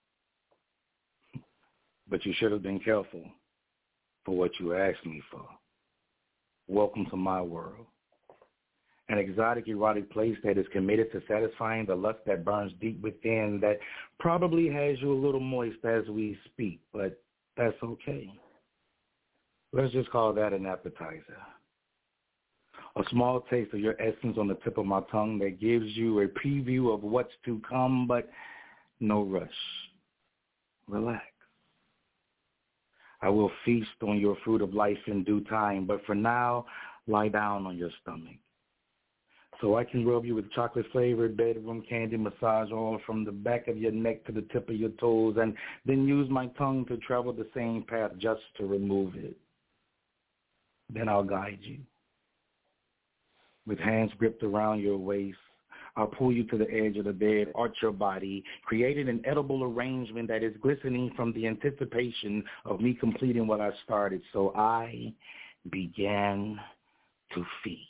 G: But you should have been careful for what you asked me for. Welcome to my world. An exotic, erotic place that is committed to satisfying the lust that burns deep within, that probably has you a little moist as we speak, but that's okay. Let's just call that an appetizer. A small taste of your essence on the tip of my tongue that gives you a preview of what's to come, but no rush. Relax. I will feast on your fruit of life in due time, but for now, lie down on your stomach, so I can rub you with chocolate-flavored bedroom candy massage oil from the back of your neck to the tip of your toes, and then use my tongue to travel the same path just to remove it. Then I'll guide you. With hands gripped around your waist, I'll pull you to the edge of the bed, arch your body, creating an edible arrangement that is glistening from the anticipation of me completing what I started. So I began to feed,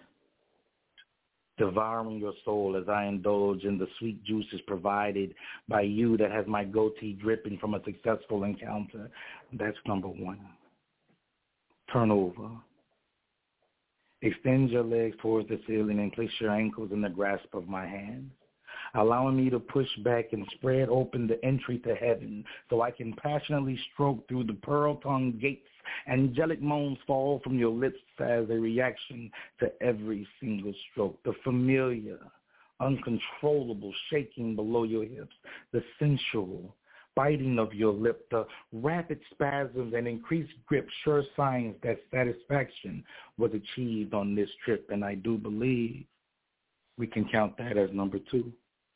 G: devouring your soul as I indulge in the sweet juices provided by you that has my goatee dripping from a successful encounter. That's number one. Turn over. Extend your legs towards the ceiling and place your ankles in the grasp of my hands, allowing me to push back and spread open the entry to heaven so I can passionately stroke through the pearl-tongued gates. Angelic moans fall from your lips as a reaction to every single stroke. The familiar, uncontrollable shaking below your hips, the sensual biting of your lip, the rapid spasms and increased grip, sure signs that satisfaction was achieved on this trip, and I do believe we can count that as number 2.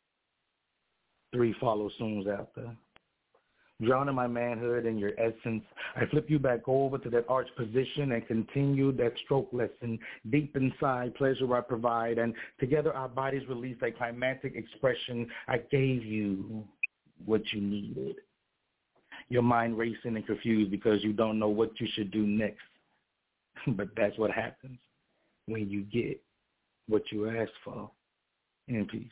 G: 3 follow soon after. Drowning my manhood in your essence, I flip you back over to that arch position and continue that stroke lesson deep inside, pleasure I provide, and together our bodies release a climactic expression. I gave you what you needed. Your mind racing and confused because you don't know what you should do next. But that's what happens when you get what you asked for. In peace.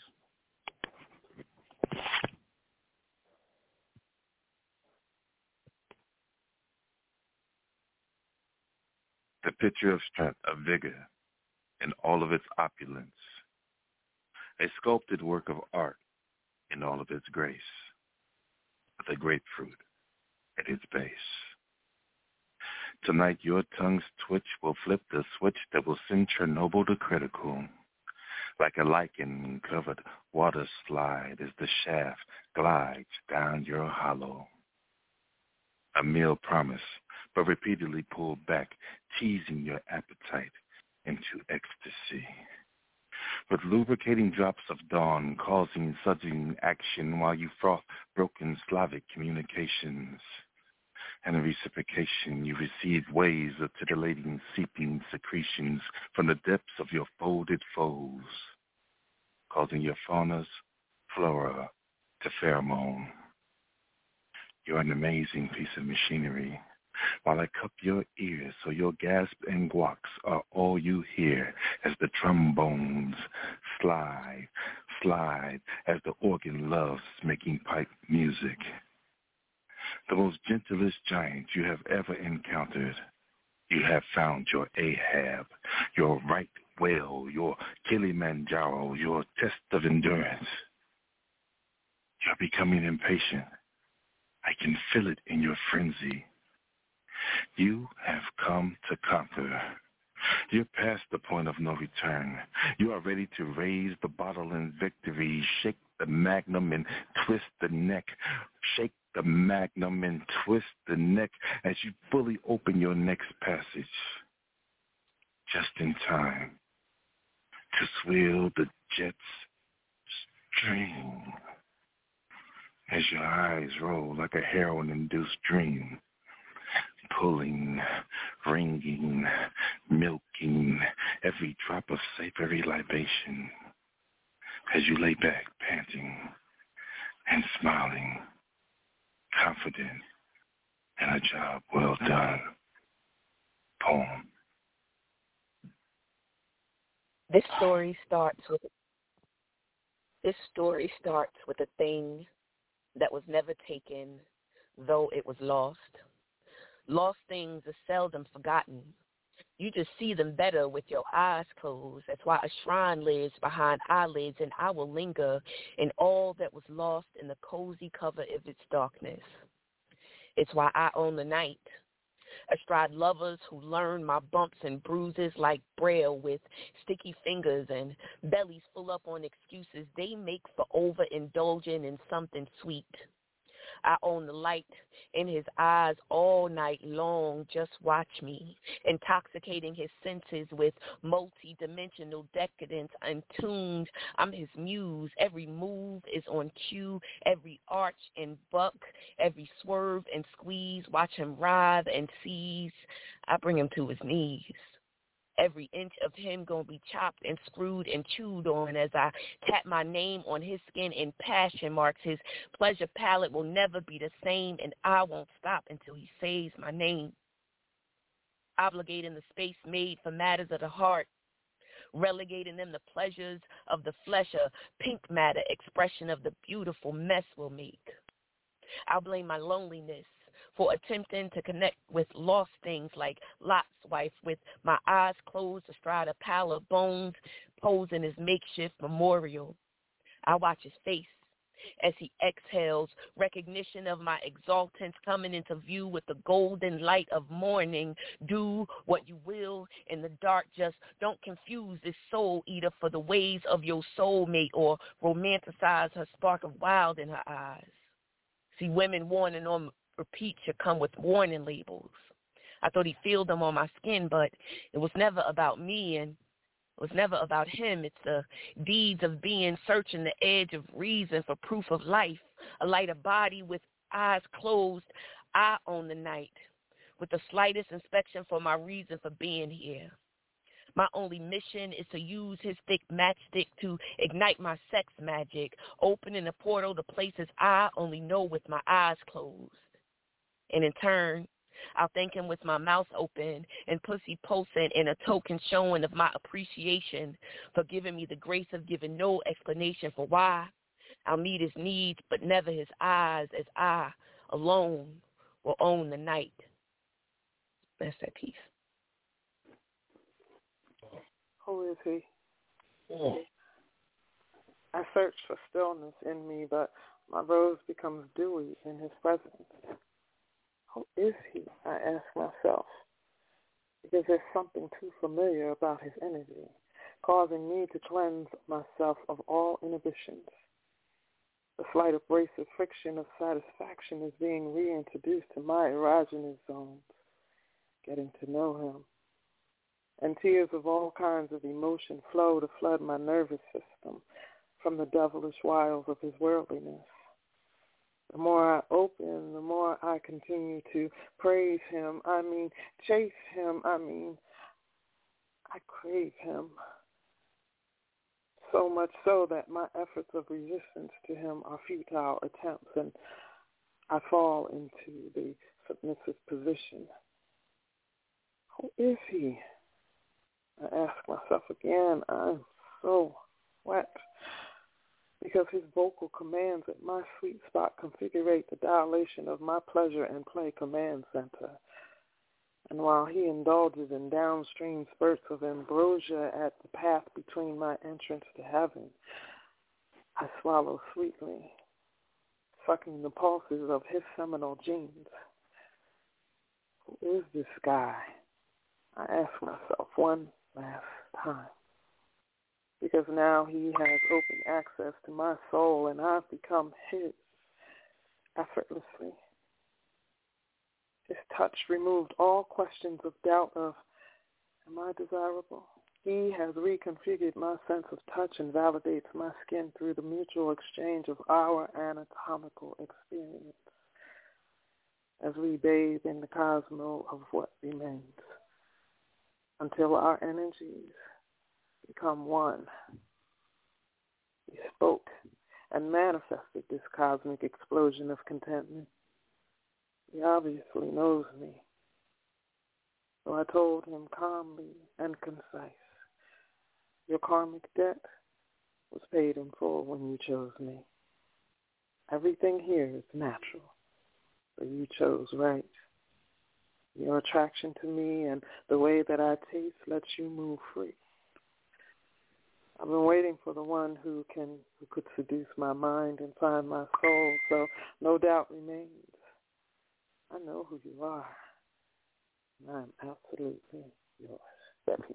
I: The picture of strength, of vigor, in all of its opulence. A sculpted work of art in all of its grace, with a grapefruit at its base. Tonight your tongue's twitch will flip the switch that will send Chernobyl to critical. Like a lichen-covered water slide as the shaft glides down your hollow. A meal promise, but repeatedly pulled back, teasing your appetite into ecstasy. With lubricating drops of dawn causing sudden action while you froth broken Slavic communications. And in reciprocation, you receive waves of titillating, seeping secretions from the depths of your folded foes, causing your fauna's flora to pheromone. You're an amazing piece of machinery, while I cup your ears so your gasp and guacs are all you hear as the trombones slide as the organ loves making pipe music. The most gentlest giant you have ever encountered. You have found your Ahab, your right whale, your Kilimanjaro, your test of endurance. You're becoming impatient. I can feel it in your frenzy. You have come to conquer. You're past the point of no return. You are ready to raise the bottle in victory. Shake the magnum and twist the neck. Shake the magnum and twist the neck as you fully open your next passage. Just in time to swill the jet's stream as your eyes roll like a heroin-induced dream. Pulling, ringing, milking every drop of savory libation as you lay back panting and smiling, confident in a job well done. Poem.
N: This story starts with a thing that was never taken, though it was lost. Lost things are seldom forgotten. You just see them better with your eyes closed. That's why a shrine lives behind eyelids, and I will linger in all that was lost in the cozy cover of its darkness. It's why I own the night. Astride lovers who learn my bumps and bruises like Braille with sticky fingers and bellies full up on excuses they make for overindulging in something sweet. I own the light in his eyes all night long. Just watch me, intoxicating his senses with multi-dimensional decadence. Untuned, I'm his muse. Every move is on cue. Every arch and buck, every swerve and squeeze. Watch him writhe and seize. I bring him to his knees. Every inch of him gonna be chopped and screwed and chewed on as I tap my name on his skin in passion marks. His pleasure palette will never be the same, and I won't stop until he says my name. Obligating the space made for matters of the heart, relegating them to pleasures of the flesh, a pink matter expression of the beautiful mess we'll make. I'll blame my loneliness for attempting to connect with lost things like Lot's wife with my eyes closed astride a pile of bones posing as makeshift memorial. I watch his face as he exhales, recognition of my exaltance coming into view with the golden light of morning. Do what you will in the dark, just don't confuse this soul eater for the ways of your soulmate or romanticize her spark of wild in her eyes. See, women warning on repeat should come with warning labels. I thought he'd feel them on my skin, but it was never about me and it was never about him. It's the deeds of being, searching the edge of reason for proof of life. A lighter body with eyes closed. I own the night with the slightest inspection for my reason for being here. My only mission is to use his thick matchstick to ignite my sex magic, opening a portal to places I only know with my eyes closed. And in turn, I'll thank him with my mouth open and pussy pulsing in a token showing of my appreciation for giving me the grace of giving no explanation for why. I'll meet his needs, but never his eyes, as I, alone, will own the night. That's that piece.
E: Who is he? I search for stillness in me, but my rose becomes dewy in his presence. Who is he? I ask myself, because there's something too familiar about his energy, causing me to cleanse myself of all inhibitions. The slight abrasive friction of satisfaction is being reintroduced to my erogenous zones, getting to know him. And tears of all kinds of emotion flow to flood my nervous system from the devilish wiles of his worldliness. The more I open, the more I continue to praise him. Chase him. I crave him. So much so that my efforts of resistance to him are futile attempts, and I fall into the submissive position. Who is he? I ask myself again. I'm so wet. Because his vocal commands at my sweet spot configurate the dilation of my pleasure and play command center. And while he indulges in downstream spurts of ambrosia at the path between my entrance to heaven, I swallow sweetly
M: fucking the pulses of his seminal genes. Who is this guy? I ask myself one last time. Because now he has open access to my soul and I've become his effortlessly. His touch removed all questions of doubt of, am I desirable? He has reconfigured my sense of touch and validates my skin through the mutual exchange of our anatomical experience as we bathe in the cosmos of what remains until our energies become one. He spoke and manifested this cosmic explosion of contentment. He obviously knows me. So I told him calmly and concise, your karmic debt was paid in full when you chose me. Everything here is natural, so you chose right. Your attraction to me and the way that I taste lets you move free. I've been waiting for the one who could seduce my mind and find my soul, so no doubt remains. I know who you are, and I'm absolutely yours. Stephanie.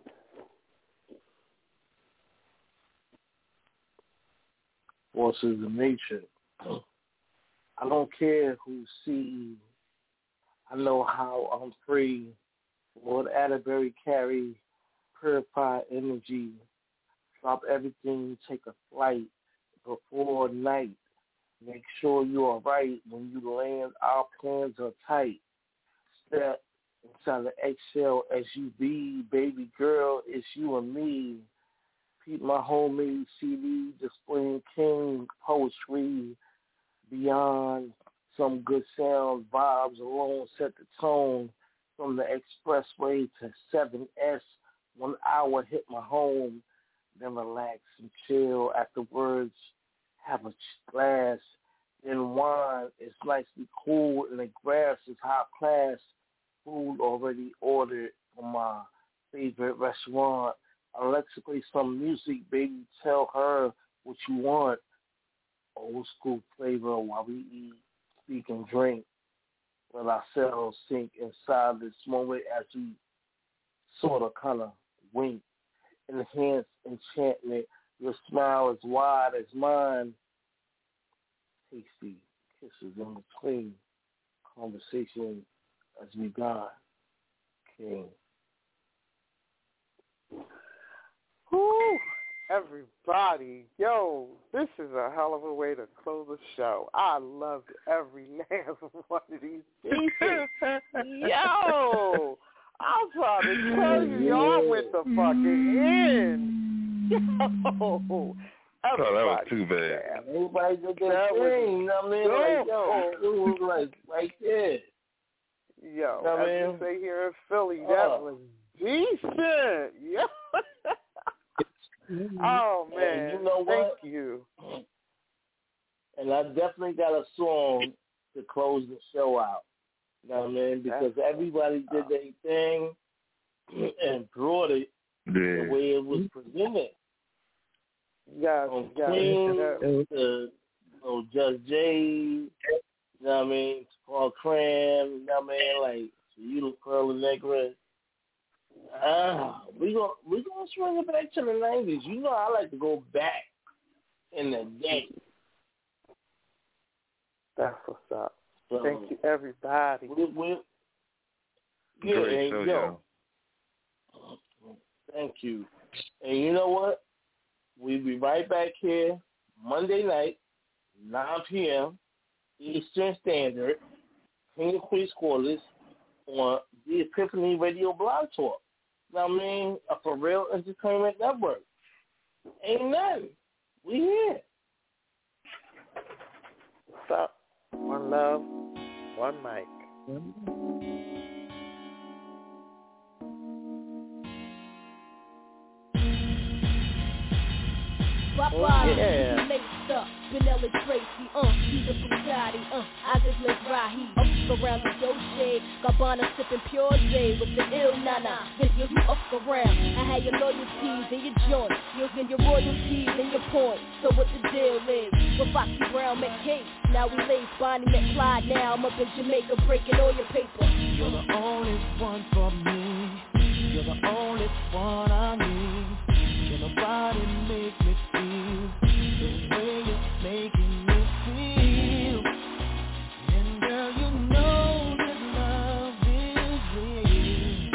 F: Forces of nature. I don't care who sees. I know how I'm free. Lord Atterbury carry purified energy. Drop everything, take a flight before night. Make sure you are right when you land. Our plans are tight. Step inside the eggshell SUV. Baby girl, it's you and me. Peep my homemade CD, displaying king poetry. Beyond some good sound, vibes alone set the tone. From the expressway to 7S, 1 hour hit my home. Then relax and chill. Afterwards, have a glass. Then wine. It's nicely cool, and the grass is high class. Food already ordered from my favorite restaurant. Alexa, play some music, baby. Tell her what you want. Old school flavor while we eat, speak, and drink. Let ourselves sink inside this moment as we sort of kind of wink. Enhance enchantment. Your smile is wide as mine. Tasty kisses in between. Conversation as we gone. King.
M: Woo! Everybody, yo, this is a hell of a way to close the show. I loved every last one of these pieces. Yo, I'm trying to tell you, y'all went the fucking end. Yo,
I: that was too bad.
F: Everybody did their thing, you know what I mean? Like, yo, it was like right there.
M: Yo,
F: you know
M: as you say here in Philly, that was decent. Yo. Oh, man.
F: And you know what?
M: Thank you.
F: And I definitely got a song to close the show out. You know what I mean? Because everybody did their thing and brought it the way it was presented. From Queen to Judge J, you know what I mean? Paul Cram, you know what I mean? Like, you Pearl and Negra. We gonna swing it back to the 90s. You know I like to go back in the day.
M: That's what's up.
F: So,
M: thank you, everybody.
I: Great show, yo.
F: Thank you. And you know what? We'll be right back here Monday night, 9 p.m. Eastern Standard, King of Queens Quarters on the Epiphany Radio Blog Talk. You know what I mean? A For Real Entertainment Network. Ain't nothing. We here.
M: What's up? One love, one mic.
Q: Yeah. Vanilla Tracy, he's a Bugatti, I just live Rahi. Up around the Dolce, Gabbana sipping Pure J with the ill nana. Then you up around, I had your loyalties and your joints, you'll get your royalties and your points. So what the deal is, with Foxy Brown McCase, now we lace Bonnie McClyde. Now I'm up in Jamaica breaking all your paper.
K: You're the only one for me, you're the only one I need. Can nobody make me feel the way you're making me feel? And girl, you know that love is real.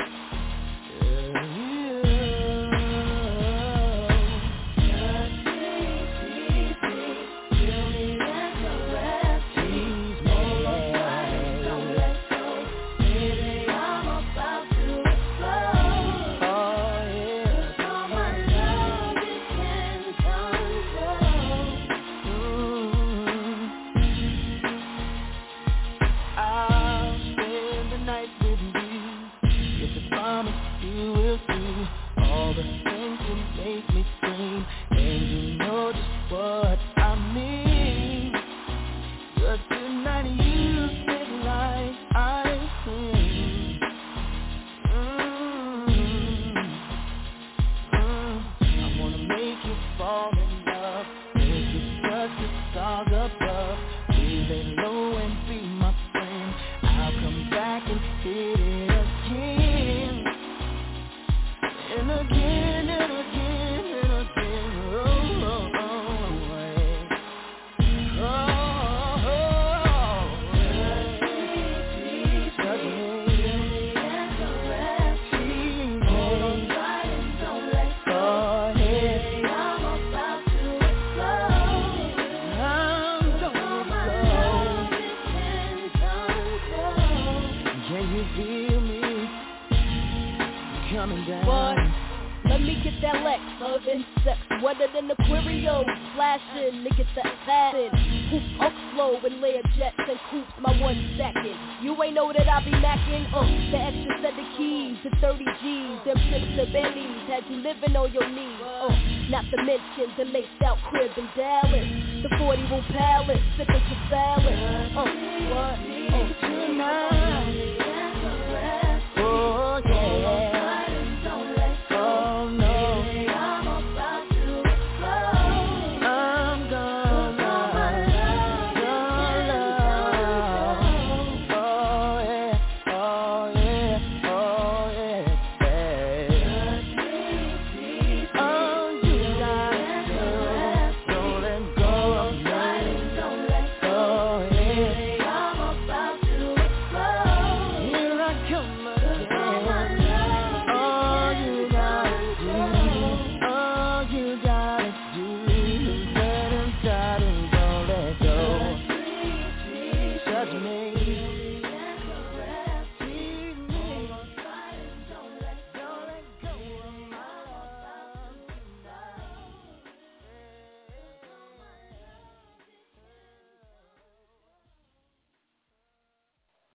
Q: Wetter than Aquarius, flashing, niggas that passing. Hoop up slow and layer jets and coops, my 1 second. You ain't know that I be macking, the extra set of keys, the 30 G's, them trips to Bentleys, had you living on your knees, not to mention the laced out crib in Dallas, the 40 room palace, sipping for salad,